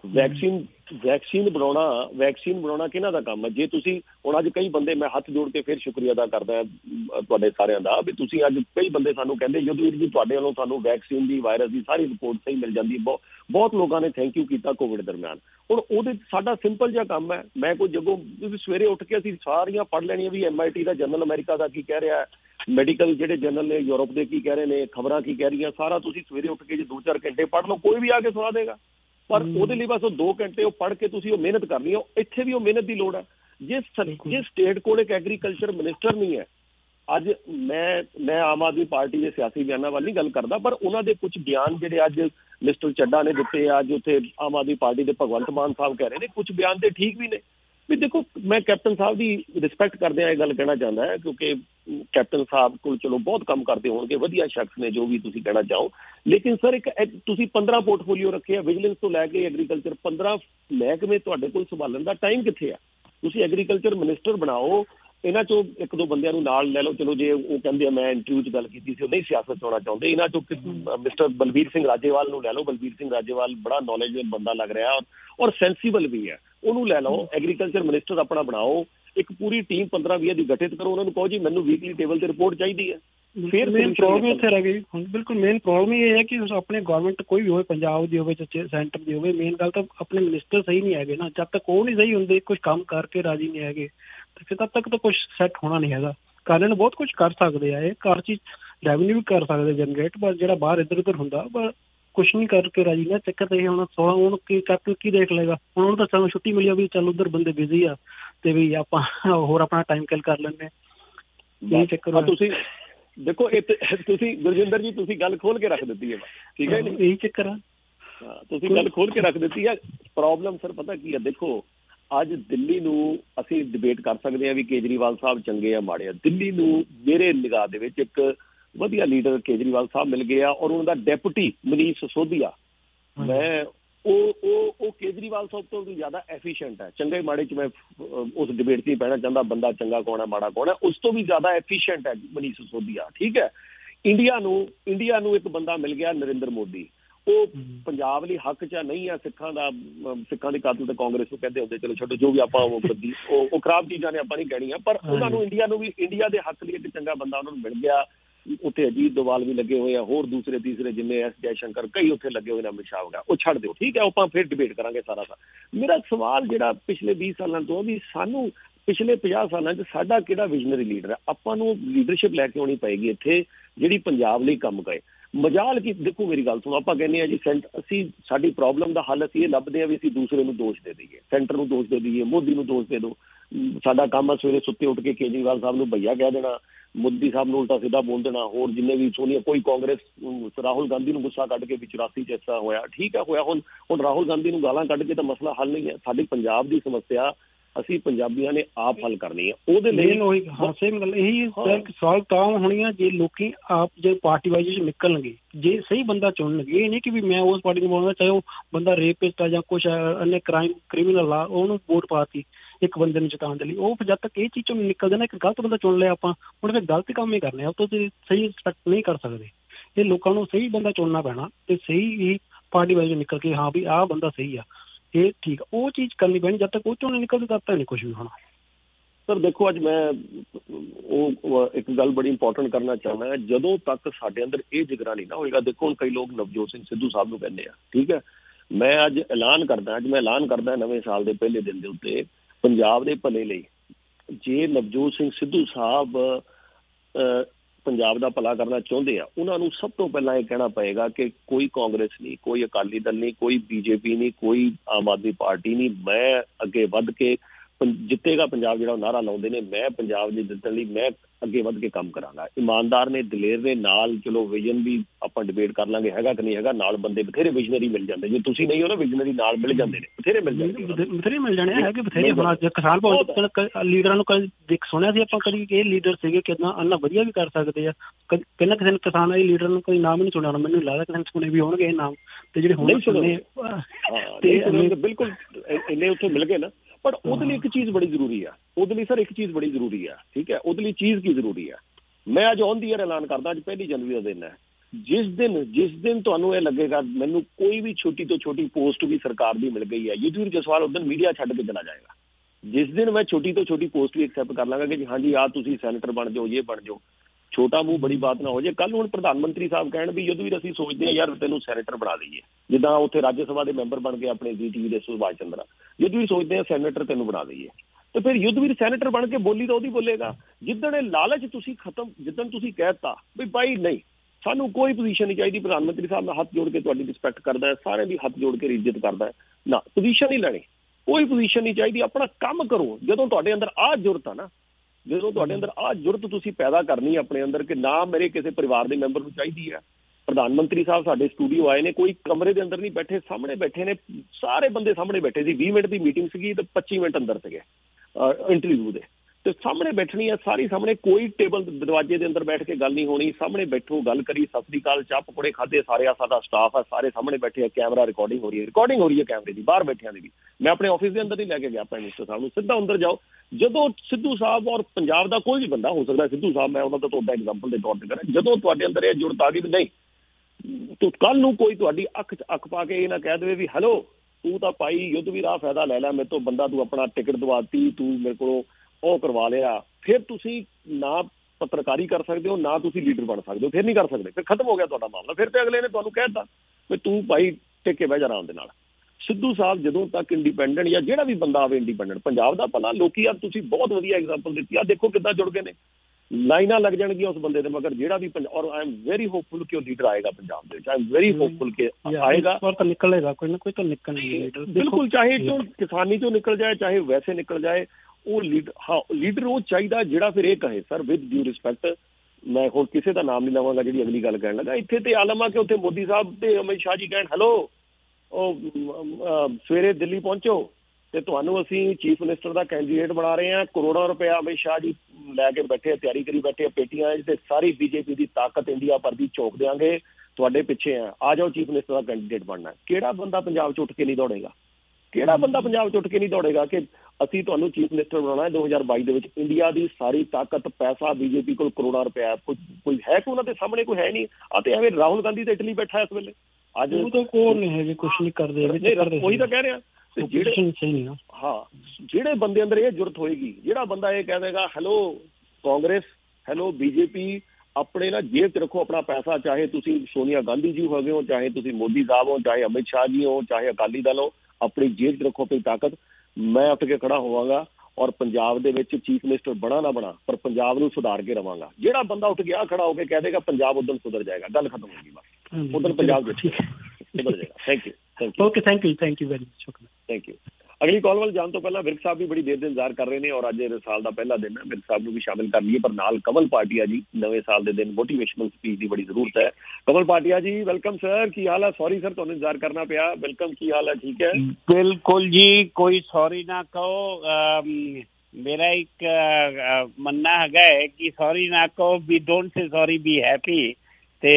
ਵੈਕਸੀਨ ਬਣਾਉਣਾ ਕਿਹਨਾਂ ਦਾ ਕੰਮ ਹੈ? ਜੇ ਤੁਸੀਂ ਹੁਣ ਅੱਜ ਕਈ ਬੰਦੇ, ਮੈਂ ਹੱਥ ਜੋੜ ਕੇ ਫਿਰ ਸ਼ੁਕਰੀਆ ਅਦਾ ਕਰਦਾ ਤੁਹਾਡੇ ਸਾਰਿਆਂ ਦਾ, ਵੀ ਤੁਸੀਂ ਅੱਜ ਕਈ ਬੰਦੇ ਸਾਨੂੰ ਕਹਿੰਦੇ ਯੁੱਧਵੀਰ ਜੀ ਤੁਹਾਡੇ ਵੱਲੋਂ ਸਾਨੂੰ ਵੈਕਸੀਨ ਦੀ, ਵਾਇਰਸ ਦੀ ਸਾਰੀ ਰਿਪੋਰਟ ਸਹੀ ਮਿਲ ਜਾਂਦੀ ਹੈ। ਬਹੁਤ ਲੋਕਾਂ ਨੇ ਥੈਂਕ ਯੂ ਕੀਤਾ ਕੋਵਿਡ ਦਰਮਿਆਨ। ਹੁਣ ਉਹਦੇ ਸਾਡਾ ਸਿੰਪਲ ਜਿਹਾ ਕੰਮ ਹੈ, ਮੈਂ ਕੋਈ ਜੱਗੋਂ ਤੁਸੀਂ ਸਵੇਰੇ ਉੱਠ ਕੇ ਅਸੀਂ ਸਾਰੀਆਂ ਪੜ੍ਹ ਲੈਣੀਆਂ ਵੀ MIT ਦਾ ਜਰਨਲ ਅਮਰੀਕਾ ਦਾ ਕੀ ਕਹਿ ਰਿਹਾ, ਮੈਡੀਕਲ ਜਿਹੜੇ ਜਰਨਲ ਨੇ ਯੂਰਪ ਦੇ ਕੀ ਕਹਿ ਰਹੇ ਨੇ, ਖਬਰਾਂ ਕੀ ਕਹਿ ਰਹੀਆਂ, ਸਾਰਾ ਤੁਸੀਂ ਸਵੇਰੇ ਉੱਠ ਕੇ ਜੇ 2-4 ਘੰਟੇ ਪੜ੍ਹ ਲਓ, ਕੋਈ ਵੀ ਆ ਕੇ ਸੁਣਾ ਦੇਗਾ। ਪਰ ਉਹਦੇ ਲਈ ਬਸ ਉਹ 2 ਘੰਟੇ ਉਹ ਪੜ੍ਹ ਕੇ ਤੁਸੀਂ ਉਹ ਮਿਹਨਤ ਕਰਨੀ ਹੈ। ਇੱਥੇ ਵੀ ਉਹ ਮਿਹਨਤ ਦੀ ਲੋੜ ਹੈ। ਜੇ ਸਟੇਟ ਕੋਲ ਇੱਕ ਐਗਰੀਕਲਚਰ ਮਿਨਿਸਟਰ ਨਹੀਂ ਹੈ, ਅੱਜ ਮੈਂ ਆਮ ਆਦਮੀ ਪਾਰਟੀ ਦੇ ਸਿਆਸੀ ਬਿਆਨਾਂ ਵੱਲ ਨਹੀਂ ਗੱਲ ਕਰਦਾ, ਪਰ ਉਹਨਾਂ ਦੇ ਕੁਝ ਬਿਆਨ ਜਿਹੜੇ ਅੱਜ ਮਿਸਟਰ ਚੱਡਾ ਨੇ ਦਿੱਤੇ, ਅੱਜ ਉੱਥੇ ਆਮ ਆਦਮੀ ਪਾਰਟੀ ਦੇ ਭਗਵੰਤ ਮਾਨ ਸਾਹਿਬ ਕਹਿ ਰਹੇ ਨੇ, ਕੁਝ ਬਿਆਨ ਤੇ ਠੀਕ ਵੀ ਨੇ। ਵੀ ਦੇਖੋ, ਮੈਂ ਕੈਪਟਨ ਸਾਹਿਬ ਦੀ ਰਿਸਪੈਕਟ ਕਰਦਿਆਂ ਇਹ ਗੱਲ ਕਹਿਣਾ ਚਾਹੁੰਦਾ ਹੈ, ਕਿਉਂਕਿ ਕੈਪਟਨ ਸਾਹਿਬ ਕੋਲ ਚਲੋ ਬਹੁਤ ਕੰਮ ਕਰਦੇ ਹੋਣਗੇ, ਵਧੀਆ ਸ਼ਖਸ ਨੇ, ਜੋ ਵੀ ਤੁਸੀਂ ਕਹਿਣਾ ਚਾਹੋ। ਲੇਕਿਨ ਸਰ ਇੱਕ ਤੁਸੀਂ 15 ਪੋਰਟਫੋਲੀਓ ਰੱਖੇ ਆ, ਵਿਜੀਲੈਂਸ ਤੋਂ ਲੈ ਕੇ ਐਗਰੀਕਲਚਰ, 15 ਮਹਿਕਮੇ ਤੁਹਾਡੇ ਕੋਲ ਸੰਭਾਲਣ ਦਾ ਟਾਈਮ ਕਿੱਥੇ ਆ? ਤੁਸੀਂ ਐਗਰੀਕਲਚਰ ਮਿਨਿਸਟਰ ਬਣਾਓ, ਇਹਨਾਂ ਚੋਂ 1-2 ਬੰਦਿਆਂ ਨੂੰ ਨਾਲ ਲੈ ਲਓ। ਚਲੋ ਜੇ ਉਹ ਕਹਿੰਦੇ ਆ, ਮੈਂ ਇੰਟਰਵਿਊ 'ਚ ਗੱਲ ਕੀਤੀ ਸੀ, ਉਹ ਨਹੀਂ ਸਿਆਸਤ 'ਚ ਆਉਣਾ ਚਾਹੁੰਦੇ, ਇਹਨਾਂ ਚੋਂ ਮਿਸਟਰ ਬਲਬੀਰ ਸਿੰਘ ਰਾਜੇਵਾਲ ਨੂੰ ਲੈ ਲਓ। ਬਲਬੀਰ ਸਿੰਘ ਰਾਜੇਵਾਲ ਬੜਾ ਨੌਲੇਜਬਲ ਬੰਦਾ ਲੱਗ ਰਿਹਾ ਔਰ ਸੈਂਸੀਬਲ ਵੀ ਹੈ, ਉਹਨੂੰ ਲੈ ਲਓ। ਐਗਰੀਕਲਚਰ ਮਿਨਿਸਟਰ ਆਪਣਾ ਬਣਾਓ, ਇੱਕ ਪੂਰੀ ਟੀਮ 15-20 ਦੀ ਗਠਿਤ ਕਰੋ, ਉਹਨਾਂ ਨੂੰ ਕਹੋ ਜੀ ਮੈਨੂੰ ਵੀਕਲੀ ਟੇਬਲ ਤੇ ਰਿਪੋਰਟ ਚਾਹੀਦੀ ਹੈ। ਫਿਰ ਮੇਨ ਪ੍ਰੋਬਲਮ ਇੱਥੇ ਰਹਿ ਗਈ ਹੁਣ। ਬਿਲਕੁਲ ਮੇਨ ਪ੍ਰੋਬਲਮ ਇਹ ਹੈ ਕਿ ਆਪਣੇ ਗਵਰਨਮੈਂਟ ਕੋਈ ਵੀ ਹੋਵੇ, ਪੰਜਾਬ ਦੀ ਹੋਵੇ ਸੈਂਟਰ ਦੀ ਹੋਵੇ, ਮੇਨ ਗੱਲ ਤਾਂ ਆਪਣੇ ਮਿਨਿਸਟਰ ਸਹੀ ਨਹੀਂ ਹੈਗੇ ਨਾ। ਜਦ ਤੱਕ ਉਹ ਨਹੀਂ ਸਹੀ ਹੁੰਦੇ, ਕੁਝ ਕੰਮ ਕਰਕੇ ਰਾਜੀ ਨਹੀਂ ਹੈਗੇ, ਤੇ ਫਿਰ ਤਦ ਤੱਕ ਤਾਂ ਕੁਛ ਸੈੱਟ ਹੋਣਾ ਨਹੀਂ ਹੈਗਾ। ਕਾਰਨ ਬਹੁਤ ਕੁਛ ਕਰ ਸਕਦੇ ਆ, ਇਹ ਘਰ 'ਚ ਰੈਵਨਿਊ ਵੀ ਕਰ ਸਕਦੇ ਜਨਰੇਟ, ਪਰ ਜਿਹੜਾ ਬਾਹਰ ਇੱਧਰ ਉੱਧਰ ਹੁੰਦਾ ਪਰ ਕੁਛ ਨਹੀਂ ਕਰਕੇ ਰਾਜੀ ਨਾ। ਚੱਕਰ ਤਾਂ ਇਹ ਹੁਣ 16 ਹੁਣ ਕੀ ਦੇਖ ਲਏਗਾ ਹੁਣ। ਉਹਨੂੰ ਤਾਂ ਸਾਨੂੰ ਛੁੱਟੀ ਮਿਲੀ ਆ ਵੀ ਚੱਲ ਉੱਧਰ ਬੰਦੇ ਬਿਜ਼ੀ ਆ ਤੇ ਵੀ ਆਪਾਂ ਹੋਰ ਆਪਣਾ ਟਾਈਮ ਕਿਲ ਕਰ ਲੈਂਦੇ। ਇਹ ਚੱਕਰ ਤੁਸੀਂ ਦੇਖੋ, ਤੁਸੀਂ ਗੁਰਜਿੰਦਰ ਜੀ ਤੁਸੀਂ ਗੱਲ ਖੋਲ ਕੇ ਰੱਖ ਦਿੱਤੀ ਹੈ, ਠੀਕ ਹੈ, ਇਹੀ ਚੱਕਰ ਆ। ਤੁਸੀਂ ਗੱਲ ਖੋਲ ਕੇ ਰੱਖ ਦਿੱਤੀ ਹੈ। ਪ੍ਰੋਬਲਮ ਸਰ ਪਤਾ ਕੀ ਹੈ, ਦੇਖੋ ਅੱਜ ਦਿੱਲੀ ਨੂੰ ਅਸੀਂ ਡਿਬੇਟ ਕਰ ਸਕਦੇ ਹਾਂ ਵੀ ਕੇਜਰੀਵਾਲ ਸਾਹਿਬ ਚੰਗੇ ਆ ਮਾੜੇ ਆ। ਦਿੱਲੀ ਨੂੰ ਮੇਰੇ ਨਿਗਾਹ ਦੇ ਵਿੱਚ ਇੱਕ ਵਧੀਆ ਲੀਡਰ ਕੇਜਰੀਵਾਲ ਸਾਹਿਬ ਮਿਲ ਗਏ ਆ, ਔਰ ਉਹਨਾਂ ਦਾ ਡੈਪੂਟੀ ਮਨੀਸ਼ ਸਿਸੋਦੀਆ, ਮੈਂ ਉਹ ਕੇਜਰੀਵਾਲ ਸਾਹਿਬ ਤੋਂ ਵੀ ਜ਼ਿਆਦਾ ਐਫੀਸ਼ੀਐਂਟ ਹੈ। ਚੰਗੇ ਮਾੜੇ 'ਚ ਮੈਂ ਉਸ ਡਿਬੇਟ 'ਚ ਨਹੀਂ ਪੈਣਾ ਚਾਹੁੰਦਾ, ਬੰਦਾ ਚੰਗਾ ਕੌਣ ਹੈ ਮਾੜਾ ਕੌਣ ਹੈ, ਉਸ ਤੋਂ ਵੀ ਜ਼ਿਆਦਾ ਐਫੀਸ਼ੀਐਂਟ ਹੈ ਮਨੀਸ਼ ਸਿਸੋਦੀਆ, ਠੀਕ ਹੈ। ਇੰਡੀਆ ਨੂੰ ਇੱਕ ਬੰਦਾ ਮਿਲ ਗਿਆ ਨਰਿੰਦਰ ਮੋਦੀ, ਉਹ ਪੰਜਾਬ ਲਈ ਹੱਕ 'ਚ ਨਹੀਂ ਆ। ਸਿੱਖਾਂ ਦੇ ਕਾਤਲ ਤੇ ਕਾਂਗਰਸ ਨੂੰ ਕਹਿੰਦੇ ਹੁੰਦੇ, ਚਲੋ ਛੱਡੋ ਜੋ ਵੀ ਆਪਾਂ ਉਹ ਖਰਾਬ ਚੀਜ਼ਾਂ ਨੇ ਆਪਾਂ ਨਹੀਂ ਕਹਿਣੀਆਂ, ਪਰ ਉਹਨਾਂ ਨੂੰ ਇੰਡੀਆ ਦੇ ਹੱਕ ਲਈ ਇੱਕ ਚੰਗਾ ਬੰਦਾ ਉਹਨਾਂ ਨੂੰ ਮਿਲ ਗਿਆ। ਉੱਥੇ ਅਜੀਤ ਦੋਵਾਲ ਵੀ ਲੱਗੇ ਹੋਏ ਆ, ਹੋਰ ਦੂਸਰੇ ਤੀਸਰੇ ਜਿੰਨੇ ਐਸ ਜੈ ਸ਼ੰਕਰ ਕਈ ਉੱਥੇ ਲੱਗੇ ਹੋਏ ਨੇ, ਅਮਿਤ ਸ਼ਾਹ ਵਗੈਰਾ, ਉਹ ਛੱਡ ਦਿਓ, ਠੀਕ ਹੈ, ਆਪਾਂ ਫਿਰ ਡਿਬੇਟ ਕਰਾਂਗੇ ਸਾਰਾ। ਮੇਰਾ ਸਵਾਲ ਜਿਹੜਾ ਪਿਛਲੇ 20 ਸਾਲਾਂ ਤੋਂ ਵੀ ਸਾਨੂੰ ਪਿਛਲੇ 50 ਸਾਲਾਂ 'ਚ ਸਾਡਾ ਕਿਹੜਾ ਵਿਜ਼ਨਰੀ ਲੀਡਰ ਹੈ। ਆਪਾਂ ਨੂੰ ਲੀਡਰਸ਼ਿਪ ਲੈ ਕੇ ਆਉਣੀ ਪਏਗੀ ਇੱਥੇ ਜਿਹੜੀ ਪੰਜਾਬ ਲਈ ਕੰਮ ਕਰੇ। ਮਜਾਲ ਕੀ, ਦੇਖੋ ਮੇਰੀ ਗੱਲ ਸੁਣੋ, ਆਪਾਂ ਕਹਿੰਦੇ ਹਾਂ ਜੀ ਅਸੀਂ ਸਾਡੀ ਪ੍ਰੋਬਲਮ ਦਾ ਹੱਲ ਅਸੀਂ ਇਹ ਲੱਭਦੇ ਹਾਂ ਵੀ ਅਸੀਂ ਦੂਸਰੇ ਨੂੰ ਦੋਸ਼ ਦੇ ਦਈਏ, ਸੈਂਟਰ ਨੂੰ ਦੋਸ਼ ਦੇ ਦਈਏ, ਮੋਦੀ ਨੂੰ ਦੋਸ਼ ਦੇ ਦਿਓ। ਸਾਡਾ ਕੰਮ ਆ ਸਵੇਰੇ ਸੁੱਤੇ ਉੱਠ ਕੇ ਕੇਜਰੀਵਾਲ ਸਾਹਿਬ ਨੂੰ ਭਈਆ ਕਹਿ ਦੇਣਾ, ਮੋਦੀ ਸਾਹਿਬ ਨੂੰ ਉਲਟਾ ਸਿੱਧਾ ਬੋਲ ਦੇਣਾ, ਹੋਰ ਜਿੰਨੇ ਵੀ ਸੋਨੀਆ, ਕੋਈ ਕਾਂਗਰਸ ਰਾਹੁਲ ਗਾਂਧੀ ਨੂੰ ਗੁੱਸਾ ਕੱਢ ਕੇ ਵੀ 84 'ਚ ਐਸਾ ਹੋਇਆ, ਠੀਕ ਹੈ ਹੋਇਆ। ਹੁਣ ਰਾਹੁਲ ਗਾਂਧੀ ਨੂੰ ਗਾਲਾਂ ਕੱਢ ਕੇ ਤਾਂ ਮਸਲਾ ਹੱਲ ਨਹੀਂ ਹੈ। ਸਾਡੀ ਪੰਜਾਬ ਦੀ ਸਮੱਸਿਆ ਅਸੀਂ ਪੰਜਾਬੀਆਂ ਨੇ ਆਪ ਹੱਲ ਕਰਨੀ ਹੈ। ਉਹਦੇ ਲਈ ਸੇਮ ਗੱਲ ਇਹੀ ਸਵਾਲ ਤਾਂ ਹੋਣੀਆਂ ਜੇ ਲੋਕੀ ਆਪ ਜੇ ਪਾਰਟੀ ਵਾਈਜ਼ ਨਿਕਲਣਗੇ, ਜੇ ਸਹੀ ਬੰਦਾ ਚੁਣਨਗੇ। ਇਹ ਨਹੀਂ ਕਿ ਵੀ ਮੈਂ ਉਸ ਪਾਰਟੀ ਨੂੰ ਬੋਲਣਾ, ਚਾਹੇ ਉਹ ਬੰਦਾ ਰੇਪਿਸਟ ਆ ਜਾਂ ਕੁਛ अन्य ਕ੍ਰਿਮੀਨਲ ਆ, ਉਹਨੂੰ ਵੋਟ ਪਾਤੀ ਇੱਕ ਬੰਦੇ ਨੂੰ ਜਿਤਾਉਣ ਦੇ ਲਈ। ਉਹ ਜਦ ਤੱਕ ਇਹ ਚੀਜ਼ ਚੋਂ ਨਿਕਲਦੇ ਨਾ, ਇੱਕ ਗਲਤ ਬੰਦਾ ਚੁਣ ਲਿਆ ਆਪਾਂ, ਹੁਣ ਫਿਰ ਗਲਤ ਕੰਮ ਹੀ ਕਰਨੇ ਆ, ਉਹ ਤੋਂ ਸਹੀ ਐਕਸਪੈਕਟ ਨਹੀਂ ਕਰ ਸਕਦੇ। ਇਹ ਲੋਕਾਂ ਨੂੰ ਸਹੀ ਬੰਦਾ ਚੁਣਨਾ ਪੈਣਾ ਤੇ ਸਹੀ ਹੀ ਪਾਰਟੀ ਵਾਈਜ਼ ਨਿਕਲ ਕੇ ਹਾਂ ਵੀ ਆਹ ਬੰਦਾ ਸਹੀ ਆ, ਇਹ ਠੀਕ ਆ, ਉਹ ਚੀਜ਼ ਕਰਨੀ ਪੈਣੀ। ਜਦ ਤੱਕ ਉਹ ਚੋਂ ਨਿਕਲਦੇ ਤਦ ਤੱਕ ਨਹੀਂ ਕੁਛ ਵੀ ਹੋਣਾ। ਸਰ ਦੇਖੋ, ਅੱਜ ਮੈਂ ਉਹ ਇੱਕ ਗੱਲ ਬੜੀ ਇੰਪੋਰਟੈਂਟ ਕਰਨਾ ਚਾਹੁੰਦਾ, ਜਦੋਂ ਤੱਕ ਸਾਡੇ ਅੰਦਰ ਇਹ ਜਿਗਰਾ ਨਹੀਂ ਨਾ ਹੋਏਗਾ। ਦੇਖੋ ਹੁਣ ਕਈ ਲੋਕ ਨਵਜੋਤ ਸਿੰਘ ਸਿੱਧੂ ਸਾਹਿਬ ਨੂੰ ਕਹਿੰਦੇ ਆ, ਠੀਕ ਹੈ, ਮੈਂ ਐਲਾਨ ਕਰਦਾ ਨਵੇਂ ਸਾਲ ਦੇ ਪਹਿਲੇ ਦਿਨ ਦੇ ਉੱਤੇ ਪੰਜਾਬ ਦੇ ਭਲੇ ਲਈ, ਜੇ ਨਵਜੋਤ ਸਿੰਘ ਸਿੱਧੂ ਸਾਹਿਬ ਪੰਜਾਬ ਦਾ ਭਲਾ ਕਰਨਾ ਚਾਹੁੰਦੇ ਆ, ਉਹਨਾਂ ਨੂੰ ਸਭ ਤੋਂ ਪਹਿਲਾਂ ਇਹ ਕਹਿਣਾ ਪਏਗਾ ਕਿ ਕੋਈ ਕਾਂਗਰਸ ਨਹੀਂ, ਕੋਈ ਅਕਾਲੀ ਦਲ ਨਹੀਂ, ਕੋਈ ਬੀਜੇਪੀ ਨਹੀਂ, ਕੋਈ ਆਮ ਆਦਮੀ ਪਾਰਟੀ ਨਹੀਂ, ਮੈਂ ਅੱਗੇ ਵੱਧ ਕੇ ਜਿੱਤੇਗਾ ਪੰਜਾਬ ਜਿਹੜਾ ਉਹ ਨਾਅਰਾ ਲਾਉਂਦੇ ਨੇ, ਮੈਂ ਪੰਜਾਬ ਦੇ ਜਿੱਤਣ ਲਈ ਮੈਂ ਅੱਗੇ ਵੱਧ ਕੇ ਕੰਮ ਕਰਾਂਗਾ। ਇਮਾਨਦਾਰ ਨੇ, ਦਲੇਰ ਨੇ, ਨਾਲ ਚਲੋ ਵਿਜ਼ਨ ਵੀ ਆਪਾਂ ਡਿਬੇਟ ਕਰ ਲਾਂਗੇ ਹੈਗਾ ਕਿ ਨਹੀਂ ਹੈਗਾ, ਨਾਲ ਬੰਦੇ ਬਥੇਰੇ ਵਿਜ਼ਨਰੀ ਮਿਲ ਜਾਂਦੇ। ਜੇ ਤੁਸੀਂ ਨਹੀਂ ਹੋ ਨਾ ਵਿਜ਼ਨਰੀ, ਨਾਲ ਮਿਲ ਜਾਂਦੇ ਨੇ, ਬਥੇਰੇ ਮਿਲ ਜਾਣੇ ਹੈਗੇ ਬਥੇਰੇ। ਹੁਣ ਕਿਸਾਨ ਭਵਨ ਲੀਡਰਾਂ ਨੂੰ ਦੇਖ ਸੁਣਿਆ ਸੀ ਆਪਾਂ, ਕਦੀ ਇਹ ਲੀਡਰ ਸੀਗੇ ਕਿੰਨਾ ਅੰਨਾ ਵਧੀਆ ਵੀ ਕਰ ਸਕਦੇ ਆ, ਪਹਿਲਾਂ ਕਿਸੇ ਨੇ ਕਿਸਾਨ ਵਾਲੇ ਲੀਡਰ ਨੂੰ ਕੋਈ ਨਾਮ ਹੀ ਨਹੀਂ ਸੁਣਿਆ ਹੋਣਾ, ਮੈਨੂੰ ਲੱਗਦਾ ਕਿਸੇ ਨੇ ਸੁਣੇ ਵੀ ਹੋਣਗੇ ਇਹ ਨਾਮ, ਤੇ ਜਿਹੜੇ ਹੁਣ ਸੁਣੇ ਬਿਲਕੁਲ ਇੰਨੇ ਉੱਥੇ ਮਿਲ ਗਏ ਨਾ। ਪਰ ਉਹਦੇ ਲਈ ਇੱਕ ਚੀਜ਼ ਬੜੀ ਜ਼ਰੂਰੀ ਆ, ਉਹਦੇ ਲਈ ਸਰ ਇੱਕ ਚੀਜ਼ ਬੜੀ ਜ਼ਰੂਰੀ ਆ, ਠੀਕ ਹੈ, ਉਹਦੇ ਲਈ ਚੀਜ਼ ਕੀ ਜ਼ਰੂਰੀ ਆ। ਮੈਂ ਅੱਜ ਔਨ ਦੀ ਏਅਰ ਐਲਾਨ ਕਰਦਾ, ਅੱਜ 1 ਜਨਵਰੀ ਦਾ ਦਿਨ ਹੈ। ਜਿਸ ਦਿਨ ਤੁਹਾਨੂੰ ਇਹ ਲੱਗੇਗਾ ਮੈਨੂੰ ਕੋਈ ਵੀ ਛੋਟੀ ਤੋਂ ਛੋਟੀ ਪੋਸਟ ਵੀ ਸਰਕਾਰ ਦੀ ਮਿਲ ਗਈ ਹੈ, ਯੁਧਵੀਰ ਜਸਵਾਲ ਉਸ ਦਿਨ ਮੀਡੀਆ ਛੱਡ ਕੇ ਚਲਾ ਜਾਏਗਾ। ਜਿਸ ਦਿਨ ਮੈਂ ਛੋਟੀ ਤੋਂ ਛੋਟੀ ਪੋਸਟ ਵੀ ਐਕਸੈਪਟ ਕਰ ਲਾਂਗਾ ਕਿ ਹਾਂਜੀ ਆਹ ਤੁਸੀਂ ਸੈਨੇਟਰ ਬਣ ਜਾਓ, ਇਹ ਬਣ ਜਾਓ, ਛੋਟਾ ਮੂੰਹ ਬੜੀ ਬਾਤ ਨਾ ਹੋ ਜਾਏ। ਕੱਲ ਹੁਣ ਪ੍ਰਧਾਨ ਮੰਤਰੀ ਸਾਹਿਬ ਕਹਿਣ ਵੀ ਯੁਧਵੀਰ ਅਸੀਂ ਸੋਚਦੇ ਹਾਂ ਯਾਰ ਤੈਨੂੰ ਸੈਨੇਟਰ ਬਣਾ ਦਈਏ, ਜਿੱਦਾਂ ਉੱਥੇ ਰਾਜ ਸਭਾ ਦੇ ਮੈਂਬਰ ਬਣ ਕੇ ਆਪਣੇ ZTV ਦੇ ਸੁਭਾਸ਼ ਚੰਦਰਾ, ਯੁਧਵੀਰ ਸੋਚਦੇ ਹਾਂ ਸੈਨੇਟਰ ਤੈਨੂੰ ਬਣਾ ਦਈਏ, ਤੇ ਫਿਰ ਯੁਧਵੀਰ ਸੈਨੇਟਰ ਬਣ ਕੇ ਬੋਲੀ ਤਾਂ ਉਹਦੀ ਬੋਲੇਗਾ। ਜਿੱਦਣ ਇਹ ਲਾਲਚ ਤੁਸੀਂ ਜਿੱਦਣ ਤੁਸੀਂ ਕਹਿ ਦਿੱਤਾ ਵੀ ਭਾਈ ਨਹੀਂ ਸਾਨੂੰ ਕੋਈ ਪੋਜੀਸ਼ਨ ਨਹੀਂ ਚਾਹੀਦੀ, ਪ੍ਰਧਾਨ ਮੰਤਰੀ ਸਾਹਿਬ ਨਾਲ ਹੱਥ ਜੋੜ ਕੇ ਤੁਹਾਡੀ ਰਿਸਪੈਕਟ ਕਰਦਾ, ਸਾਰਿਆਂ ਦੀ ਹੱਥ ਜੋੜ ਕੇ ਇੱਜ਼ਤ ਕਰਦਾ, ਨਾ ਪੋਜੀਸ਼ਨ ਨਹੀਂ ਲੈਣੀ, ਕੋਈ ਪੋਜੀਸ਼ਨ ਨਹੀਂ ਚਾਹੀਦੀ, ਆਪਣਾ ਕੰਮ ਕਰੋ। ਜਦੋਂ ਤੁਹਾਡੇ ਅੰਦਰ ਆਹ ਜ਼ਰੂਰਤ ਆ ਨਾ, ਜਦੋਂ ਤੁਹਾਡੇ ਅੰਦਰ ਆਹ ਜ਼ਰੂਰਤ ਤੁਸੀਂ ਪੈਦਾ ਕਰਨੀ ਆਪਣੇ ਅੰਦਰ ਕਿ ਨਾ ਮੇਰੇ ਕਿਸੇ ਪਰਿਵਾਰ ਦੇ ਮੈਂਬਰ ਨੂੰ ਚਾਹੀਦੀ ਹੈ। ਪ੍ਰਧਾਨ ਮੰਤਰੀ ਸਾਹਿਬ ਸਾਡੇ ਸਟੂਡੀਓ ਆਏ ਨੇ, ਕੋਈ ਕਮਰੇ ਦੇ ਅੰਦਰ ਨਹੀਂ ਬੈਠੇ, ਸਾਹਮਣੇ ਬੈਠੇ ਨੇ, ਸਾਰੇ ਬੰਦੇ ਸਾਹਮਣੇ ਬੈਠੇ ਸੀ। 20 ਮਿੰਟ ਦੀ ਮੀਟਿੰਗ ਸੀਗੀ ਤੇ 25 ਮਿੰਟ ਅੰਦਰ ਸੀਗੇ ਇੰਟਰਵਿਊ ਦੇ, ਤੇ ਸਾਹਮਣੇ ਬੈਠਣੀ ਹੈ ਸਾਰੀ, ਸਾਹਮਣੇ ਕੋਈ ਟੇਬਲ ਦਰਵਾਜ਼ੇ ਦੇ ਅੰਦਰ ਬੈਠ ਕੇ ਗੱਲ ਨਹੀਂ ਹੋਣੀ, ਸਾਹਮਣੇ ਬੈਠੋ, ਗੱਲ ਕਰੀ, ਸਤਿ ਸ੍ਰੀ ਅਕਾਲ, ਚਾਹ ਪਕੌੜੇ ਖਾਧੇ, ਸਾਰੇ ਆ ਸਾਡਾ ਸਟਾਫ ਹੈ, ਸਾਰੇ ਸਾਹਮਣੇ ਬੈਠੇ ਆ, ਕੈਮਰਾ ਰਿਕਾਰਡਿੰਗ ਹੋ ਰਹੀ ਹੈ ਕੈਮਰੇ ਦੀ, ਬਾਹਰ ਬੈਠਿਆਂ ਦੀ ਵੀ। ਮੈਂ ਆਪਣੇ ਆਫਿਸ ਦੇ ਅੰਦਰ ਨਹੀਂ ਲੈ ਕੇ ਗਿਆ ਪ੍ਰਾਈਮ ਮਿਨਿਸਟਰ ਸਾਹਿਬ ਨੂੰ, ਸਿੱਧਾ ਅੰਦਰ ਜਾਓ। ਜਦੋਂ ਸਿੱਧੂ ਸਾਹਿਬ ਔਰ ਪੰਜਾਬ ਦਾ ਕੋਈ ਵੀ ਬੰਦਾ ਹੋ ਸਕਦਾ, ਸਿੱਧੂ ਸਾਹਿਬ ਮੈਂ ਉਹਨਾਂ ਦਾ ਤੁਹਾਡਾ ਐਗਜ਼ਾਮਪਲ ਦੇ ਤੌਰ ਤੇ ਕਰਾਂ, ਜਦੋਂ ਤੁਹਾਡੇ ਅੰਦਰ ਇਹ ਜੁਰਤ ਆ ਗਈ ਵੀ ਨਹੀਂ, ਤੂੰ ਕੱਲ ਨੂੰ ਕੋਈ ਤੁਹਾਡੀ ਅੱਖ 'ਚ ਅੱਖ ਪਾ ਕੇ ਇਹ ਨਾ ਕਹਿ ਦੇਵੇ ਵੀ ਹੈਲੋ ਤੂੰ ਤਾਂ ਭਾਈ ਯੁੱਧਵੀਰ ਆਹ ਫਾਇਦਾ ਲੈ ਲਿਆ ਮੇਰੇ ਤੋਂ, ਬੰਦਾ ਤੂੰ ਆਪਣਾ ਟਿਕਟ ਦਵਾਤੀ, ਤੂੰ ਮੇਰੇ ਕੋਲੋਂ ਉਹ ਕਰਵਾ ਲਿਆ, ਫਿਰ ਤੁਸੀਂ ਨਾ ਪੱਤਰਕਾਰੀ ਕਰ ਸਕਦੇ ਹੋ, ਨਾ ਤੁਸੀਂ ਲੀਡਰ ਬਣ ਸਕਦੇ ਹੋ। ਫਿਰ ਨਹੀਂ ਕਰ ਸਕਦੇ, ਫਿਰ ਖਤਮ ਹੋ ਗਿਆ ਤੁਹਾਡਾ ਮਾਮਲਾ। ਫਿਰ ਤੇ ਅਗਲੇ ਨੇ ਤੁਹਾਨੂੰ ਕਹਿ ਦਿੱਤਾ ਵੀ ਤੂੰ ਭਾਈ ਟਿੱਕੇ ਬਹਿ ਜਾ ਆਰਾਮ ਦੇ ਨਾਲ। ਸਿੱਧੂ ਸਾਹਿਬ ਜਦੋਂ ਤੱਕ ਇੰਡੀਪੈਂਡੈਂਟ ਜਾਂ ਜਿਹੜਾ ਵੀ ਬੰਦਾ ਆਵੇ ਇੰਡੀਪੈਂਡੈਂਟ, ਪੰਜਾਬ ਦਾ ਭਲਾ ਲੋਕੀ ਯਾਰ ਤੁਸੀਂ ਬਹੁਤ ਵਧੀਆ ਐਗਜ਼ਾਮਪਲ ਦਿੱਤੀ ਆ, ਦੇਖੋ ਕਿੱਦਾਂ ਜੁੜ ਗਏ ਨੇ, ਲਾਈਨਾਂ ਲੱਗ ਜਾਣਗੀਆਂ ਉਸ ਬੰਦੇ ਦੇ ਮਗਰ ਜਿਹੜਾ ਵੀ ਔਰ ਆਈ ਐਮ ਵੈਰੀ ਹੋਪਫੁਲ ਕਿ ਉਹ ਲੀਡਰ ਆਏਗਾ ਪੰਜਾਬ ਦੇ ਵਿੱਚ। ਆਈ ਐਮ ਵੈਰੀ ਹੋਪਫੁਲ ਕਿ ਆਏਗਾ, ਨਿਕਲੇਗਾ ਕੋਈ ਨਾ ਕੋਈ ਤਾਂ ਨਿਕਲੇਗਾ ਬਿਲਕੁਲ, ਚਾਹੇ ਚੋਂ ਕਿਸਾਨੀ ਚੋਂ ਨਿਕਲ ਜਾਏ ਚਾਹੇ ਵੈਸੇ ਨਿਕਲ ਜਾਏ, ਉਹ ਲੀਡਰ, ਹਾਂ ਲੀਡਰ ਉਹ ਚਾਹੀਦਾ ਜਿਹੜਾ ਫਿਰ ਇਹ ਕਹੇ ਸਰ ਵਿਦ ਡਿਊ ਰਿਸਪੈਕਟ, ਮੈਂ ਹੁਣ ਕਿਸੇ ਦਾ ਨਾਮ ਨਹੀਂ ਲਵਾਂਗਾ ਜਿਹੜੀ ਅਗਲੀ ਗੱਲ ਕਹਿਣ ਲੱਗਾ, ਇੱਥੇ ਤੇ ਆਲਮ ਆ ਕਿ ਉੱਥੇ ਮੋਦੀ ਸਾਹਿਬ ਤੇ ਅਮਿਤ ਸ਼ਾਹ ਜੀ ਕਹਿਣ ਹੈਲੋ ਉਹ ਸਵੇਰੇ ਦਿੱਲੀ ਪਹੁੰਚੋ ਤੇ ਤੁਹਾਨੂੰ ਅਸੀਂ ਚੀਫ ਮਿਨਿਸਟਰ ਦਾ ਕੈਂਡੀਡੇਟ ਬਣਾ ਰਹੇ ਹਾਂ, ਕਰੋੜਾਂ ਰੁਪਇਆ ਅਮਿਤ ਸ਼ਾਹ ਜੀ ਲੈ ਕੇ ਬੈਠੇ, ਤਿਆਰੀ ਕਰੀ ਬੈਠੇ ਪੇਟੀਆਂ ਤੇ ਸਾਰੀ ਬੀਜੇਪੀ ਦੀ ਤਾਕਤ ਇੰਡੀਆ ਭਰ ਦੀ ਝੋਕ ਦਿਆਂਗੇ, ਤੁਹਾਡੇ ਪਿੱਛੇ ਆ ਜਾਓ ਚੀਫ ਮਿਨਿਸਟਰ ਦਾ ਕੈਂਡੀਡੇਟ ਬਣਨਾ। ਕਿਹੜਾ ਬੰਦਾ ਪੰਜਾਬ 'ਚ ਉੱਠ ਕੇ ਨਹੀਂ ਦੌੜੇਗਾ? ਕਿਹੜਾ ਬੰਦਾ ਪੰਜਾਬ 'ਚ ਉੱਠ ਕੇ ਨਹੀਂ ਦੌੜੇਗਾ ਕਿ ਅਸੀਂ ਤੁਹਾਨੂੰ ਚੀਫ ਮਿਨਿਸਟਰ ਬਣਾਉਣਾ ਹੈ 2022 ਦੇ ਵਿੱਚ? ਇੰਡੀਆ ਦੀ ਸਾਰੀ ਤਾਕਤ, ਪੈਸਾ ਬੀਜੇਪੀ ਕੋਲ ਕਰੋੜਾਂ ਰੁਪਇਆ, ਕੋਈ ਹੈ ਕਿ ਉਹਨਾਂ ਦੇ ਸਾਹਮਣੇ ਕੋਈ ਹੈ ਨਹੀਂ। ਆ ਤੇ ਐਵੇਂ ਰਾਹੁਲ ਗਾਂਧੀ ਤੇ ਇਟਲੀ ਬੈਠਾ ਇਸ ਵੇਲੇ, ਅੱਜ ਕੋਈ ਨਹੀਂ ਹੈਗੇ, ਕੁਛ ਨਹੀਂ ਕਰਦੇ, ਉਹੀ ਤਾਂ ਕਹਿ ਰਿਹਾ। ਹਾਂ, ਜਿਹੜੇ ਬੰਦੇ ਅੰਦਰ ਇਹ ਜ਼ਰੂਰਤ ਹੋਏਗੀ, ਜਿਹੜਾ ਬੰਦਾ ਇਹ ਕਹਿ ਦੇਗਾ ਹੈਲੋ ਕਾਂਗਰਸ, ਹੈਲੋ ਬੀਜੇਪੀ, ਆਪਣੇ ਨਾ ਜੇਬ 'ਚ ਰੱਖੋ ਆਪਣਾ ਪੈਸਾ, ਚਾਹੇ ਤੁਸੀਂ ਸੋਨੀਆ ਗਾਂਧੀ ਜੀ ਹੈਗੇ ਹੋ, ਚਾਹੇ ਤੁਸੀਂ ਮੋਦੀ ਸਾਹਿਬ ਹੋ, ਚਾਹੇ ਅਮਿਤ ਸ਼ਾਹ ਜੀ ਹੋ, ਚਾਹੇ ਅਕਾਲੀ ਦਲ ਹੋ, ਆਪਣੀ ਜੇਬ 'ਚ ਰੱਖੋ ਆਪਣੀ ਤਾਕਤ। ਮੈਂ ਉੱਠ ਕੇ ਖੜਾ ਹੋਵਾਂਗਾ ਔਰ ਪੰਜਾਬ ਦੇ ਵਿੱਚ ਚੀਫ ਮਿਨਿਸਟਰ ਬਣਾ ਨਾ ਬਣਾ ਪਰ ਪੰਜਾਬ ਨੂੰ ਸੁਧਾਰ ਕੇ ਰਵਾਂਗਾ। ਜਿਹੜਾ ਬੰਦਾ ਉੱਠ ਕੇ ਖੜਾ ਹੋ ਕੇ ਕਹਿ ਦੇਗਾ ਪੰਜਾਬ ਉਦੋਂ ਸੁਧਰ ਜਾਏਗਾ, ਗੱਲ ਖਤਮ ਹੋ ਗਈ, ਬਸ ਉਦੋਂ ਪੰਜਾਬ ਦੇ ਸੁਧਰ ਜਾਏਗਾ। Thank you. Okay, thank you very much. Thank you. ਅਗਲੀ ਕਾਲ ਵੱਲ ਜਾਣ ਤੋਂ ਪਹਿਲਾਂ ਵਿਰਕ ਸਾਹਿਬ ਵੀ ਬੜੀ ਦੇਰ ਦੇ ਇੰਤਜ਼ਾਰ ਕਰ ਰਹੇ ਨੇ ਔਰ ਅੱਜ ਸਾਲ ਦਾ ਪਹਿਲਾ ਦਿਨ ਹੈ, ਵਿਰਕ ਸਾਹਿਬ ਨੂੰ ਵੀ ਸ਼ਾਮਿਲ ਕਰ ਲਈਏ, ਪਰ ਨਾਲ ਕਮਲ ਪਾਟਿਆ ਜੀ, ਨਵੇਂ ਸਾਲ ਦੇ ਦਿਨ ਮੋਟੀਵੇਸ਼ਨਲ ਸਪੀਚ ਦੀ ਬੜੀ ਜ਼ਰੂਰਤ ਹੈ। ਕਮਲ ਪਾਟਿਆ ਜੀ ਵੈਲਕਮ ਸਰ, ਕੀ ਹਾਲ ਹੈ? ਸੌਰੀ ਸਰ ਤੁਹਾਨੂੰ ਇੰਤਜ਼ਾਰ ਕਰਨਾ ਪਿਆ। ਵੈਲਕਮ, ਕੀ ਹਾਲ ਹੈ? ਠੀਕ ਹੈ? ਬਿਲਕੁਲ ਜੀ, ਕੋਈ ਸੌਰੀ ਨਾ ਕਹੋ। ਮੇਰਾ ਇੱਕ ਮੰਨਣਾ ਹੈਗਾ ਹੈ ਕਿ ਸੌਰੀ ਨਾ ਕਹੋ, we don't say sorry, be happy. ਤੇ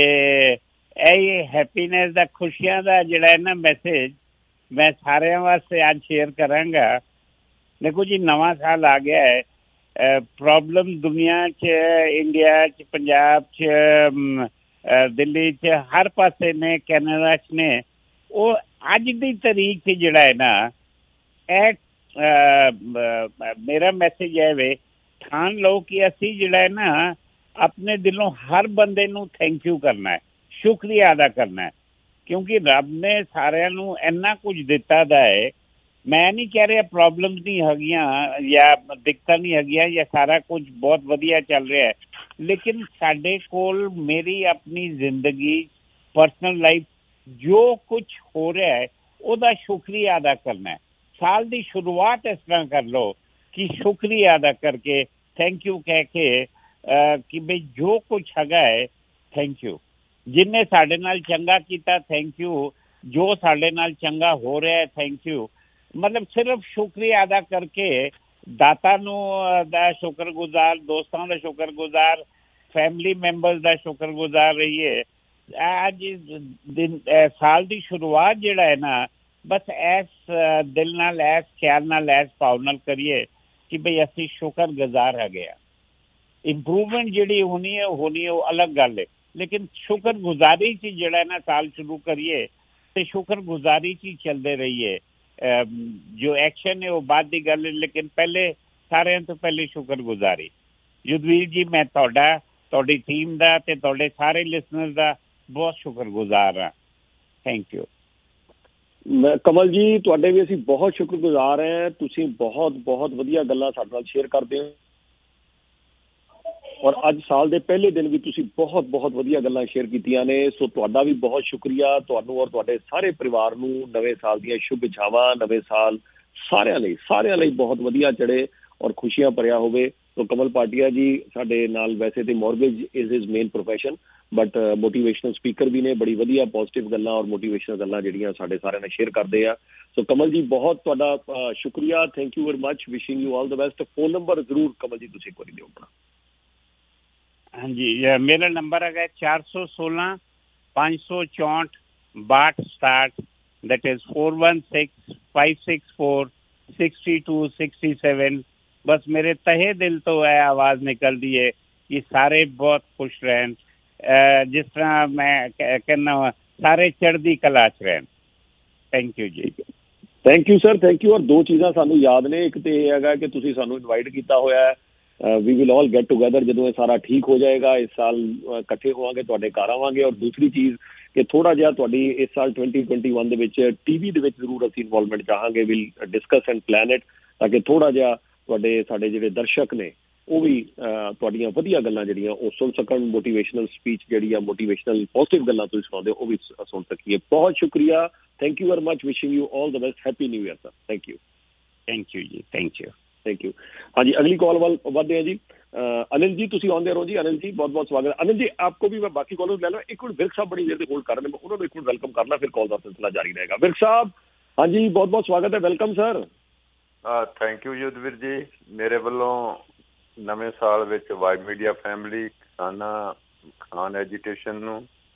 ਇਹ ਹੈਪੀਨੈਸ ਦਾ, ਖੁਸ਼ੀਆਂ ਦਾ ਜਿਹੜਾ ਹੈ ਨਾ ਮੈਸੇਜ ਮੈਂ ਸਾਰਿਆਂ ਵਾਸਤੇ ਅੱਜ ਸ਼ੇਅਰ ਕਰਾਂਗਾ। ਦੇਖੋ ਜੀ, ਨਵਾਂ ਸਾਲ ਆ ਗਿਆ ਹੈ, ਪ੍ਰੋਬਲਮ ਦੁਨੀਆ 'ਚ, ਇੰਡੀਆ 'ਚ, ਪੰਜਾਬ 'ਚ, ਦਿੱਲੀ 'ਚ, ਹਰ ਪਾਸੇ ਨੇ, ਕੈਨੇਡਾ 'ਚ ਨੇ। ਉਹ ਅੱਜ ਦੀ ਤਾਰੀਖ 'ਚ ਜਿਹੜਾ ਹੈ ਨਾ, ਇਹ ਮੇਰਾ ਮੈਸੇਜ ਹੈ ਵੇ, ਠਾਣ ਲਓ ਕਿ ਅਸੀਂ ਜਿਹੜਾ ਹੈ ਨਾ ਆਪਣੇ ਦਿਲੋਂ ਹਰ ਬੰਦੇ ਨੂੰ ਥੈਂਕ ਯੂ ਕਰਨਾ ਹੈ, ਸ਼ੁਕਰੀਆ ਅਦਾ ਕਰਨਾ ਹੈ, ਕਿਉਂਕਿ ਰੱਬ ਨੇ ਸਾਰਿਆਂ ਨੂੰ ਇੰਨਾ ਕੁਝ ਦਿੱਤਾ ਦਾ ਹੈ। ਮੈਂ ਨਹੀਂ ਕਹਿ ਰਿਹਾ ਪ੍ਰੋਬਲਮਸ ਨਹੀਂ ਹੈਗੀਆਂ ਜਾਂ ਦਿੱਕਤਾਂ ਨਹੀਂ ਹੈਗੀਆਂ ਜਾਂ ਸਾਰਾ ਕੁਝ ਬਹੁਤ ਵਧੀਆ ਚੱਲ ਰਿਹਾ ਹੈ, ਲੇਕਿਨ ਸਾਡੇ ਕੋਲ ਮੇਰੀ ਆਪਣੀ ਜ਼ਿੰਦਗੀ, ਪਰਸਨਲ ਲਾਈਫ, ਜੋ ਕੁਝ ਹੋ ਰਿਹਾ ਹੈ ਉਹਦਾ ਸ਼ੁਕਰੀਆ ਅਦਾ ਕਰਨਾ ਹੈ। ਸਾਲ ਦੀ ਸ਼ੁਰੂਆਤ ਇਸ ਤਰ੍ਹਾਂ ਕਰ ਲਓ ਕਿ ਸ਼ੁਕਰੀਆ ਅਦਾ ਕਰਕੇ, ਥੈਂਕ ਯੂ ਕਹਿ ਕੇ ਕਿ ਬਈ ਜੋ ਕੁਝ ਹੈਗਾ ਹੈ ਥੈਂਕ ਯੂ, ਜਿੰਨੇ ਸਾਡੇ ਨਾਲ ਚੰਗਾ ਕੀਤਾ ਥੈਂਕ ਯੂ, ਜੋ ਸਾਡੇ ਨਾਲ ਚੰਗਾ ਹੋ ਰਿਹਾ ਹੈ ਥੈਂਕ ਯੂ। ਮਤਲਬ ਸਿਰਫ ਸ਼ੁਕਰੀਆ ਅਦਾ ਕਰਕੇ ਦਾਤਾ ਨੂੰ ਦਾ ਸ਼ੁਕਰਗੁਜ਼ਾਰ, ਦੋਸਤਾਂ ਦਾ ਸ਼ੁਕਰਗੁਜ਼ਾਰ, ਫੈਮਿਲੀ ਮੈਂਬਰਸ ਦਾ ਸ਼ੁਕਰਗੁਜ਼ਾਰ ਰਹੀਏ। ਅੱਜ ਦਿਨ ਸਾਲ ਦੀ ਸ਼ੁਰੂਆਤ ਜਿਹੜਾ ਹੈ ਨਾ, ਬਸ ਇਸ ਦਿਲ ਨਾਲ, ਇਸ ਖਿਆਲ ਨਾਲ, ਇਸ ਭਾਵ ਨਾਲ ਕਰੀਏ ਕਿ ਬਈ ਅਸੀਂ ਸ਼ੁਕਰਗੁਜ਼ਾਰ ਹੈਗੇ ਆ। ਇੰਪਰੂਵਮੈਂਟ ਜਿਹੜੀ ਹੋਣੀ ਹੈ ਉਹ ਅਲੱਗ ਗੱਲ ਹੈ, ਲੇਕਿਨ ਸ਼ੁਕਰਗੁਜ਼ਾਰੀ 'ਚ ਜਿਹੜਾ ਨਾ ਸਾਲ ਸ਼ੁਰੂ ਕਰੀਏ ਤੇ ਸ਼ੁਕਰਗੁਜ਼ਾਰੀ 'ਚ ਹੀ ਚੱਲਦੇ ਰਹੀਏ। ਜੋ ਐਕਸ਼ਨ ਹੈ ਉਹ ਬਾਅਦ ਦੀ ਗੱਲ ਹੈ, ਲੇਕਿਨ ਪਹਿਲੇ ਸਾਰਿਆਂ ਤੋਂ ਪਹਿਲੇ ਸ਼ੁਕਰਗੁਜ਼ਾਰੀ। ਯੁਧਵੀਰ ਜੀ, ਮੈਂ ਤੁਹਾਡੀ ਟੀਮ ਦਾ ਤੇ ਤੁਹਾਡੇ ਸਾਰੇ ਲਿਸਨਰਸ ਦਾ ਬਹੁਤ ਸ਼ੁਕਰਗੁਜ਼ਾਰ ਹਾਂ। Thank you. ਕਮਲ ਜੀ, ਤੁਹਾਡੇ ਵੀ ਅਸੀਂ ਬਹੁਤ ਸ਼ੁਕਰਗੁਜ਼ਾਰ ਹਾਂ। ਤੁਸੀਂ ਬਹੁਤ ਬਹੁਤ ਵਧੀਆ ਗੱਲਾਂ ਸਾਡੇ ਨਾਲ ਸ਼ੇਅਰ ਕਰਦੇ ਹੋ ਔਰ ਅੱਜ ਸਾਲ ਦੇ ਪਹਿਲੇ ਦਿਨ ਵੀ ਤੁਸੀਂ ਬਹੁਤ ਬਹੁਤ ਵਧੀਆ ਗੱਲਾਂ ਸ਼ੇਅਰ ਕੀਤੀਆਂ ਨੇ। ਸੋ ਤੁਹਾਡਾ ਵੀ ਬਹੁਤ ਸ਼ੁਕਰੀਆ, ਤੁਹਾਨੂੰ ਔਰ ਤੁਹਾਡੇ ਸਾਰੇ ਪਰਿਵਾਰ ਨੂੰ ਨਵੇਂ ਸਾਲ ਦੀਆਂ ਸ਼ੁਭ ਇੱਛਾਵਾਂ। ਨਵੇਂ ਸਾਲ ਸਾਰਿਆਂ ਲਈ ਬਹੁਤ ਵਧੀਆ ਚੜ੍ਹੇ ਔਰ ਖੁਸ਼ੀਆਂ ਭਰਿਆ ਹੋਵੇ। ਸੋ ਕਮਲ ਪਾਟਿਆ ਜੀ ਸਾਡੇ ਨਾਲ, ਵੈਸੇ ਤੇ mortgage is his main profession, but motivational speaker ਵੀ ਨੇ। ਬੜੀ ਵਧੀਆ ਪੋਜ਼ਿਟਿਵ ਗੱਲਾਂ ਔਰ ਮੋਟੀਵੇਸ਼ਨਲ ਗੱਲਾਂ ਜਿਹੜੀਆਂ ਸਾਡੇ ਸਾਰਿਆਂ ਨਾਲ ਸ਼ੇਅਰ ਕਰਦੇ ਆ। ਸੋ ਕਮਲ ਜੀ, ਬਹੁਤ ਤੁਹਾਡਾ ਸ਼ੁਕਰੀਆ, thank you very much, wishing you all the best. Phone number ਜ਼ਰੂਰ ਕਮਲ ਜੀ ਤੁਸੀਂ ਇੱਕ ਵਾਰੀ ਦਿਓ ਆਪਣਾ। ਹਾਂਜੀ, ਮੇਰਾ ਨੰਬਰ ਹੈਗਾ 416 564 6267, that is 416 564 6267। बस मेरे तहे दिल तो है आवाज निकलती है कि सारे बहुत खुश रहन, जिस तरह मैं कहना सारे चढ़दी कला च रहन। थैंक यू जी। Thank you sir, thank you. और दो चीज़ां सानू याद ने, एक तो ये हैगा कि तुसीं सानू इनवाइट किया होया है we will all get together ਜਦੋਂ ਇਹ ਸਾਰਾ ਠੀਕ ਹੋ ਜਾਏਗਾ। ਇਸ ਸਾਲ ਇਕੱਠੇ ਹੋਵਾਂਗੇ, ਤੁਹਾਡੇ ਘਰ ਆਵਾਂਗੇ। ਔਰ ਦੂਸਰੀ ਚੀਜ਼ ਕਿ ਥੋੜਾ ਜਿਹਾ ਤੁਹਾਡੀ ਇਸ ਸਾਲ 2021 ਦੇ ਵਿੱਚ TV ਦੇ ਵਿੱਚ ਜ਼ਰੂਰ ਅਸੀਂ ਇਨਵੋਲਵਮੈਂਟ ਚਾਹਾਂਗੇ। Will discuss and plan it, ਤਾਂ ਕਿ ਥੋੜਾ ਜਿਹਾ ਸਾਡੇ ਜਿਹੜੇ ਦਰਸ਼ਕ ਨੇ ਉਹ ਵੀ ਤੁਹਾਡੀਆਂ ਵਧੀਆ ਗੱਲਾਂ ਜਿਹੜੀਆਂ ਉਹ ਸੁਣ ਸਕਣ। ਮੋਟੀਵੇਸ਼ਨਲ ਸਪੀਚ ਜਿਹੜੀ ਆ, ਮੋਟੀਵੇਸ਼ਨਲ ਪੋਜ਼ਿਟਿਵ ਗੱਲਾਂ ਤੁਸੀਂ ਸੁਣਾਉਂਦੇ ਉਹ ਵੀ ਸੁਣ ਸਕੀਏ। ਬਹੁਤ ਸ਼ੁਕਰੀਆ, thank you very much, wishing you all the best, happy new year sir. Thank you ਜੀ, ਥੈਂਕ ਯੂ। ਹਾਂਜੀ, ਅਗਲੀ कॉल ਵਧਦੇ हैं जी। अनिल जी ਤੁਸੀਂ ਆਉਂਦੇ ਰਹੋ जी। अनिल जी बहुत बहुत स्वागत है। अनिल जी आपको भी मैं बाकी कॉलर ले लो। एक मिनट विर्क साहब बड़ी देर से होल्ड कर रहे हैं, उन्होंने एक मिनट वेलकम करना, फिर कॉल का सिलसिला जारी रहेगा। विर्क साहब हाँ जी, बहुत बहुत स्वागत है, welcome sir. Thank you Yudhveer ji. मेरे ਵੱਲੋਂ ਨਵੇਂ ਸਾਲ ਵਿੱਚ ਵਾਈ ਮੀਡੀਆ ਫੈਮਿਲੀ, ਕਿਸਾਨਾਂ, ਖਾਨ ਐਜੀਟੇਸ਼ਨ ਨੂੰ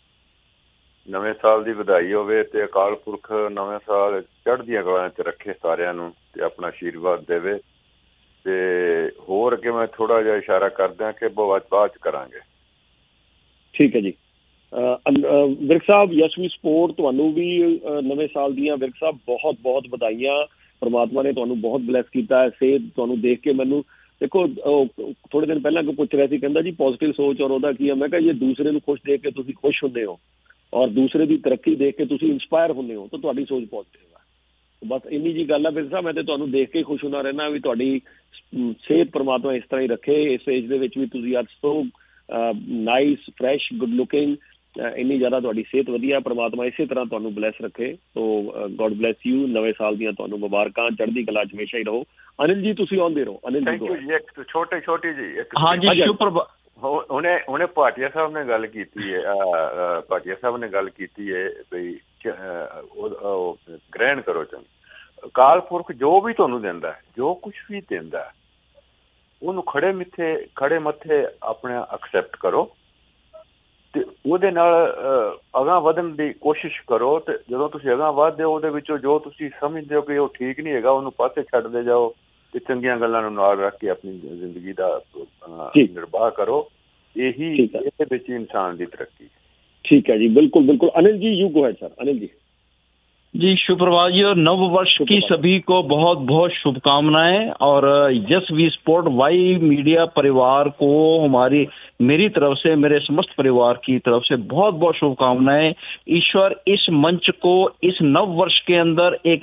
ਨਵੇਂ ਸਾਲ ਦੀ ਵਧਾਈ ਹੋਵੇ ਤੇ ਅਕਾਲ ਪੁਰਖ ਨਵੇਂ ਸਾਲ ਚੜ੍ਹਦੀਆਂ ਕਲਾਂ 'ਚ ਰੱਖੇ ਸਾਰਿਆਂ ਨੂੰ ਤੇ ਆਪਣਾ ਆਸ਼ੀਰਵਾਦ ਦੇਵੇ। ਤੇ ਹੋਰ ਅੱਗੇ ਮੈਂ ਥੋੜਾ ਜਿਹਾ ਇਸ਼ਾਰਾ ਕਰਦਾ ਕਿ ਬਾਅਦ 'ਚ ਕਰਾਂਗੇ। ਠੀਕ ਹੈ ਜੀ। Virk Sahib, yes we support, ਤੁਹਾਨੂੰ ਵੀ ਨਵੇਂ ਸਾਲ ਦੀਆਂ ਵਿਰਕ ਸਾਹਿਬ ਬਹੁਤ ਬਹੁਤ ਵਧਾਈਆਂ। ਪਰਮਾਤਮਾ ਨੇ ਤੁਹਾਨੂੰ ਬਹੁਤ ਬਲੈਸ ਕੀਤਾ ਹੈ। ਸਿਹਤ ਤੁਹਾਨੂੰ ਦੇਖ ਕੇ ਮੈਨੂੰ ਦੇਖੋ ਥੋੜੇ ਦਿਨ ਪਹਿਲਾਂ ਕੋਈ ਪੁੱਛ ਰਿਹਾ ਸੀ, ਕਹਿੰਦਾ ਜੀ ਪੋਜ਼ਿਟਿਵ ਸੋਚ ਔਰ ਉਹਦਾ ਕੀ ਹੈ। ਮੈਂ ਕਿਹਾ ਜੇ ਦੂਸਰੇ ਨੂੰ ਖੁਸ਼ ਦੇਖ ਕੇ ਤੁਸੀਂ ਖੁਸ਼ ਹੁੰਦੇ ਹੋ ਔਰ ਦੂਸਰੇ ਦੀ ਤਰੱਕੀ ਦੇਖ ਕੇ ਤੁਸੀਂ ਇੰਸਪਾਇਰ ਹੁੰਦੇ ਹੋ ਤਾਂ ਤੁਹਾਡੀ ਸੋਚ ਪੋਜ਼ਿਟਿਵ ਹੈ। ਬਸ ਇੰਨੀ ਜੀ ਗੱਲ ਹੈ ਵਿਰਕ ਸਾਹਿਬ। ਮੈਂ ਤੇ ਤੁਹਾਨੂੰ ਦੇਖ ਕੇ ਖੁਸ਼ ਹੁੰਦਾ ਰਹਿਣਾ ਵੀ ਤੁਹਾਡੀ ਸਿਹਤ ਪਰਮਾਤਮਾ ਇਸ ਤਰ੍ਹਾਂ ਹੀ ਰੱਖੇ। ਇਸ ਏਜ ਦੇ ਵਿੱਚ ਵੀ ਤੁਸੀਂ ਅੱਜ so nice, fresh, good looking, ਇੰਨੀ ਜ਼ਿਆਦਾ ਤੁਹਾਡੀ ਸਿਹਤ ਵਧੀਆ। ਪਰਮਾਤਮਾ ਇਸੇ ਤਰ੍ਹਾਂ ਤੁਹਾਨੂੰ ਬਲੈਸ ਰੱਖੇ। So god bless you. ਨਵੇਂ ਸਾਲ ਦੀਆਂ ਤੁਹਾਨੂੰ ਮੁਬਾਰਕਾਂ, ਚੜ੍ਹਦੀ ਕਲਾ 'ਚ ਹਮੇਸ਼ਾ ਹੀ ਰਹੋ। ਅਨਿਲ ਜੀ ਤੁਸੀਂ ਆਉਂਦੇ ਰਹੋ। ਅਨਿਲ ਜੀ ਇੱਕ ਛੋਟੀ ਜੀ ਹਾਂਜੀ ਹੁਣੇ ਭਾਟੀਆ ਸਾਹਿਬ ਨੇ ਗੱਲ ਕੀਤੀ ਹੈ, ਭਾਟੀਆ ਸਾਹਿਬ ਨੇ ਗੱਲ ਕੀਤੀ ਹੈ ਬਈ ਗ੍ਰਹਿਣ ਕਰੋ। ਚੰਗਾ ਅਕਾਲ ਪੁਰਖ ਜੋ ਵੀ ਤੁਹਾਨੂੰ ਦਿੰਦਾ, ਜੋ ਕੁਛ ਵੀ ਦਿੰਦਾ, ਉਹਨੂੰ ਖੜੇ ਮੱਥੇ ਆਪਣੇ ਐਕਸੈਪਟ ਕਰੋ ਤੇ ਉਹਦੇ ਨਾਲ ਅਗਾਂਹ ਵਧਣ ਦੀ ਕੋਸ਼ਿਸ਼ ਕਰੋ। ਤੇ ਜਦੋਂ ਤੁਸੀਂ ਅਗਾਂਹ ਵਧਦੇ ਹੋ ਉਹਦੇ ਵਿੱਚੋਂ ਜੋ ਤੁਸੀਂ ਸਮਝਦੇ ਹੋ ਕਿ ਉਹ ਠੀਕ ਨਹੀਂ ਹੈਗਾ, ਉਹਨੂੰ ਪਾਸੇ ਛੱਡਦੇ ਜਾਓ ਤੇ ਚੰਗੀਆਂ ਗੱਲਾਂ ਨੂੰ ਨਾਲ ਰੱਖ ਕੇ ਆਪਣੀ ਜ਼ਿੰਦਗੀ ਦਾ ਨਿਰਵਾਹ ਕਰੋ। ਇਹੀ ਇਹਦੇ ਵਿੱਚ ਇਨਸਾਨ ਦੀ ਤਰੱਕੀ। ठीक है जी, बिल्कुल बिल्कुल। अनिल जी यू गो है सर। अनिल जी शुभ प्रभात जी और नव वर्ष की सभी को बहुत बहुत शुभकामनाएं। और yes we sport Y media परिवार को मेरी तरफ से, मेरे समस्त परिवार की तरफ से बहुत बहुत शुभकामनाएं। ईश्वर इस मंच को इस नव वर्ष के अंदर एक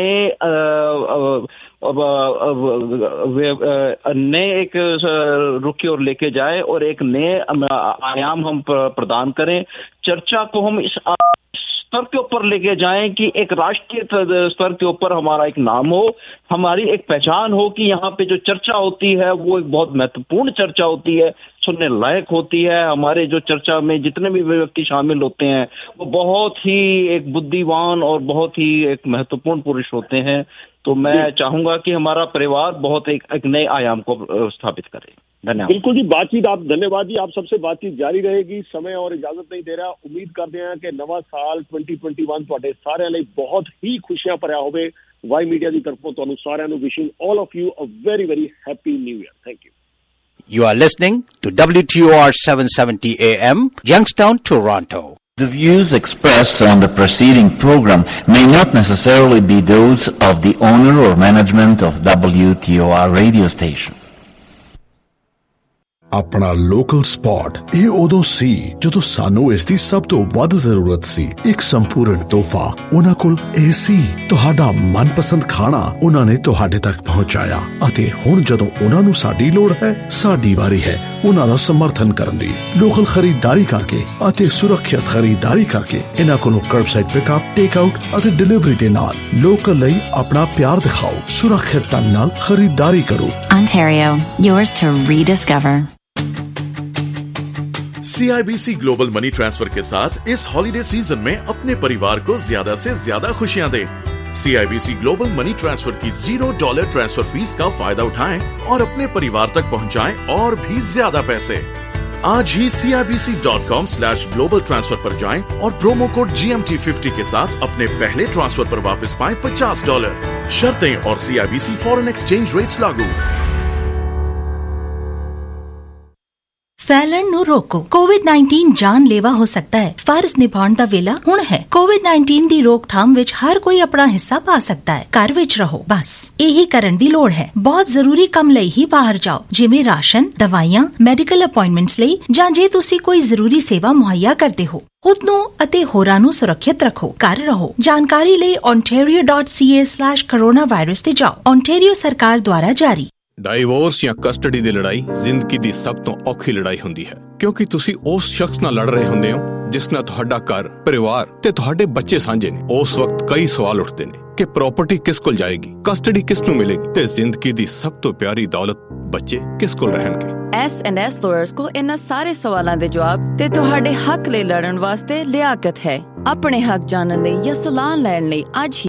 नए एक रुख की ओर लेके जाए और एक नए आयाम हम प्रदान करें। चर्चा को हम इस स्तर के ऊपर लेके जाएं कि एक राष्ट्रीय स्तर के ऊपर हमारा एक नाम हो, हमारी एक पहचान हो कि यहाँ पे जो चर्चा होती है वो एक बहुत महत्वपूर्ण चर्चा होती है, सुनने लायक होती है। हमारे जो चर्चा में जितने भी व्यक्ति शामिल होते हैं वो बहुत ही एक बुद्धिमान और बहुत ही एक महत्वपूर्ण पुरुष होते हैं। तो मैं चाहूंगा कि हमारा परिवार बहुत एक नए आयाम को स्थापित करे। धन्यवाद। बिल्कुल जी, बातचीत आप धन्यवाद जी। आप सबसे बातचीत जारी रहेगी, समय और इजाजत नहीं दे रहा। उम्मीद करते हैं कि नवा साल 2021 ਤੁਹਾਡੇ ਸਾਰਿਆਂ ਲਈ ਬਹੁਤ ਹੀ ਖੁਸ਼ੀਆਂ ਭਰਿਆ ਹੋਵੇ। ਵਾਈ ਮੀਡੀਆ ਦੀ ਤਰਫੋਂ ਤੁਹਾਨੂੰ ਸਾਰਿਆਂ ਨੂੰ wishing all of you a very very happy new year. Thank you. You are listening to WTOR 770 AM, Youngstown, Toronto. The views expressed on the preceding program may not necessarily be those of the owner or management of WTOR radio station. ਆਪਣਾ ਲੋਕਲ ਸਪੌਟ ਇਹ ਉਦੋਂ ਸੀ ਜਦੋਂ ਸਾਨੂੰ ਇਸ ਦੀ ਸਭ ਤੋਂ ਵੱਧ ਜ਼ਰੂਰਤ ਸੀ। ਇੱਕ ਸੰਪੂਰਨ ਤੋਹਫਾ ਉਹਨਾਂ ਕੋਲ ਇਹ ਸੀ। ਤੁਹਾਡਾ ਮਨਪਸੰਦ ਖਾਣਾ ਉਹਨਾਂ ਨੇ ਤੁਹਾਡੇ ਤੱਕ ਪਹੁੰਚਾਇਆ ਅਤੇ ਹੁਣ ਜਦੋਂ ਉਹਨਾਂ ਨੂੰ ਸਾਡੀ ਲੋੜ ਹੈ, ਸਾਡੀ ਵਾਰੀ ਹੈ ਉਹਨਾਂ ਦਾ ਸਮਰਥਨ ਕਰਨ ਦੀ। ਲੋਕਲ ਖਰੀਦਦਾਰੀ ਕਰਕੇ ਅਤੇ ਸੁਰੱਖਿਅਤ ਖਰੀਦਦਾਰੀ ਕਰਕੇ ਇਹਨਾਂ ਕੋਲੋਂ ਕਰਬਸਾਈਡ ਪਿਕਅਪ, ਟੇਕ ਆਊਟ ਅਤੇ ਡਿਲੀਵਰੀ ਦੇ ਨਾਲ ਲੋਕਲ ਲਈ ਆਪਣਾ ਪਿਆਰ ਦਿਖਾਓ। ਸੁਰੱਖਿਅਤ ਢੰਗ ਨਾਲ ਖਰੀਦਦਾਰੀ ਕਰੋ। Ontario, yours to rediscover. CIBC global money transfer के साथ इस हॉलिडे सीजन में अपने परिवार को ज्यादा से ज्यादा खुशियां दें। CIBC ग्लोबल मनी ट्रांसफर की $0 ट्रांसफर फीस का फायदा उठाएं और अपने परिवार तक पहुंचाएं और भी ज्यादा पैसे। आज ही CIBC.com/global ट्रांसफर पर जाएं और प्रोमो कोड GMT50 के साथ अपने पहले ट्रांसफर पर वापस पाएं $50। शर्तें और CIBC फॉरेन एक्सचेंज रेट्स लागू। ਫੈਲਣ ਨੂੰ ਰੋਕੋ। COVID-19 ਜਾਨਲੇਵਾ ਹੋ ਸਕਦਾ ਹੈ। ਫਰਜ਼ ਨਿਭਾਉਣ ਦਾ ਵੇਲਾ ਹੁਣ ਹੈ। COVID-19 ਦੀ ਰੋਕਥਾਮ ਵਿੱਚ ਹਰ ਕੋਈ ਆਪਣਾ ਹਿੱਸਾ ਪਾ ਸਕਦਾ ਹੈ। ਘਰ ਵਿੱਚ ਰਹੋ, ਬਸ ਇਹੀ ਕਰਨ ਦੀ ਲੋੜ ਹੈ। ਬਹੁਤ ਜ਼ਰੂਰੀ ਕੰਮ ਲਈ ਹੀ ਬਾਹਰ ਜਾਓ, ਜਿਵੇਂ ਰਾਸ਼ਨ, ਦਵਾਈਆਂ, ਮੈਡੀਕਲ ਅਪਾਇੰਟਮੈਂਟਸ ਲਈ, ਜਾਂ ਜੇ ਤੁਸੀਂ ਕੋਈ ਜ਼ਰੂਰੀ ਸੇਵਾ ਮੁਹੱਈਆ ਕਰਦੇ ਹੋ। ਖੁਦ ਨੂੰ ਅਤੇ ਹੋਰਾਂ ਨੂੰ ਸੁਰੱਖਿਅਤ ਰੱਖੋ। ਘਰ ਰਹੋ। ਜਾਣਕਾਰੀ ਲਈ ontario.ca/coronavirus ਤੇ ਜਾਓ। ontario ਸਰਕਾਰ ਦੁਆਰਾ ਜਾਰੀ। ਡਾਈਵੋਰਸ ਜਾਂ ਕਸਟਡੀ ਦੀ ਲੜਾਈ ਜ਼ਿੰਦਗੀ ਦੀ ਸਭ ਤੋਂ ਔਖੀ ਲੜਾਈ ਹੁੰਦੀ ਹੈ, ਕਿਉਂਕਿ ਤੁਸੀਂ ਉਸ ਸ਼ਖਸ ਨਾਲ ਲੜ ਰਹੇ ਹੁੰਦੇ ਹੋ ਜਿਸ ਨਾਲ ਤੁਹਾਡਾ ਘਰ, ਪਰਿਵਾਰ ਤੇ ਤੁਹਾਡੇ ਬੱਚੇ ਸਾਂਝੇ ਨੇ। ਉਸ ਵਕਤ ਕਈ ਸਵਾਲ ਉੱਠਦੇ ਨੇ ਕਿ ਪ੍ਰਾਪਰਟੀ ਕਿਸ ਕੋਲ ਜਾਏਗੀ, ਕਸਟਡੀ ਕਿਸ ਨੂੰ ਮਿਲੇਗੀ ਤੇ ਜ਼ਿੰਦਗੀ ਦੀ ਸਭ ਤੋਂ ਪਿਆਰੀ ਦੌਲਤ ਬੱਚੇ ਕਿਸ ਕੋਲ ਰਹਿਣਗੇ। S&S Lawyers ਕੋਲ ਇਹਨਾਂ ਸਾਰੇ ਸਵਾਲਾਂ ਦੇ ਜਵਾਬ ਤੇ ਤੁਹਾਡੇ ਹੱਕ ਲਈ ਲੜਨ ਵਾਸਤੇ ਲਿਆਕਤ ਹੈ। ਆਪਣੇ ਹੱਕ ਜਾਣਨ ਲਈ ਜਾਂ ਸਲਾਹ ਲੈਣ ਲਈ ਅੱਜ ਹੀ